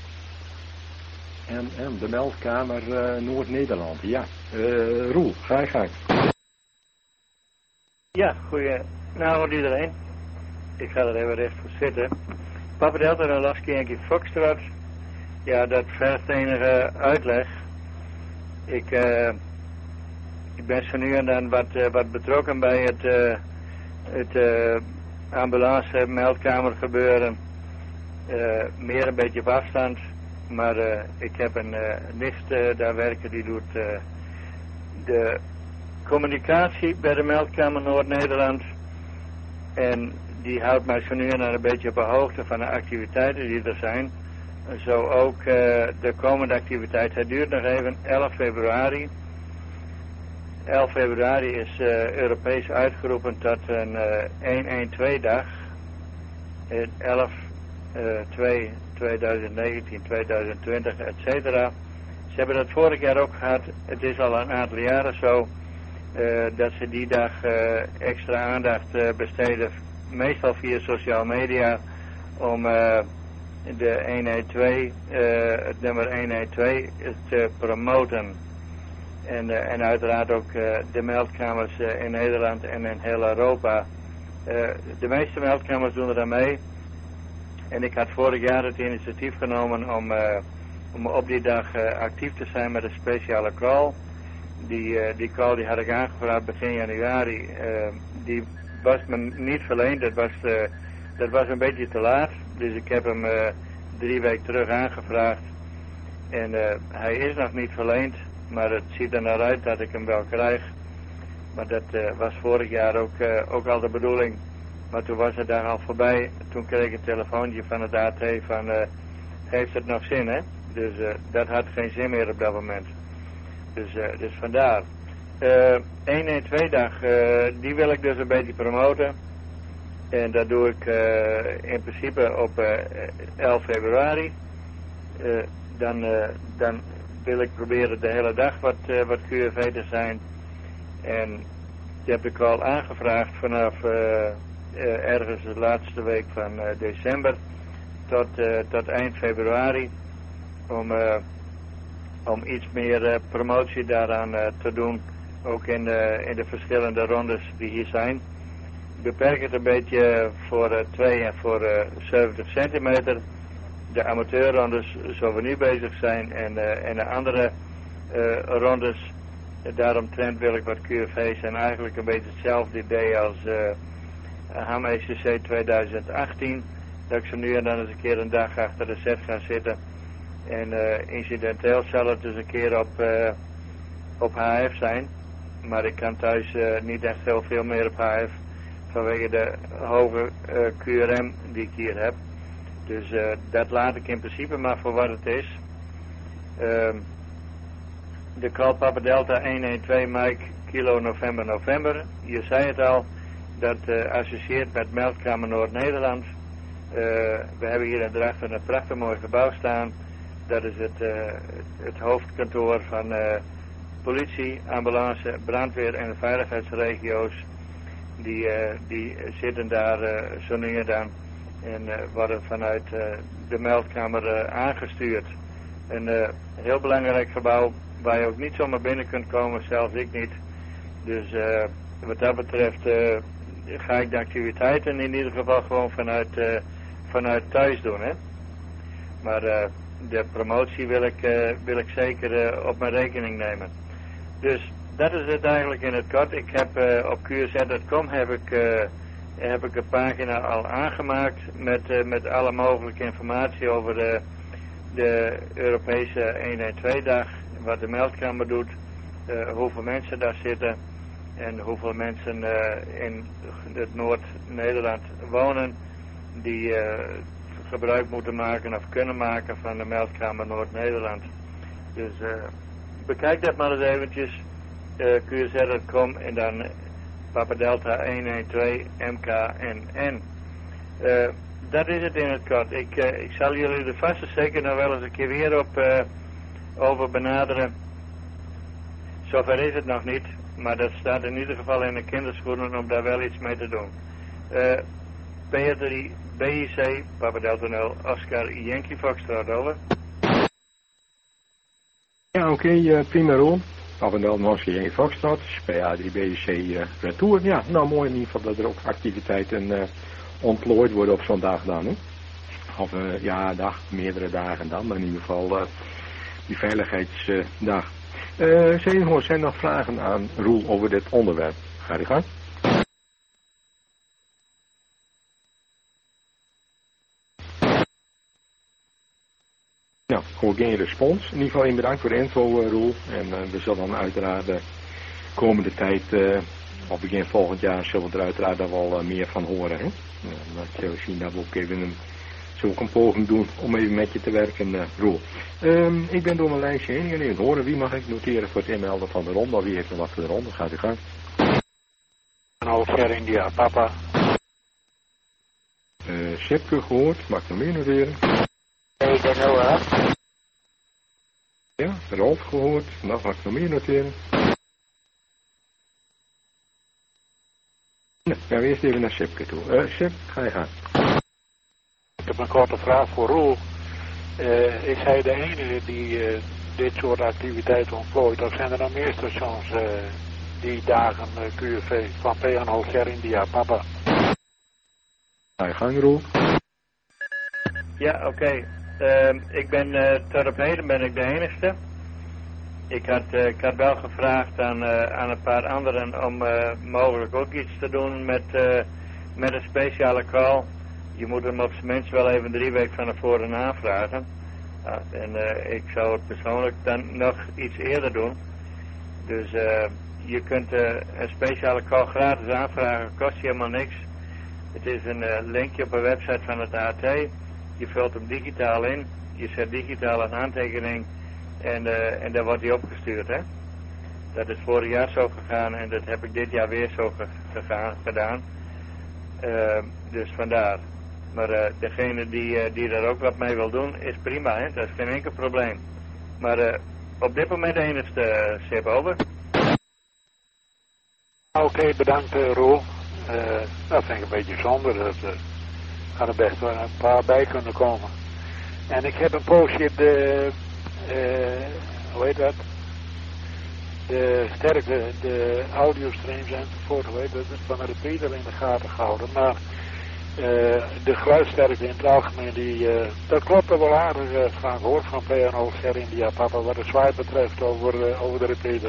M M, de meldkamer uh, Noord-Nederland. Ja, uh, Roel, ga je gang. Ja, goedenavond iedereen. Ik ga er even recht voor zitten. Papa Delta en Lasky Yankee Foxtrot. Ja, dat vergt enige uitleg. Ik, uh, ik ben zo nu en dan wat, uh, wat betrokken bij het, uh, het uh, ambulance meldkamer gebeuren. Uh, meer een beetje op afstand. Maar uh, ik heb een uh, nicht uh, daar werken die doet uh, de communicatie bij de meldkamer Noord-Nederland. En die houdt mij zo nu en dan een beetje op de hoogte van de activiteiten die er zijn. Zo ook uh, de komende activiteit. Het duurt nog even, elf februari. elf februari is uh, Europees uitgeroepen tot een uh, honderdtwaalf-dag. elf twee tweeduizend negentien, tweeduizend twintig, et cetera. Ze hebben dat vorig jaar ook gehad. Het is al een aantal jaren zo uh, dat ze die dag uh, extra aandacht uh, besteden. Meestal via sociale media om... Uh, de honderdtwaalf, uh, het nummer honderdtwaalf te promoten. En, uh, en uiteraard ook uh, de meldkamers uh, in Nederland en in heel Europa. Uh, de meeste meldkamers doen er aan mee. En ik had vorig jaar het initiatief genomen om, uh, om op die dag uh, actief te zijn met een speciale call. Die, uh, die call die had ik aangevraagd begin januari. Uh, die was me niet verleend. Dat was, uh, dat was een beetje te laat. Dus ik heb hem uh, drie weken terug aangevraagd. En uh, hij is nog niet verleend. Maar het ziet er naar uit dat ik hem wel krijg. Maar dat uh, was vorig jaar ook, uh, ook al de bedoeling. Maar toen was het daar al voorbij. Toen kreeg ik een telefoontje van het A T van... Uh, heeft het nog zin, hè? Dus uh, dat had geen zin meer op dat moment. Dus, uh, dus vandaar. Uh, honderdtwaalf-dag, uh, die wil ik dus een beetje promoten. En dat doe ik uh, in principe op uh, elf februari. Uh, dan, uh, dan wil ik proberen de hele dag wat, uh, wat Q R V te zijn. En die heb ik al aangevraagd vanaf uh, uh, ergens de laatste week van uh, december tot, uh, tot eind februari. Om, uh, om iets meer uh, promotie daaraan uh, te doen. Ook in de, in de verschillende rondes die hier zijn. Ik beperk het een beetje voor uh, twee en voor uh, zeventig centimeter. De amateurrondes zoals we nu bezig zijn en, uh, en de andere uh, rondes. Daaromtrent wil ik wat Q F V's en eigenlijk een beetje hetzelfde idee als uh, H M E C C twintig achttien. Dat ik ze nu en dan eens een keer een dag achter de set ga zitten. En uh, incidenteel zal het dus een keer op, uh, op H F zijn. Maar ik kan thuis uh, niet echt heel veel meer op H F. Vanwege de hoge uh, Q R M die ik hier heb. Dus uh, dat laat ik in principe maar voor wat het is. Uh, de call Papa Delta honderdtwaalf Mike Kilo November November. Je zei het al. Dat uh, associeert met Meldkamer Noord-Nederland. Uh, we hebben hier in Drachten een prachtig mooi gebouw staan. Dat is het, uh, het hoofdkantoor van uh, politie, ambulance, brandweer en de veiligheidsregio's. Die, uh, die zitten daar uh, zo nu en dan en uh, worden vanuit uh, de meldkamer uh, aangestuurd. Een uh, heel belangrijk gebouw waar je ook niet zomaar binnen kunt komen, zelfs ik niet. Dus uh, wat dat betreft uh, ga ik de activiteiten in ieder geval gewoon vanuit, uh, vanuit thuis doen. Hè? Maar uh, de promotie wil ik, uh, wil ik zeker uh, op mijn rekening nemen. Dus dat is het eigenlijk in het kort. Ik heb uh, op Q Z punt com heb ik, uh, heb ik een pagina al aangemaakt met, uh, met alle mogelijke informatie over de, de Europese honderdtwaalf dag, wat de meldkamer doet, uh, hoeveel mensen daar zitten en hoeveel mensen uh, in het Noord-Nederland wonen die uh, gebruik moeten maken of kunnen maken van de meldkamer Noord-Nederland. Dus uh, bekijk dat maar eens eventjes. Uh, Q Z punt com en dan Papa Delta honderdtwaalf M K N N. Uh, dat is het in het kort. Ik, uh, ik zal jullie er vast en zeker nog wel eens een keer weer op uh, over benaderen. Zover is het nog niet, maar dat staat in ieder geval in de kinderschoenen om daar wel iets mee te doen. Uh, P drie B I C Papa Delta nul Oscar Yankee Foxtrot, over. Ja, oké, okay, uh, prima Roel. Papa Delta Oscar Yankee Foxtrot, P A drie B I C uh, retour. Ja, nou mooi in ieder geval dat er ook activiteiten uh, ontplooid worden op zo'n dag dan. Hè? Of uh, ja, dag, meerdere dagen dan, maar in ieder geval uh, die veiligheidsdag. Uh, zijn, zijn er nog vragen aan Roel over dit onderwerp? Ga je gang. Nou, gewoon geen respons. In ieder geval in bedankt voor de info, uh, Roel. En uh, we zullen dan uiteraard de komende tijd, uh, of begin volgend jaar, zullen we er uiteraard daar wel uh, meer van horen. Hè? Uh, dan zullen we zien dat we ook even een, zullen een poging doen om even met je te werken, uh, Roel. Um, ik ben door mijn lijstje heen en even horen. Wie mag ik noteren voor het inmelden van de ronde? Of wie heeft er wat voor de ronde? Gaat u gang. Alger India, papa. Uh, Sipke gehoord. Mag ik nog meer noteren? Nee, ik ben wel af. Ja, Rolf gehoord. Nog mag ik nog meer noteren? Nou, gaan we eerst even naar Sipke toe. Uh, Sip, ga je gaan. Ik heb een korte vraag voor Roel. Uh, is hij de enige die uh, dit soort activiteiten ontplooit? Of zijn er nog meer stations uh, die dagen uh, Q F V van P N Alger India, papa? Ga je gang, Roel. Ja, oké. Okay. Uh, ik ben uh, tot op heden ben ik de enigste. Ik had, uh, ik had wel gevraagd aan, uh, aan een paar anderen om uh, mogelijk ook iets te doen met, uh, met een speciale call. Je moet hem op zijn minst wel even drie weken van tevoren aanvragen. Ja, en uh, ik zou het persoonlijk dan nog iets eerder doen. Dus uh, je kunt uh, een speciale call gratis aanvragen, kost je helemaal niks. Het is een uh, linkje op een website van het A T. Je vult hem digitaal in, je zet digitaal een handtekening en, uh, en dan wordt hij opgestuurd. Hè? Dat is vorig jaar zo gegaan en dat heb ik dit jaar weer zo ge gegaan, gedaan. Uh, dus vandaar. Maar uh, degene die, uh, die daar ook wat mee wil doen, is prima, hè? Dat is geen enkel probleem. Maar uh, op dit moment de enigste, uh, Sip, over. Oké, okay, bedankt uh, Roel. Uh, dat vind ik een beetje zonde. Dat uh, kan er best wel een paar bij kunnen komen. En ik heb een poosje de, uh, hoe heet dat? De sterkte, de audiostreams enzovoort, hoe heet dat, van de repeater in de gaten gehouden. Maar uh, de geluidsterkte in het algemeen, die, uh, dat klopt er wel aardig, uh, Frank, hoor, van P N O Ster India Papa, wat de zwaai betreft over, uh, over de repeater.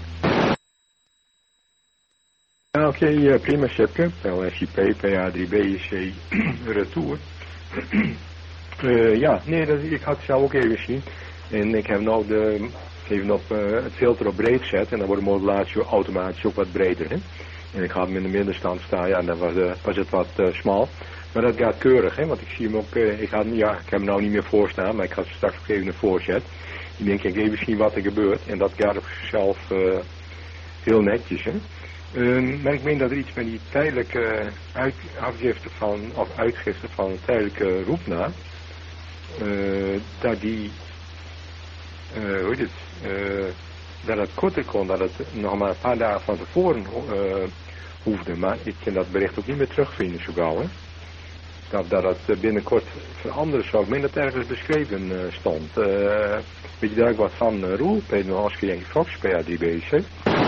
Oké, okay, uh, prima, Sjepke. L S I P, P A drie B C, retour. uh, ja, nee, dat, ik had het zelf ook even zien. En ik heb nou de, even op uh, het filter op breed gezet. En dan wordt de modulatie automatisch ook wat breder. Hè? En ik had hem in de middenstand staan. Ja, dan was, uh, was het wat uh, smal. Maar dat gaat keurig, hè. Want ik zie hem ook, uh, ik, had, ja, ik heb hem nou niet meer voorstaan. Maar ik had straks ook even een voorzet. Ik denk, ik even zien wat er gebeurt. En dat gaat op zichzelf uh, heel netjes, hè. Uh, maar ik meen dat er iets met die tijdelijke uit, afgifte van, of uitgifte van een tijdelijke roepnaam, uh, dat die, uh, hoe heet het, uh, dat het korter kon, dat het nog maar een paar dagen van tevoren uh, hoefde. Maar ik kan dat bericht ook niet meer terugvinden zo gauw, hè. Dat, dat het binnenkort veranderen zou. Ik meen dat ergens beschreven uh, stond. Uh, weet je daar ook wat van, uh, Roel? Peter Nohaski en Fox, P A drie B C?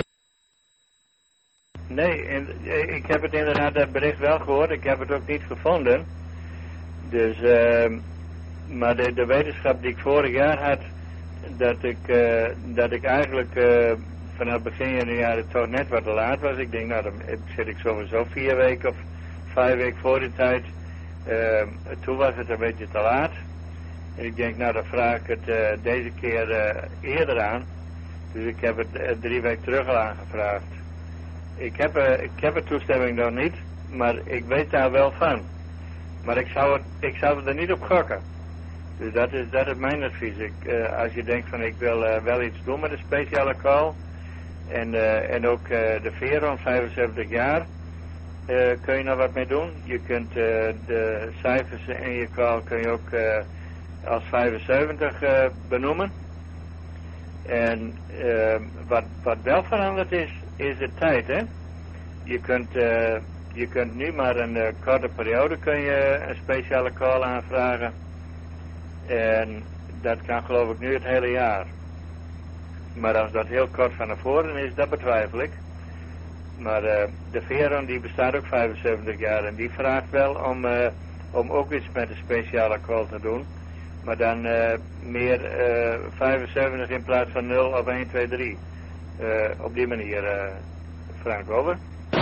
Nee, en, ik heb het inderdaad, dat bericht wel gehoord. Ik heb het ook niet gevonden. Dus, uh, maar de, de wetenschap die ik vorig jaar had, dat ik, uh, dat ik eigenlijk uh, vanaf begin januari toch net wat te laat was. Ik denk, nou, dan zit ik sowieso vier weken of vijf weken voor die tijd. Uh, toen was het een beetje te laat. En ik denk, nou, dan vraag ik het uh, deze keer uh, eerder aan. Dus ik heb het uh, drie weken terug al aangevraagd. Ik heb, uh, ik heb de toestemming nog niet, maar ik weet daar wel van. Maar ik zou, het, ik zou het er niet op gokken. Dus dat is, dat is mijn advies. Ik, uh, als je denkt van ik wil uh, wel iets doen met een speciale call. En, uh, en ook uh, de Veron, vijfenzeventig jaar, uh, kun je nog wat mee doen. Je kunt uh, de cijfers in je call kun je ook uh, als vijfenzeventig uh, benoemen. En uh, wat, wat wel veranderd is, is de tijd, hè. Je kunt, uh, je kunt nu maar een uh, korte periode kun je een speciale call aanvragen. En dat kan geloof ik nu het hele jaar. Maar als dat heel kort van tevoren is, dat betwijfel ik. Maar uh, de Veron die bestaat ook vijfenzeventig jaar en die vraagt wel om, uh, om ook iets met een speciale call te doen. Maar dan uh, meer uh, vijfenzeventig in plaats van nul of een, twee, drie. Uh, op die manier, uh, Frank, over.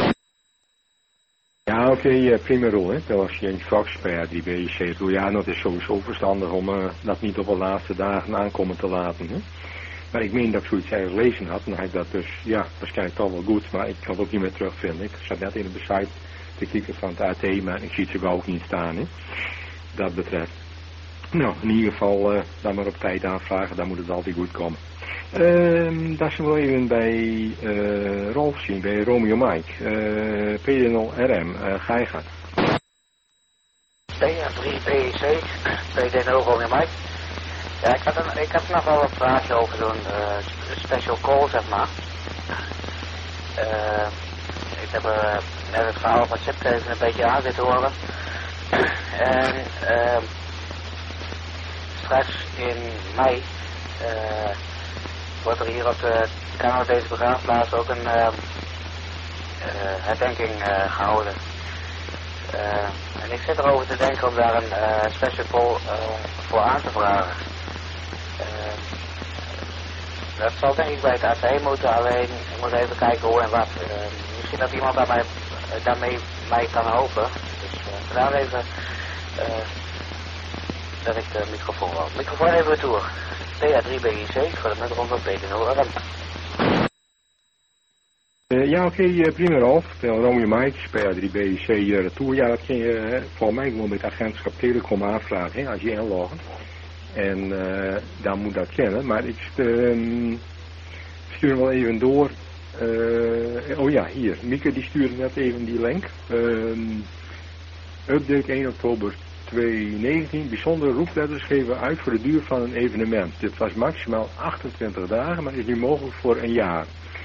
Ja, oké, okay, uh, prima rol, hè. Dat was Jens Fox, P A drie B C. Ja, dat is sowieso verstandig om uh, dat niet op de laatste dagen aankomen te laten, hè. Maar ik meen dat ik zoiets ergens gelezen had, en dan had ik dat dus, ja, waarschijnlijk toch wel goed, maar ik kan het ook niet meer terugvinden. Ik zat net in de site te kijken van het A T, maar ik zie het zo ook niet staan, hè. Dat betreft. Nou, in ieder geval, uh, dan maar op tijd aanvragen, dan moet het altijd goed komen. Uh, dat is wel even bij uh, Rolf zien, bij Romeo Mike. Uh, P D nul R M, uh, ga je gaan. P A drie B C, P D nul Romeo Mike. Ja, ik had, een, ik had nog wel een vraagje over zo'n uh, special call, zeg maar. Uh, ik heb uh, net het verhaal van Sipke even een beetje aan zitten horen. En uh, straks in mei uh, wordt er hier op de Canadese begraafplaats ook een uh, uh, herdenking uh, gehouden. Uh, en ik zit erover te denken om daar een uh, special call uh, voor aan te vragen. Uh, dat zal denk ik bij het A T moeten, alleen ik moet even kijken hoe en wat. Uh, misschien dat iemand daarmee, uh, daarmee mij kan helpen. Dus uh, vandaar even uh, dat ik de microfoon wil. Microfoon even retour. P A drie B I C, voor de middelronde P D nul R M. Uh, ja, oké, okay, uh, prima Rolf. Romeo Mike, P A drie B I C uh, retour. Ja, dat kun je uh, volgens mij gewoon met het agentschap Telecom aanvragen, hè, als je inloggt. En uh, dan moet dat kennen. Maar ik uh, stuur hem wel even door. Uh, oh ja, hier. Mieke die stuurde net even die link. Uh, update één oktober tweeduizend negentien. Bijzondere roepletters geven uit voor de duur van een evenement. Dit was maximaal achtentwintig dagen, maar is nu mogelijk voor een jaar.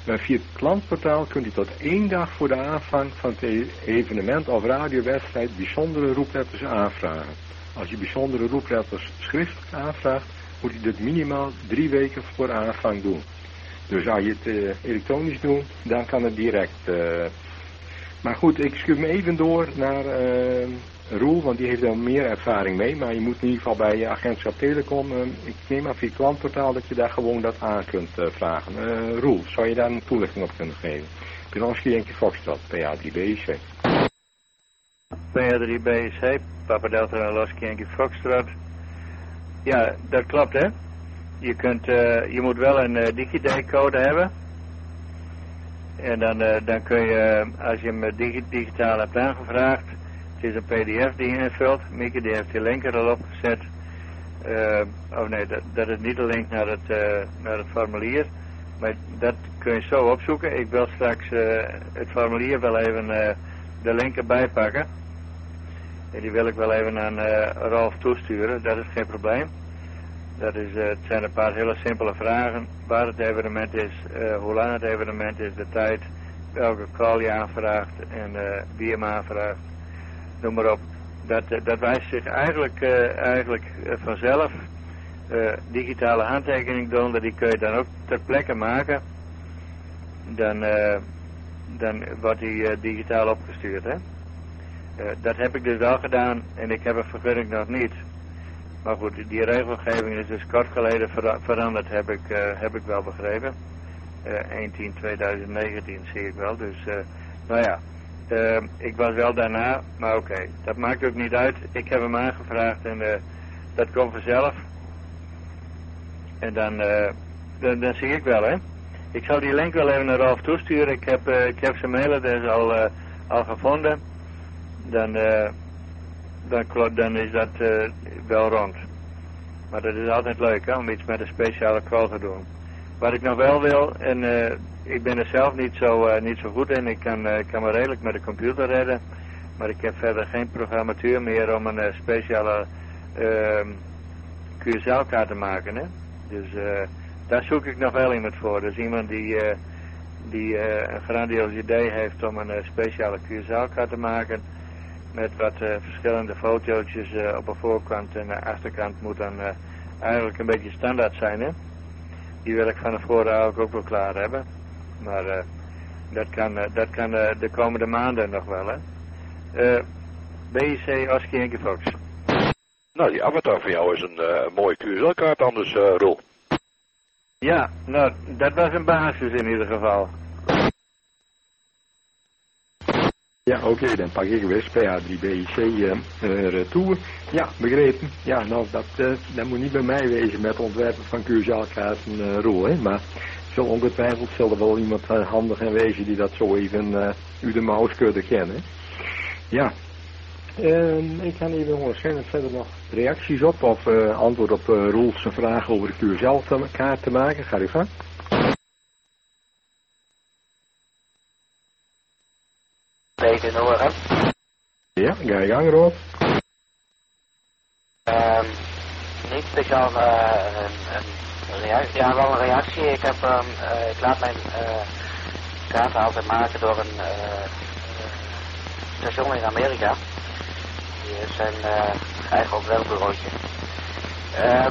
Maar via het klantportaal kunt u tot één dag voor de aanvang van het evenement of radiowedstrijd bijzondere roepletters aanvragen. Als u bijzondere roepletters schriftelijk aanvraagt, moet u dit minimaal drie weken voor aanvang doen. Dus als je het uh, elektronisch doet, dan kan het direct. Uh... Maar goed, ik schuif me even door naar uh, Roel, want die heeft er meer ervaring mee. Maar je moet in ieder geval bij je agentschap Telecom, uh, ik neem aan via het klantportaal dat je daar gewoon dat aan kunt uh, vragen. Uh, Roel, zou je daar een toelichting op kunnen geven? Pilonski Yankee Foxtrot, P A drie B I C. P A drie B I C, Papa Delta Losky Yankee Foxtrot. Ja, dat klopt hè. Je, kunt, uh, je moet wel een uh, DigiD-code hebben. En dan, uh, dan kun je, uh, als je hem digi digitaal hebt aangevraagd, het is een P D F die je invult. Mieke die heeft die link er al opgezet. Uh, oh nee, dat, dat is niet de link naar het, uh, naar het formulier. Maar dat kun je zo opzoeken. Ik wil straks uh, het formulier wel even uh, de link erbij pakken. En die wil ik wel even aan uh, Ralf toesturen, dat is geen probleem. Dat is, uh, het zijn een paar hele simpele vragen. Waar het evenement is, uh, hoe lang het evenement is, de tijd, welke call je aanvraagt en uh, wie hem aanvraagt. Noem maar op. Dat, uh, dat wijst zich eigenlijk, uh, eigenlijk uh, vanzelf. Uh, digitale handtekening doen, die kun je dan ook ter plekke maken. Dan, uh, dan wordt die uh, digitaal opgestuurd. Hè? Uh, dat heb ik dus wel gedaan en ik heb een vergunning nog niet. Maar goed, die regelgeving is dus kort geleden ver veranderd, heb ik, uh, heb ik wel begrepen. Uh, één tien tweeduizend negentien zie ik wel, dus uh, nou ja. Uh, ik was wel daarna, maar oké, okay, dat maakt ook niet uit. Ik heb hem aangevraagd en uh, dat komt vanzelf. En dan, uh, dan, dan zie ik wel, hè. Ik zal die link wel even naar Ralf toesturen. Ik heb, uh, ik heb zijn mailadres al, uh, al gevonden. Dan... Uh, Dan, dan is dat uh, wel rond. Maar dat is altijd leuk hè, om iets met een speciale call te doen. Wat ik nog wel wil, en uh, ik ben er zelf niet zo, uh, niet zo goed in, ik kan, uh, kan me redelijk met de computer redden, maar ik heb verder geen programmatuur meer om een uh, speciale uh, Q S L-kaart te maken. Hè? Dus uh, daar zoek ik nog wel iemand voor. Dus iemand die, uh, die uh, een grandioos idee heeft om een uh, speciale Q S L-kaart te maken. Met wat uh, verschillende fotootjes uh, op de voorkant en de achterkant moet dan uh, eigenlijk een beetje standaard zijn. Hè? Die wil ik van tevoren eigenlijk ook wel klaar hebben. Maar uh, dat kan, uh, dat kan uh, de komende maanden nog wel. Hè? Uh, B I C Oski Yankee Fox. Nou, die avatar van jou is een uh, mooie Q S L-kaart anders, uh, Roel. Ja, nou, dat was een basis in ieder geval. Ja, oké, okay, dan pak ik weer P A drie B I C uh, uh, retour. Ja, begrepen. Ja, nou, dat, uh, dat moet niet bij mij wezen met ontwerpen van Q S L-kaarten, uh, Roel, hè. Maar zo ongetwijfeld zal er wel iemand uh, handig en wezen die dat zo even uh, u de mouw kunnen kennen. Ja, uh, ik kan even horen, zijn er verder nog reacties op of uh, antwoord op uh, Roel's vraag over de Q S L-kaart te maken? Ga je gang. Tegen horen. Ja, ga je gang, Rob. Um, niet speciaal uh, een, een reactie, ja wel een reactie. Ik, heb, um, uh, ik laat mijn uh, kaarten altijd maken door een uh, station in Amerika. Die is zijn uh, eigen ontwerpbureautje. Um,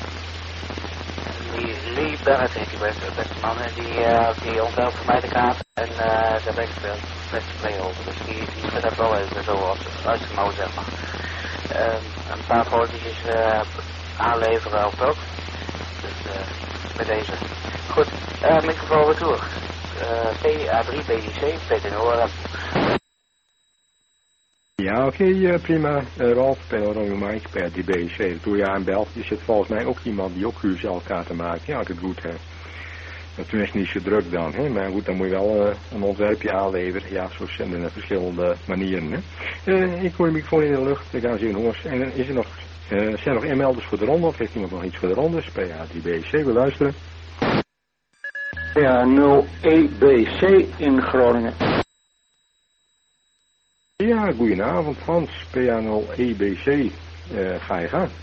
die Lee Barrett heet die beste, beste man en die, uh, die ontwerpt voor mij de kaart en uh, daar ben ik veel beste play over. Dus die, die zet dat wel even zo uitgemouwd, zeg maar. Uh, een paar fotootjes uh, aanleveren ook ook. Dus uh, met deze. Goed, uh, microfoon retour. Uh, P A drie B I C, Peter Noren. Ja, oké, okay, uh, prima. Uh, Ralf, Romeo Mike, P A drie B I C. Toen ja, in België zit volgens mij ook iemand die ook Q S L-kaarten maakt. Ja, als ik het goed heb. Toen is het niet zo druk dan, hè? Maar goed, dan moet je wel uh, een ontwerpje aanleveren. Ja, zo zijn er verschillende manieren, hè? Uh, ik hoor de microfoon in de lucht, ik ga zien jongens. En is er nog, uh, zijn er nog inmelders voor de ronde, of heeft iemand nog iets voor de ronde? P A drie B I C, we luisteren. P A nul E B C in Groningen. Ja, goedenavond Hans, P A nul E B C, uh, ga je gaan.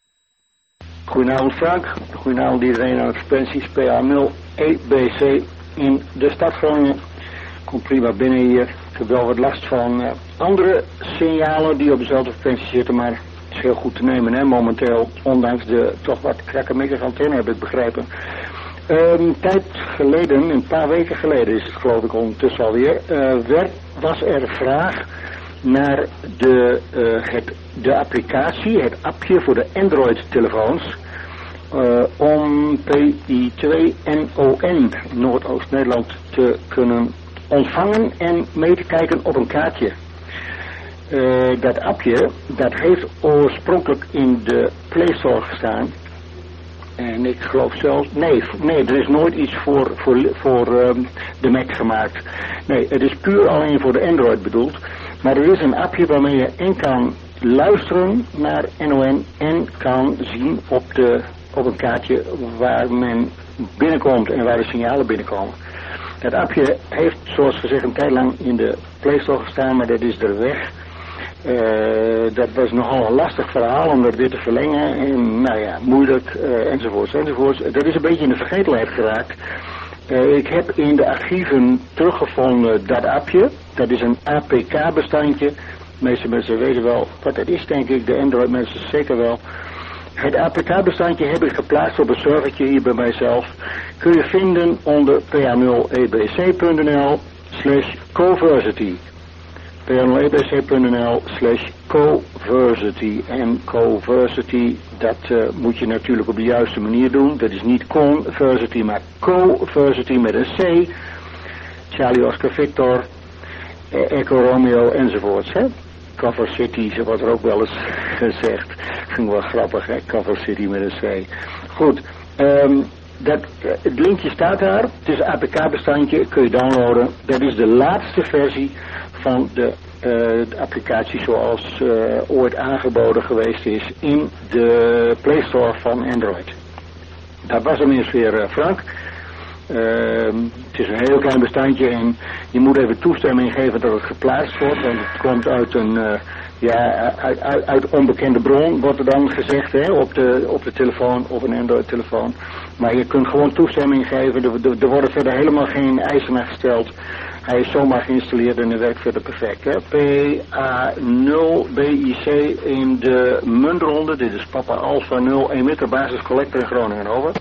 Goedenavond Frank, goedenavond iedereen aan expansies, P A nul E B C in de stad Groningen. Komt prima binnen hier. Ik heb wel wat last van uh, andere signalen die op dezelfde frequentie zitten, maar het is heel goed te nemen, hè, momenteel. Ondanks de toch wat krakkemikkige antenne, heb ik begrepen. Een tijd geleden, een paar weken geleden is het geloof ik ondertussen alweer, uh, werd, was er vraag naar de, uh, het, de applicatie, het appje voor de Android-telefoons, uh, om P I twee N O N, Noordoost-Nederland, te kunnen ontvangen en mee te kijken op een kaartje. Uh, dat appje, dat heeft oorspronkelijk in de Play Store gestaan. En ik geloof zelfs, nee, nee, er is nooit iets voor, voor, voor um, de Mac gemaakt. Nee, het is puur alleen voor de Android bedoeld. Maar er is een appje waarmee je en kan luisteren naar N O N en kan zien op, de, op een kaartje waar men binnenkomt en waar de signalen binnenkomen. Dat appje heeft, zoals gezegd, een tijd lang in de Play Store gestaan, maar dat is er weg. Uh, dat was nogal een lastig verhaal om dat weer te verlengen en nou ja, moeilijk uh, enzovoorts enzovoorts. Dat is een beetje in de vergetelheid geraakt. Uh, ik heb in de archieven teruggevonden dat appje. Dat is een A P K-bestandje. De meeste mensen weten wel wat dat is, denk ik. De Android-mensen zeker wel. Het A P K-bestandje heb ik geplaatst op een servertje hier bij mijzelf. Kun je vinden onder p a nul e b c punt n l slash coversity. p a nul e b c punt n l slash coversity. En coversity, dat uh, moet je natuurlijk op de juiste manier doen. Dat is niet conversity, maar coversity met een C. Charlie Oscar Victor, eh, Echo Romeo enzovoorts. Hè? Cover City, zo wordt er ook wel eens gezegd. Vind ik wel grappig, hè? Cover City met een C. Goed, um, dat, uh, het linkje staat daar. Het is een A P K-bestandje, kun je downloaden. Dat is de laatste versie van de, uh, de applicatie zoals uh, ooit aangeboden geweest is in de Play Store van Android. Dat was hem eens weer uh, Frank. Uh, het is een heel klein bestandje en je moet even toestemming geven dat het geplaatst wordt, want het komt uit een uh, ja, uit, uit, uit onbekende bron, wordt er dan gezegd, hè, op de, op de telefoon, op een Android-telefoon. Maar je kunt gewoon toestemming geven, er, er, er worden verder helemaal geen eisen naar gesteld. Hij is zomaar geïnstalleerd en hij werkt verder perfect. Hè. P A nul B I C in de muntronde, dit is Papa Alpha nul, emitter basis collector in Groningen, over.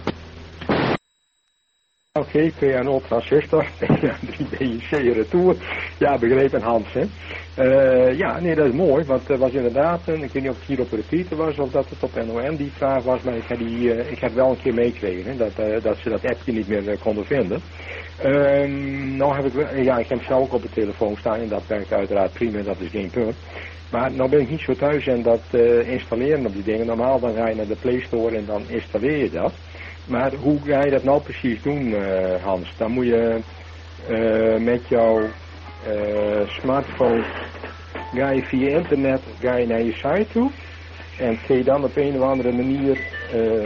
Oké, okay, P A nul transistor, P A drie B I C retour. Ja, begrepen Hans, hè. Uh, ja, nee, dat is mooi, want het uh, was inderdaad, uh, ik weet niet of het hier op repeater was of dat het op N O N die vraag was, maar ik heb, die, uh, ik heb wel een keer meegekregen, dat, uh, dat ze dat appje niet meer uh, konden vinden. Uh, nou heb ik wel, ja, ik heb hem zelf ook op de telefoon staan en dat werkt uiteraard prima, dat is geen punt. Maar nou ben ik niet zo thuis en dat uh, installeren op die dingen. Normaal dan ga je naar de Play Store en dan installeer je dat. Maar hoe ga je dat nou precies doen, uh, Hans? Dan moet je uh, met jouw uh, smartphone, ga je via internet ga je naar je site toe. En kun je dan op een of andere manier, uh,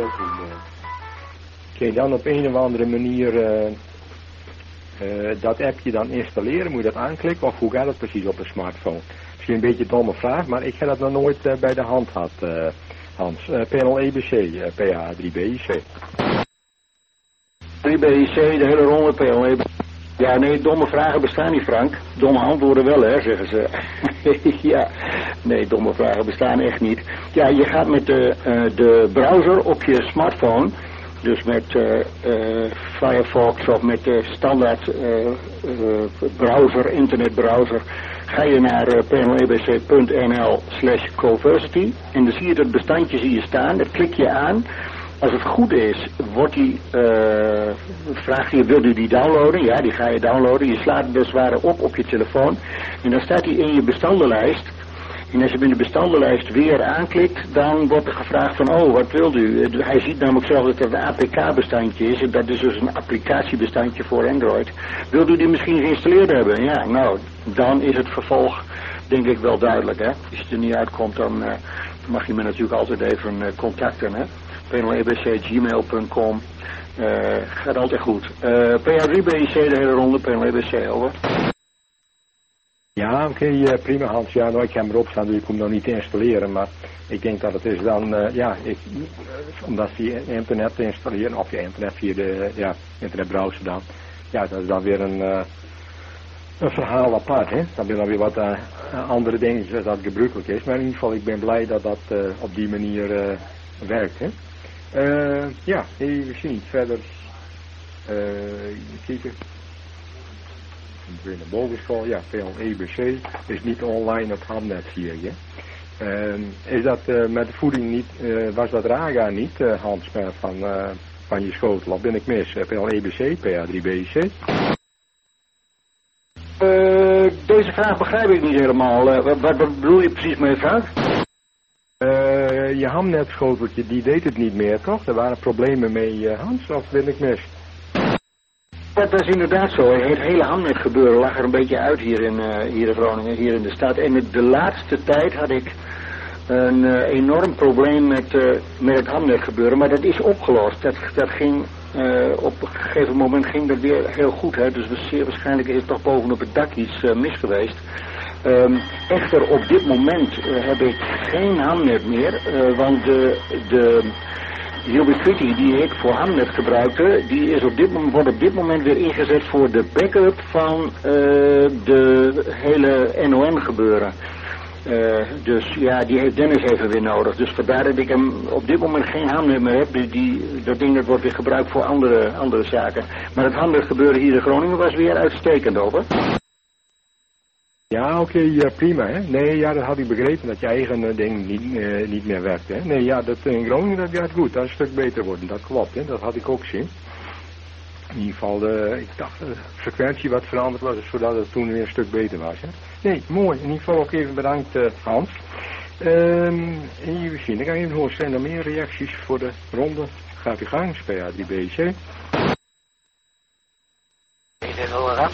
kun je dan op een of andere manier uh, uh, dat appje dan installeren? Moet je dat aanklikken of hoe gaat dat precies op een smartphone? Misschien een beetje een domme vraag, maar ik heb dat nog nooit uh, bij de hand gehad. Uh, Hans, uh, P L E B C, uh, P A drie B I C. drie B I C, de hele ronde, P L E B C. Ja, nee, domme vragen bestaan niet, Frank. Domme antwoorden wel, hè, zeggen ze. Ja, nee, domme vragen bestaan echt niet. Ja, je gaat met de, uh, de browser op je smartphone, dus met uh, uh, Firefox of met de standaard uh, uh, browser, internetbrowser, ga je naar uh, p n l e b c punt n l slash coversity en dan zie je dat bestandje zie je staan, dat klik je aan. Als het goed is, wordt die, uh, vraagt je, wil u die downloaden? Ja, die ga je downloaden. Je slaat het als het ware op op je telefoon en dan staat die in je bestandenlijst. En als je in de bestandenlijst weer aanklikt, dan wordt er gevraagd van, oh, wat wilt u? Hij ziet namelijk zelf dat het een A P K-bestandje is. En dat is dus een applicatiebestandje voor Android. Wilt u die misschien geïnstalleerd hebben? Ja, nou, dan is het vervolg denk ik wel duidelijk, hè. Als het er niet uitkomt, dan uh, mag je me natuurlijk altijd even uh, contacten, hè. p n l e b c gmail punt com uh, gaat altijd goed. Uh, P A drie B I C, de hele ronde, P N L E B C, over. Ja, oké, okay, uh, prima Hans. Ja, nou, ik heb hem erop staan, dus ik kom nog niet te installeren, maar ik denk dat het is dan, uh, ja, ik, uh, omdat via internet te installeren, of via internet, via de, ja, internetbrowser dan, ja, dat is dan weer een, uh, een verhaal apart, hè. Dat zijn dan weer wat uh, andere dingen dat dat gebruikelijk is. Maar in ieder geval, ik ben blij dat dat uh, op die manier uh, werkt, hè. Uh, ja, even zien. Verder, uh, kijken. Weer naar bovenschool, ja, P L E B C is niet online op Hamnet hier, hè. Uh, is dat uh, met de voeding niet, uh, was dat Raga niet, uh, Hans, van, uh, van je schotel? Of ben ik mis? Uh, P L E B C, P A drie B C? Uh, deze vraag begrijp ik niet helemaal. Uh, wat, wat bedoel je precies met de vraag? Uh, je Hamnet-schoteltje, die deed het niet meer, toch? Er waren problemen mee, uh, Hans, of ben ik mis? Dat is inderdaad zo. Het hele Hamnet gebeuren lag er een beetje uit hier in, uh, hier in Groningen, hier in de stad. En de laatste tijd had ik een uh, enorm probleem met, uh, met het Hamnet gebeuren, maar dat is opgelost. Dat, dat ging, uh, op een gegeven moment ging dat weer heel goed. Hè? Dus zeer waarschijnlijk is het toch bovenop het dak iets uh, mis geweest. Um, echter op dit moment uh, heb ik geen Hamnet meer, uh, want de... de Ubiquiti die ik voor Hamnet gebruikte, die is op dit moment, wordt op dit moment weer ingezet voor de backup van uh, de hele N O N gebeuren. Uh, dus ja, die heeft Dennis even weer nodig. Dus vandaar dat ik hem op dit moment geen Hamnet meer heb. Die, die, dat ding dat wordt weer gebruikt voor andere, andere zaken. Maar het Hamnet gebeuren hier in Groningen was weer uitstekend, over. Ja, oké, okay, ja, prima, hè. Nee, ja, dat had ik begrepen, dat je eigen uh, ding niet, uh, niet meer werkte, hè. Nee, ja, dat in Groningen, dat gaat goed, dat is een stuk beter worden, dat klopt, hè. Dat had ik ook zien. In ieder geval, uh, ik dacht, de frequentie wat veranderd was, zodat het toen weer een stuk beter was, hè. Nee, mooi, in ieder geval ook even bedankt, uh, Hans. Um, even zien, dan ga ik even horen, zijn er meer reacties voor de ronde? Gaat u gang, P A drie B C. Even horen.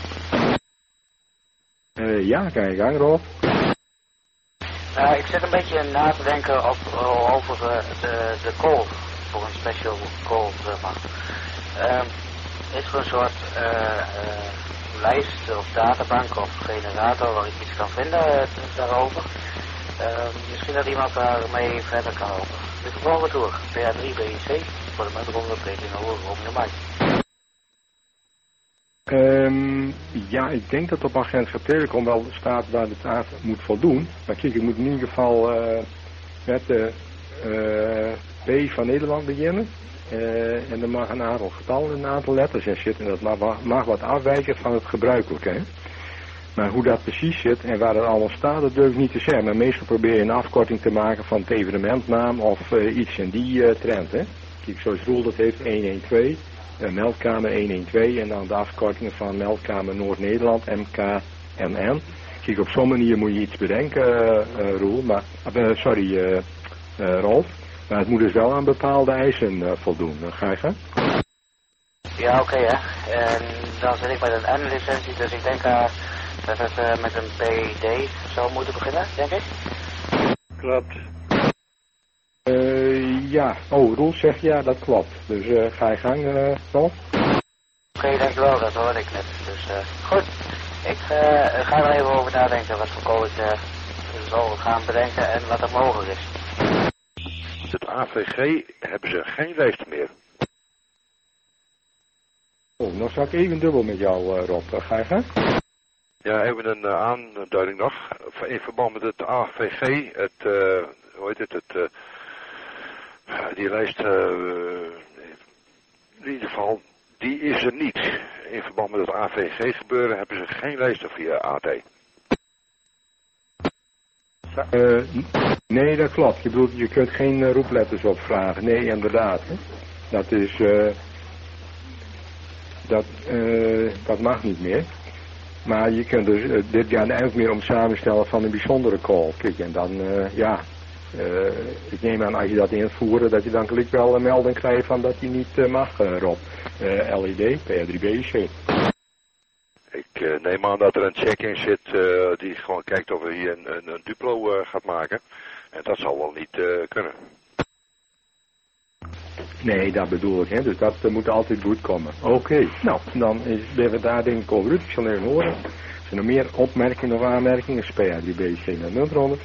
Uh, ja, ga je gang, Rob. Uh, ik zit een beetje na te denken op, uh, over uh, de, de call, voor een special call, zeg maar. Uh, is er een soort uh, uh, lijst of databank of generator waar ik iets kan vinden uh, daarover? Uh, misschien dat iemand daarmee verder kan helpen. Dus de volgende toer, P A drie B C, voor de metronde tegenover op de markt. Um, ja, ik denk dat op Agentschap Telecom wel staat waar het aan moet voldoen. Maar kijk, ik moet in ieder geval uh, met de uh, P van Nederland beginnen. Uh, en er mag een aantal getallen en een aantal letters in zitten. En dat mag, mag wat afwijken van het gebruikelijke. Hè? Maar hoe dat precies zit en waar het allemaal staat, dat durf ik niet te zeggen. Maar meestal probeer je een afkorting te maken van het evenementnaam of uh, iets in die uh, trend. Hè? Kijk, zoals Roel dat heeft, honderdtwaalf. Uh, meldkamer honderdtwaalf en dan de afkortingen van meldkamer Noord-Nederland, M K N N. Kijk, op zo'n manier moet je iets bedenken, uh, uh, Roel, maar, uh, sorry, uh, uh, Rolf. Maar het moet dus wel aan bepaalde eisen uh, voldoen. Uh, ga je gaan? Ja, oké, okay, hè. En dan zit ik met een N-licentie, dus ik denk uh, dat het uh, met een P D zou moeten beginnen, denk ik. Klopt. Uh, ja, oh, Roel zegt ja, dat klopt. Dus uh, ga je gang, uh, Rolf? Oké, okay, dankjewel, dat hoorde ik net. Dus uh, goed, ik uh, ga er even over nadenken wat voor code ik uh, zal gaan bedenken en wat er mogelijk is. Het A V G hebben ze geen lijst meer. Oh, nog zal ik even dubbel met jou, uh, Rob. Uh, ga je gang? Ja, even een uh, aanduiding nog. In verband met het A V G, het, uh, hoe heet het, het... Uh, die lijst, uh, in ieder geval, die is er niet. In verband met het A V G gebeuren hebben ze geen lijst via A T. Uh, nee, dat klopt. Je bedoelt, je kunt geen uh, roepletters opvragen. Nee, inderdaad. Hè. Dat is, uh, dat, uh, dat mag niet meer. Maar je kunt dus, uh, dit gaat eigenlijk meer om het samenstellen van een bijzondere call. Kijk, en dan, uh, ja... Uh, ik neem aan als je dat invoert, dat je dan gelijk wel een melding krijgt van dat die niet uh, mag, uh, Rob. Uh, L E D, P A drie B C. Ik uh, neem aan dat er een check in zit uh, die gewoon kijkt of er hier een, een, een Duplo uh, gaat maken. En dat zal wel niet uh, kunnen. Nee, dat bedoel ik, hè. Dus dat uh, moet altijd goed komen. Oké, okay. Nou, dan is, ben we daar denk ik over uit. Ik zal even horen. Als er nog meer opmerkingen of aanmerkingen is P A drie B C naar nul.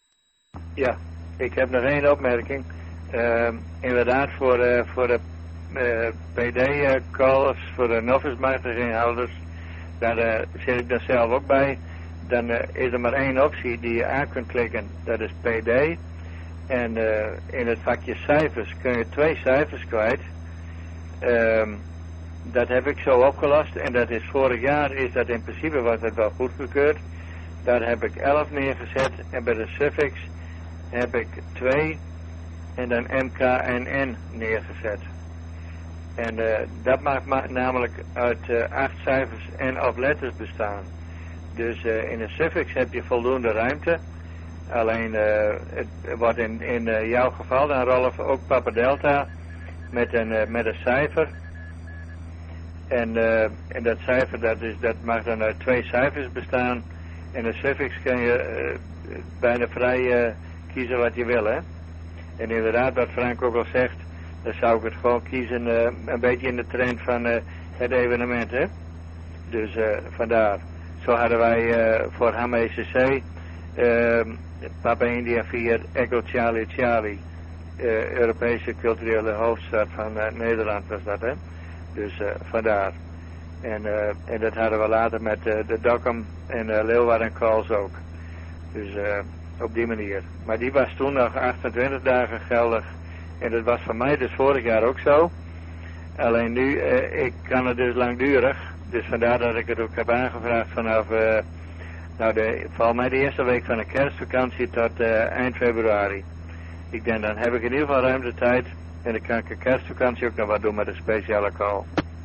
Ja, ik heb nog één opmerking. Uh, inderdaad, voor, uh, voor de uh, P D-calls voor de novice-machtiginghouders. Daar uh, zit ik dan zelf ook bij. Dan uh, is er maar één optie die je aan kunt klikken. Dat is P D. En uh, in het vakje cijfers kun je twee cijfers kwijt. Um, dat heb ik zo opgelost. En dat is vorig jaar is dat in principe was het wel goedgekeurd. Daar heb ik elf neergezet. En bij de suffix heb ik twee. En dan M K N N neergezet. En uh, dat mag ma- namelijk uit uh, acht cijfers en of letters bestaan. Dus uh, in een suffix heb je voldoende ruimte. Alleen uh, het wordt in, in uh, jouw geval dan Rolf ook Papa Delta met een, uh, met een cijfer. En, uh, en dat cijfer dat is, dat mag dan uit twee cijfers bestaan. En een suffix kun je uh, bijna vrij uh, kiezen wat je wil, hè. En inderdaad, wat Frank ook al zegt, dan zou ik het gewoon kiezen uh, een beetje in de trend van uh, het evenement, hè. Dus uh, vandaar. Zo hadden wij uh, voor H M E C C, uh, Papa India vier, Echo Charlie Charlie, uh, Europese culturele hoofdstad van uh, Nederland was dat, hè. Dus uh, vandaar. En, uh, en dat hadden we later met uh, de Dokkum en uh, Leeuwarden Calls ook. Dus uh, op die manier. Maar die was toen nog achtentwintig dagen geldig. En dat was voor mij dus vorig jaar ook zo. Alleen nu, uh, ik kan het dus langdurig. Dus vandaar dat ik het ook heb aangevraagd vanaf, uh, nou de, volgens mij de eerste week van de kerstvakantie tot uh, eind februari. Ik denk, dan heb ik in ieder geval ruim de tijd. En dan kan ik de kerstvakantie ook nog wat doen met een speciale call.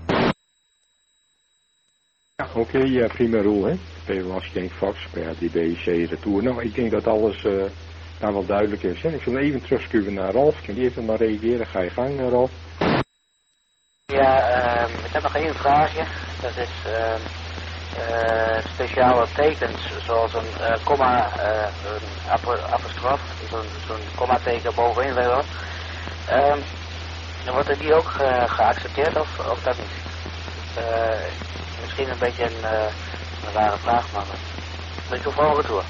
Ja, oké, okay, ja, prima Roel, hè. P W S Genk Fox, P H D B C Retour. Nou, ik denk dat alles uh, nou wel duidelijk is. Hè? Ik zal even terugskuwen naar Rolf. Kan die even maar reageren? Ga je gang, Rolf? Ja, uh, ik heb nog één vraagje. Dat is uh, uh, speciale tekens, zoals een uh, komma, uh, een ap- apostrof, zo'n, zo'n komma-teken bovenin wel. Um, wordt die ook uh, geaccepteerd of, of dat niet? Uh, misschien een beetje een, uh, een rare vraag, maar ik doe volgende toer.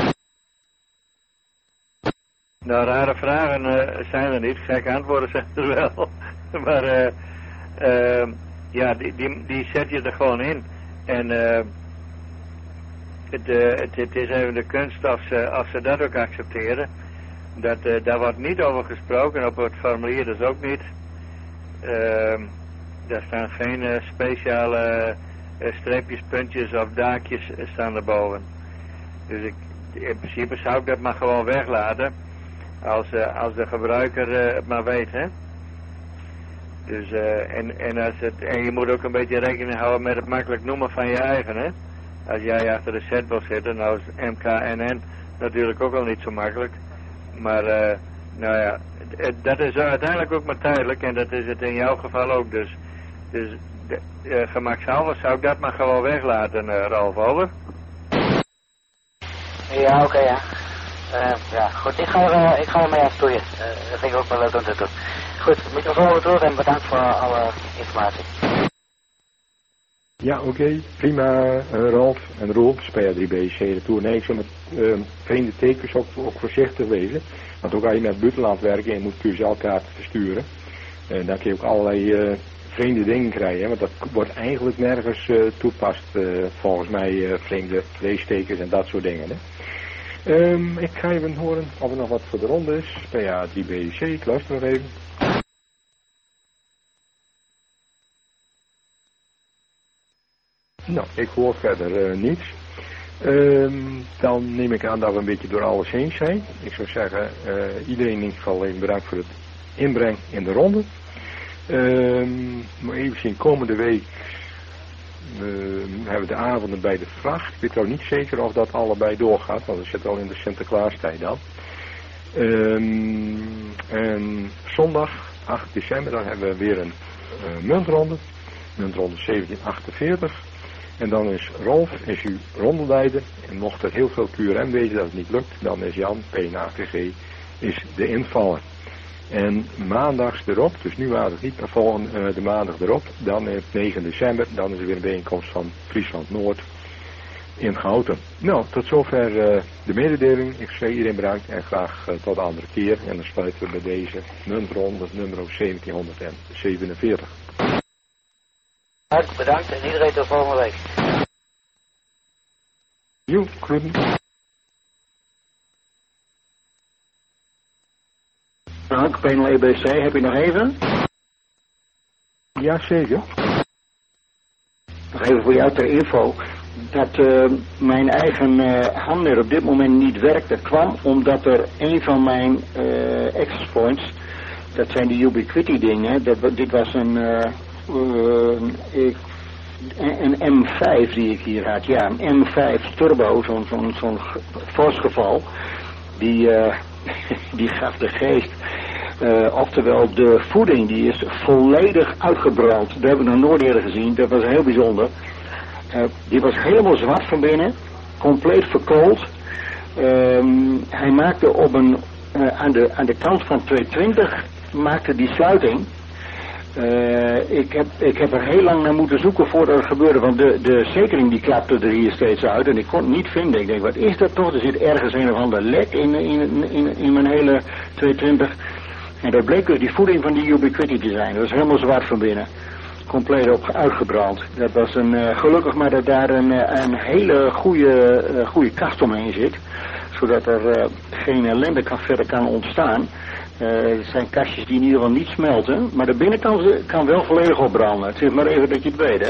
Nou, rare vragen uh, zijn er niet, gekke antwoorden zijn er wel. maar uh, uh, ja, die, die, die zet je er gewoon in. En uh, het, uh, het, het is even de kunst of ze, of ze dat ook accepteren. Dat, uh, daar wordt niet over gesproken, op het formulier dus ook niet. Uh, daar staan geen uh, speciale uh, streepjes, puntjes of daakjes uh, staan erboven. Dus ik, in principe zou ik dat maar gewoon weglaten. Als, uh, als de gebruiker uh, het maar weet, hè. Dus, uh, en, en, als het, en je moet ook een beetje rekening houden met het makkelijk noemen van je eigen, hè. Als jij achter de set wil zitten, nou is M K N N natuurlijk ook al niet zo makkelijk. Maar, uh, nou ja, d- dat is uiteindelijk ook maar tijdelijk en dat is het in jouw geval ook. Dus, dus de, uh, gemakshalve zou ik dat maar gewoon weglaten, uh, Ralf, over. Ja, oké, okay, ja. Uh, ja, goed, ik ga, er, uh, ik ga ermee aan stoeien. Uh, dat vind ik ook wel leuk om te doen. Goed, microfoon terug en bedankt voor alle informatie. Ja, oké, okay, prima, uh, Ralf en Roel, P H drie B C Retour. Nee, ik zou met uh, vreemde tekens ook, ook voorzichtig wezen. Want ook als je met het buitenland werkt en je moet Q S L-kaarten versturen, uh, dan kun je ook allerlei uh, vreemde dingen krijgen. Want dat wordt eigenlijk nergens uh, toepast, uh, volgens mij, uh, vreemde leestekens en dat soort dingen. Hè. Um, ik ga even horen of er nog wat voor de ronde is. P H drie B C, ik luister nog even. Nou, ik hoor verder uh, niets. Um, dan neem ik aan dat we een beetje door alles heen zijn. Ik zou zeggen, uh, iedereen in ieder geval even bedankt voor het inbreng in de ronde. Um, maar even zien, komende week uh, hebben we de avonden bij de vracht. Ik weet trouwens niet zeker of dat allebei doorgaat, want we zitten al in de Sinterklaastijd dan. Um, en zondag, acht december, dan hebben we weer een uh, muntronde. Muntronde zeventien achtenveertig. En dan is Rolf, is uw rondeleider. En mocht er heel veel Q R M wezen dat het niet lukt, dan is Jan, P N A T G, is de invaller. En maandags erop, dus nu was het niet, maar volgende uh, de maandag erop, dan op negen december, dan is er weer een bijeenkomst van Friesland Noord. in Gouten. Nou, tot zover uh, de mededeling. Ik zeg iedereen bedankt en graag uh, tot de andere keer. En dan sluiten we bij deze muntronde nummer zeventienhonderdzevenenveertig. Hartelijk bedankt en iedereen tot volgende week. Jo, groeten. Dank, panel E B C, heb je nog even? Ja, zeker. Nog even voor jou ter info. Dat uh, mijn eigen uh, handler op dit moment niet werkte, kwam omdat er een van mijn uh, access points, dat zijn die Ubiquiti dingen, dat, dit was een, uh, uh, ik, een M vijf die ik hier had, ja, een M vijf Turbo, zo'n zo'n zo'n fors geval, die, uh, die gaf de geest. Uh, oftewel, de voeding die is volledig uitgebrand. Dat hebben we nog nooit eerder gezien, dat was heel bijzonder. Uh, die was helemaal zwart van binnen, compleet verkoold. Um, hij maakte op een, uh, aan, de, aan de kant van tweehonderdtwintig, maakte die sluiting. Uh, ik, heb, ik heb er heel lang naar moeten zoeken voordat het gebeurde, want de, de zekering die klapte er hier steeds uit en ik kon het niet vinden. Ik denk, wat is dat toch? Er zit ergens een of ander lek in, in, in, in mijn hele tweehonderdtwintig. En dat bleek dus die voeding van die Ubiquiti te zijn. Dat was helemaal zwart van binnen. Compleet op uitgebrand. Dat was een, uh, gelukkig maar dat daar een, een hele goede, uh, goede kast omheen zit. Zodat er uh, geen ellende kan, verder kan ontstaan. Uh, het zijn kastjes die in ieder geval niet smelten. Maar de binnenkant kan wel volledig opbranden. Het zit maar even dat je het weet, hè.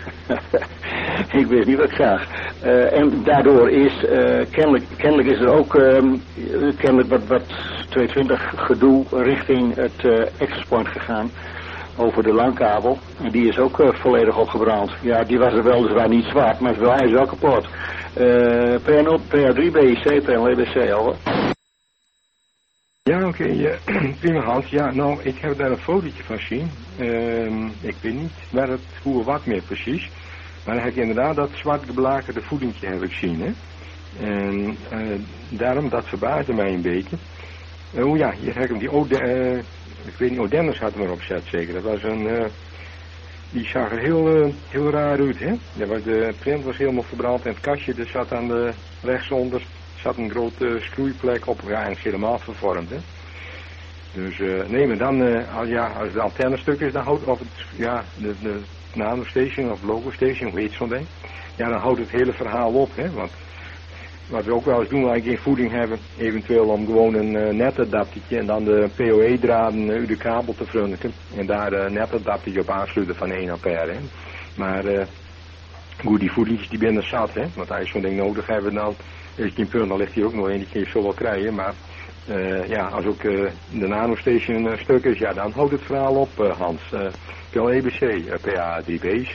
Ik wist niet wat ik zag. Uh, en daardoor is, uh, kennelijk, kennelijk is er ook um, kennelijk wat, wat tweehonderdtwintig gedoe richting het uh, access point gegaan. Over de langkabel. En die is ook uh, volledig opgebrand. Ja, die was er wel, dus waar niet zwart, maar hij is wel kapot. Uh, P N O, P A drie, B I C, P N L E B C, over. Ja, oké, okay, ja, prima Hans. Ja, nou, ik heb daar een fotootje van zien. Uh, ik weet niet waar het, hoe of wat meer precies. Maar dan heb ik inderdaad dat zwart geblakerde voedingje heb ik zien, hè. En uh, daarom, dat verbaasde mij een beetje. Uh, oh ja, hier heb ik hem, die Ode, uh, ik weet niet, Odennis had hem erop gezet zeker. Dat was een, uh, die zag er heel, uh, heel raar uit, hè. Ja, was de print was helemaal verbrand en het kastje, er zat aan de rechtsonder, zat een grote schroeiplek op, ja, en het is helemaal vervormd, hè. Dus, uh, nee, maar dan, uh, als, ja, als het antennestuk is, dan houdt, of het, ja, de, de nanostation of logostation, hoe heet zo'n ding? Ja, dan houdt het hele verhaal op, hè, want wat we ook wel eens doen, als we geen voeding hebben, eventueel om gewoon een uh, netadaptertje en dan de P O E-draden uh, uit de kabel te frunniken en daar een uh, netadaptertje op aansluiten van één ampère, hè. Maar, uh, goed, die voedingjes die binnen zat, hè, want als je zo'n ding nodig hebben, dan is het geen punt, dan ligt hier ook nog één, die kun je zo wel krijgen, maar Uh, ja, als ook uh, de nanostation uh, stuk is, ja, dan houdt het verhaal op, uh, Hans. Uh, P L E B C, uh, P A drie B C.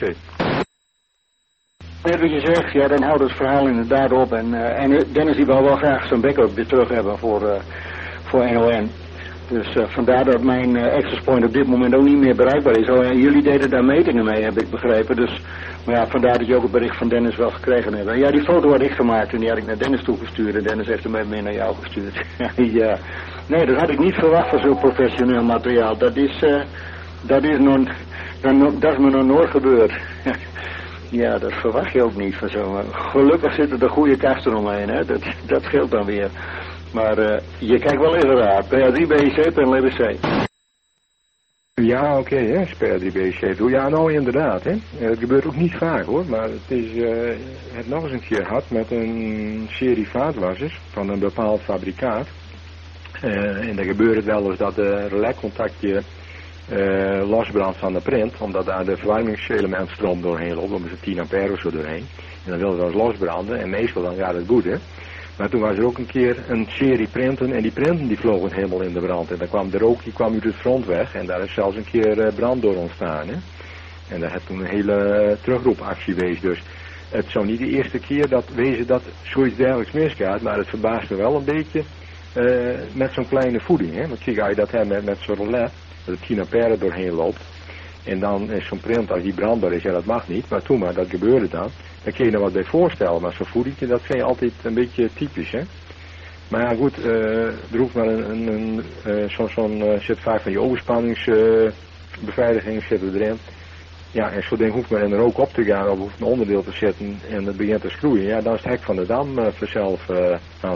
Net wat je zegt, ja, dan houdt het verhaal inderdaad op. En, uh, en Dennis die wil wel graag zijn backup weer terug hebben voor, uh, voor N O N. Dus uh, vandaar dat mijn uh, access point op dit moment ook niet meer bereikbaar is. Oh, en jullie deden daar metingen mee, heb ik begrepen. Dus, maar ja, vandaar dat je ook het bericht van Dennis wel gekregen hebt. Ja, die foto had ik gemaakt en die had ik naar Dennis toegestuurd. En Dennis heeft hem met me naar jou gestuurd. Ja. Nee, dat had ik niet verwacht van zo'n professioneel materiaal. Dat is, uh, dat is, nog, dat, dat is me nog nooit gebeurd. Ja, dat verwacht je ook niet van zo. Gelukkig zitten er goede kasten omheen, hè. Dat, dat scheelt dan weer. Maar uh, je kijkt wel even raar. P A drie, B I C, P N L E B C. Ja, oké, okay, hè, P A drie, B I C. Ja, nou inderdaad, hè. Het gebeurt ook niet vaak, hoor. Maar het is, uh, het nog eens een keer gehad met een serie vaatwassers van een bepaald fabrikaat. Uh, en dan gebeurt het wel eens dat de relaiscontactje uh, losbrandt van de print, omdat daar de verwarmingselement doorheen loopt, om ze tien ampère of zo doorheen. En dan wil het wel eens losbranden en meestal dan gaat het goed, hè. Maar toen was er ook een keer een serie printen en die printen die vlogen helemaal in de brand. En dan kwam de rook, die kwam uit het front weg en daar is zelfs een keer uh, brand door ontstaan, hè. En daar heeft toen een hele uh, terugroepactie geweest. Dus het zou niet de eerste keer dat wezen dat zoiets dergelijks misgaat, maar het verbaast me wel een beetje uh, met zo'n kleine voeding, hè. Want kijk, als je dat hebt met, met zo'n relais, dat het tien ampère doorheen loopt. En dan is zo'n print, als die brandbaar is, ja dat mag niet, maar toen maar, dat gebeurde dan. Daar kun je er wat bij voorstellen, maar zo'n voedingje, dat vind je altijd een beetje typisch, hè. Maar ja, goed, uh, er hoeft maar een, een, een uh, zo'n, zo'n uh, zit vaak van die overspanningsbeveiliging uh, zitten erin. Ja, en zo ding hoeft men er ook op te gaan of hoeft een onderdeel te zetten en het begint te schroeien. Ja, dan is het hek van de dam uh, vanzelf uh, aan.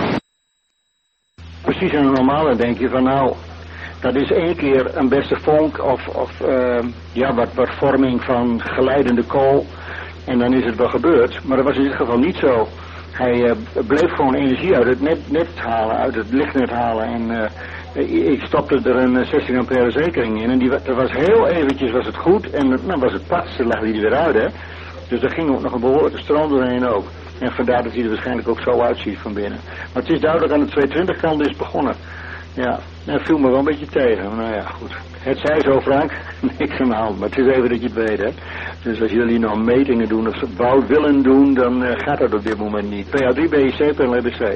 Precies een normale denk je van nou, dat is één keer een beste vonk of, of uh, ja, wat, wat vorming van geleidende kool en dan is het wel gebeurd. Maar dat was in dit geval niet zo. Hij uh, bleef gewoon energie uit het net, net halen, uit het lichtnet halen en uh, ik stopte er een zestien ampère zekering in en die, dat was heel eventjes was het goed en dan was het pas, dan legde hij er weer uit hè. Dus er ging ook nog een behoorlijke stroom doorheen ook. En vandaar dat hij er waarschijnlijk ook zo uitziet van binnen. Maar het is duidelijk aan de tweehonderdtwintig kant is begonnen. Ja, dat viel me wel een beetje tegen. Maar nou ja, goed. Het zij zo, Frank. Niks aan de hand. Maar het is even dat je het weet, hè. Dus als jullie nou metingen doen of ze bouw willen doen, dan uh, gaat dat op dit moment niet. P A drie, B I C, P L E B C.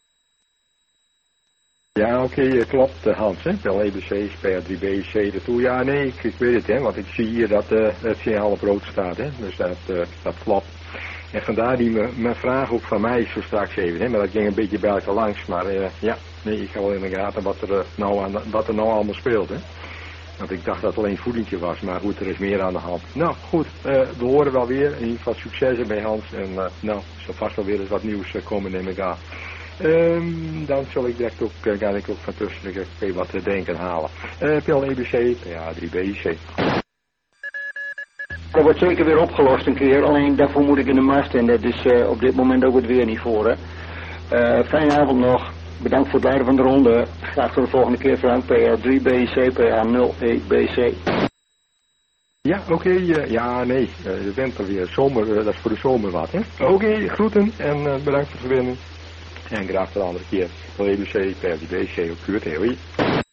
Ja, oké, okay, klopt Hans, hè. P L E B C, P A drie, B I C, dat toe. Ja, nee, ik, ik weet het, hè. Want ik zie hier dat uh, het signaal op rood staat, hè. Dus dat, uh, dat klopt. En vandaar die me, mijn vraag ook van mij zo straks even, hè, maar dat ging een beetje bij elkaar langs. Maar uh, ja, nee, ik ga wel in de gaten wat er, uh, nou aan, wat er nou allemaal speelt. Hè. Want ik dacht dat het alleen voedingje was, maar goed, er is meer aan de hand. Nou goed, uh, we horen wel weer, in ieder geval succes bij Hans. En uh, nou, er zal vast wel weer eens wat nieuws uh, komen, neem ik aan. Um, dan zal ik direct ook, uh, ga ik ook van tussen uh, wat te denken halen. Uh, P L E B C, P A drie, B I C. Dat wordt zeker weer opgelost een keer, alleen daarvoor moet ik in de mast en dat is uh, op dit moment ook het weer niet voor. Hè. Uh, fijne avond nog, bedankt voor het leiden van de ronde. Graag tot de volgende keer Frank, P A drie, B I C, P A nul, E B C. Ja, oké, okay, uh, ja nee, uh, de winter weer, zomer, uh, dat is voor de zomer wat hè. Oké, okay, groeten en uh, bedankt voor het verbinden. En graag tot de andere keer. P L E B C, P A drie, B I C, op Kuurt, hoi.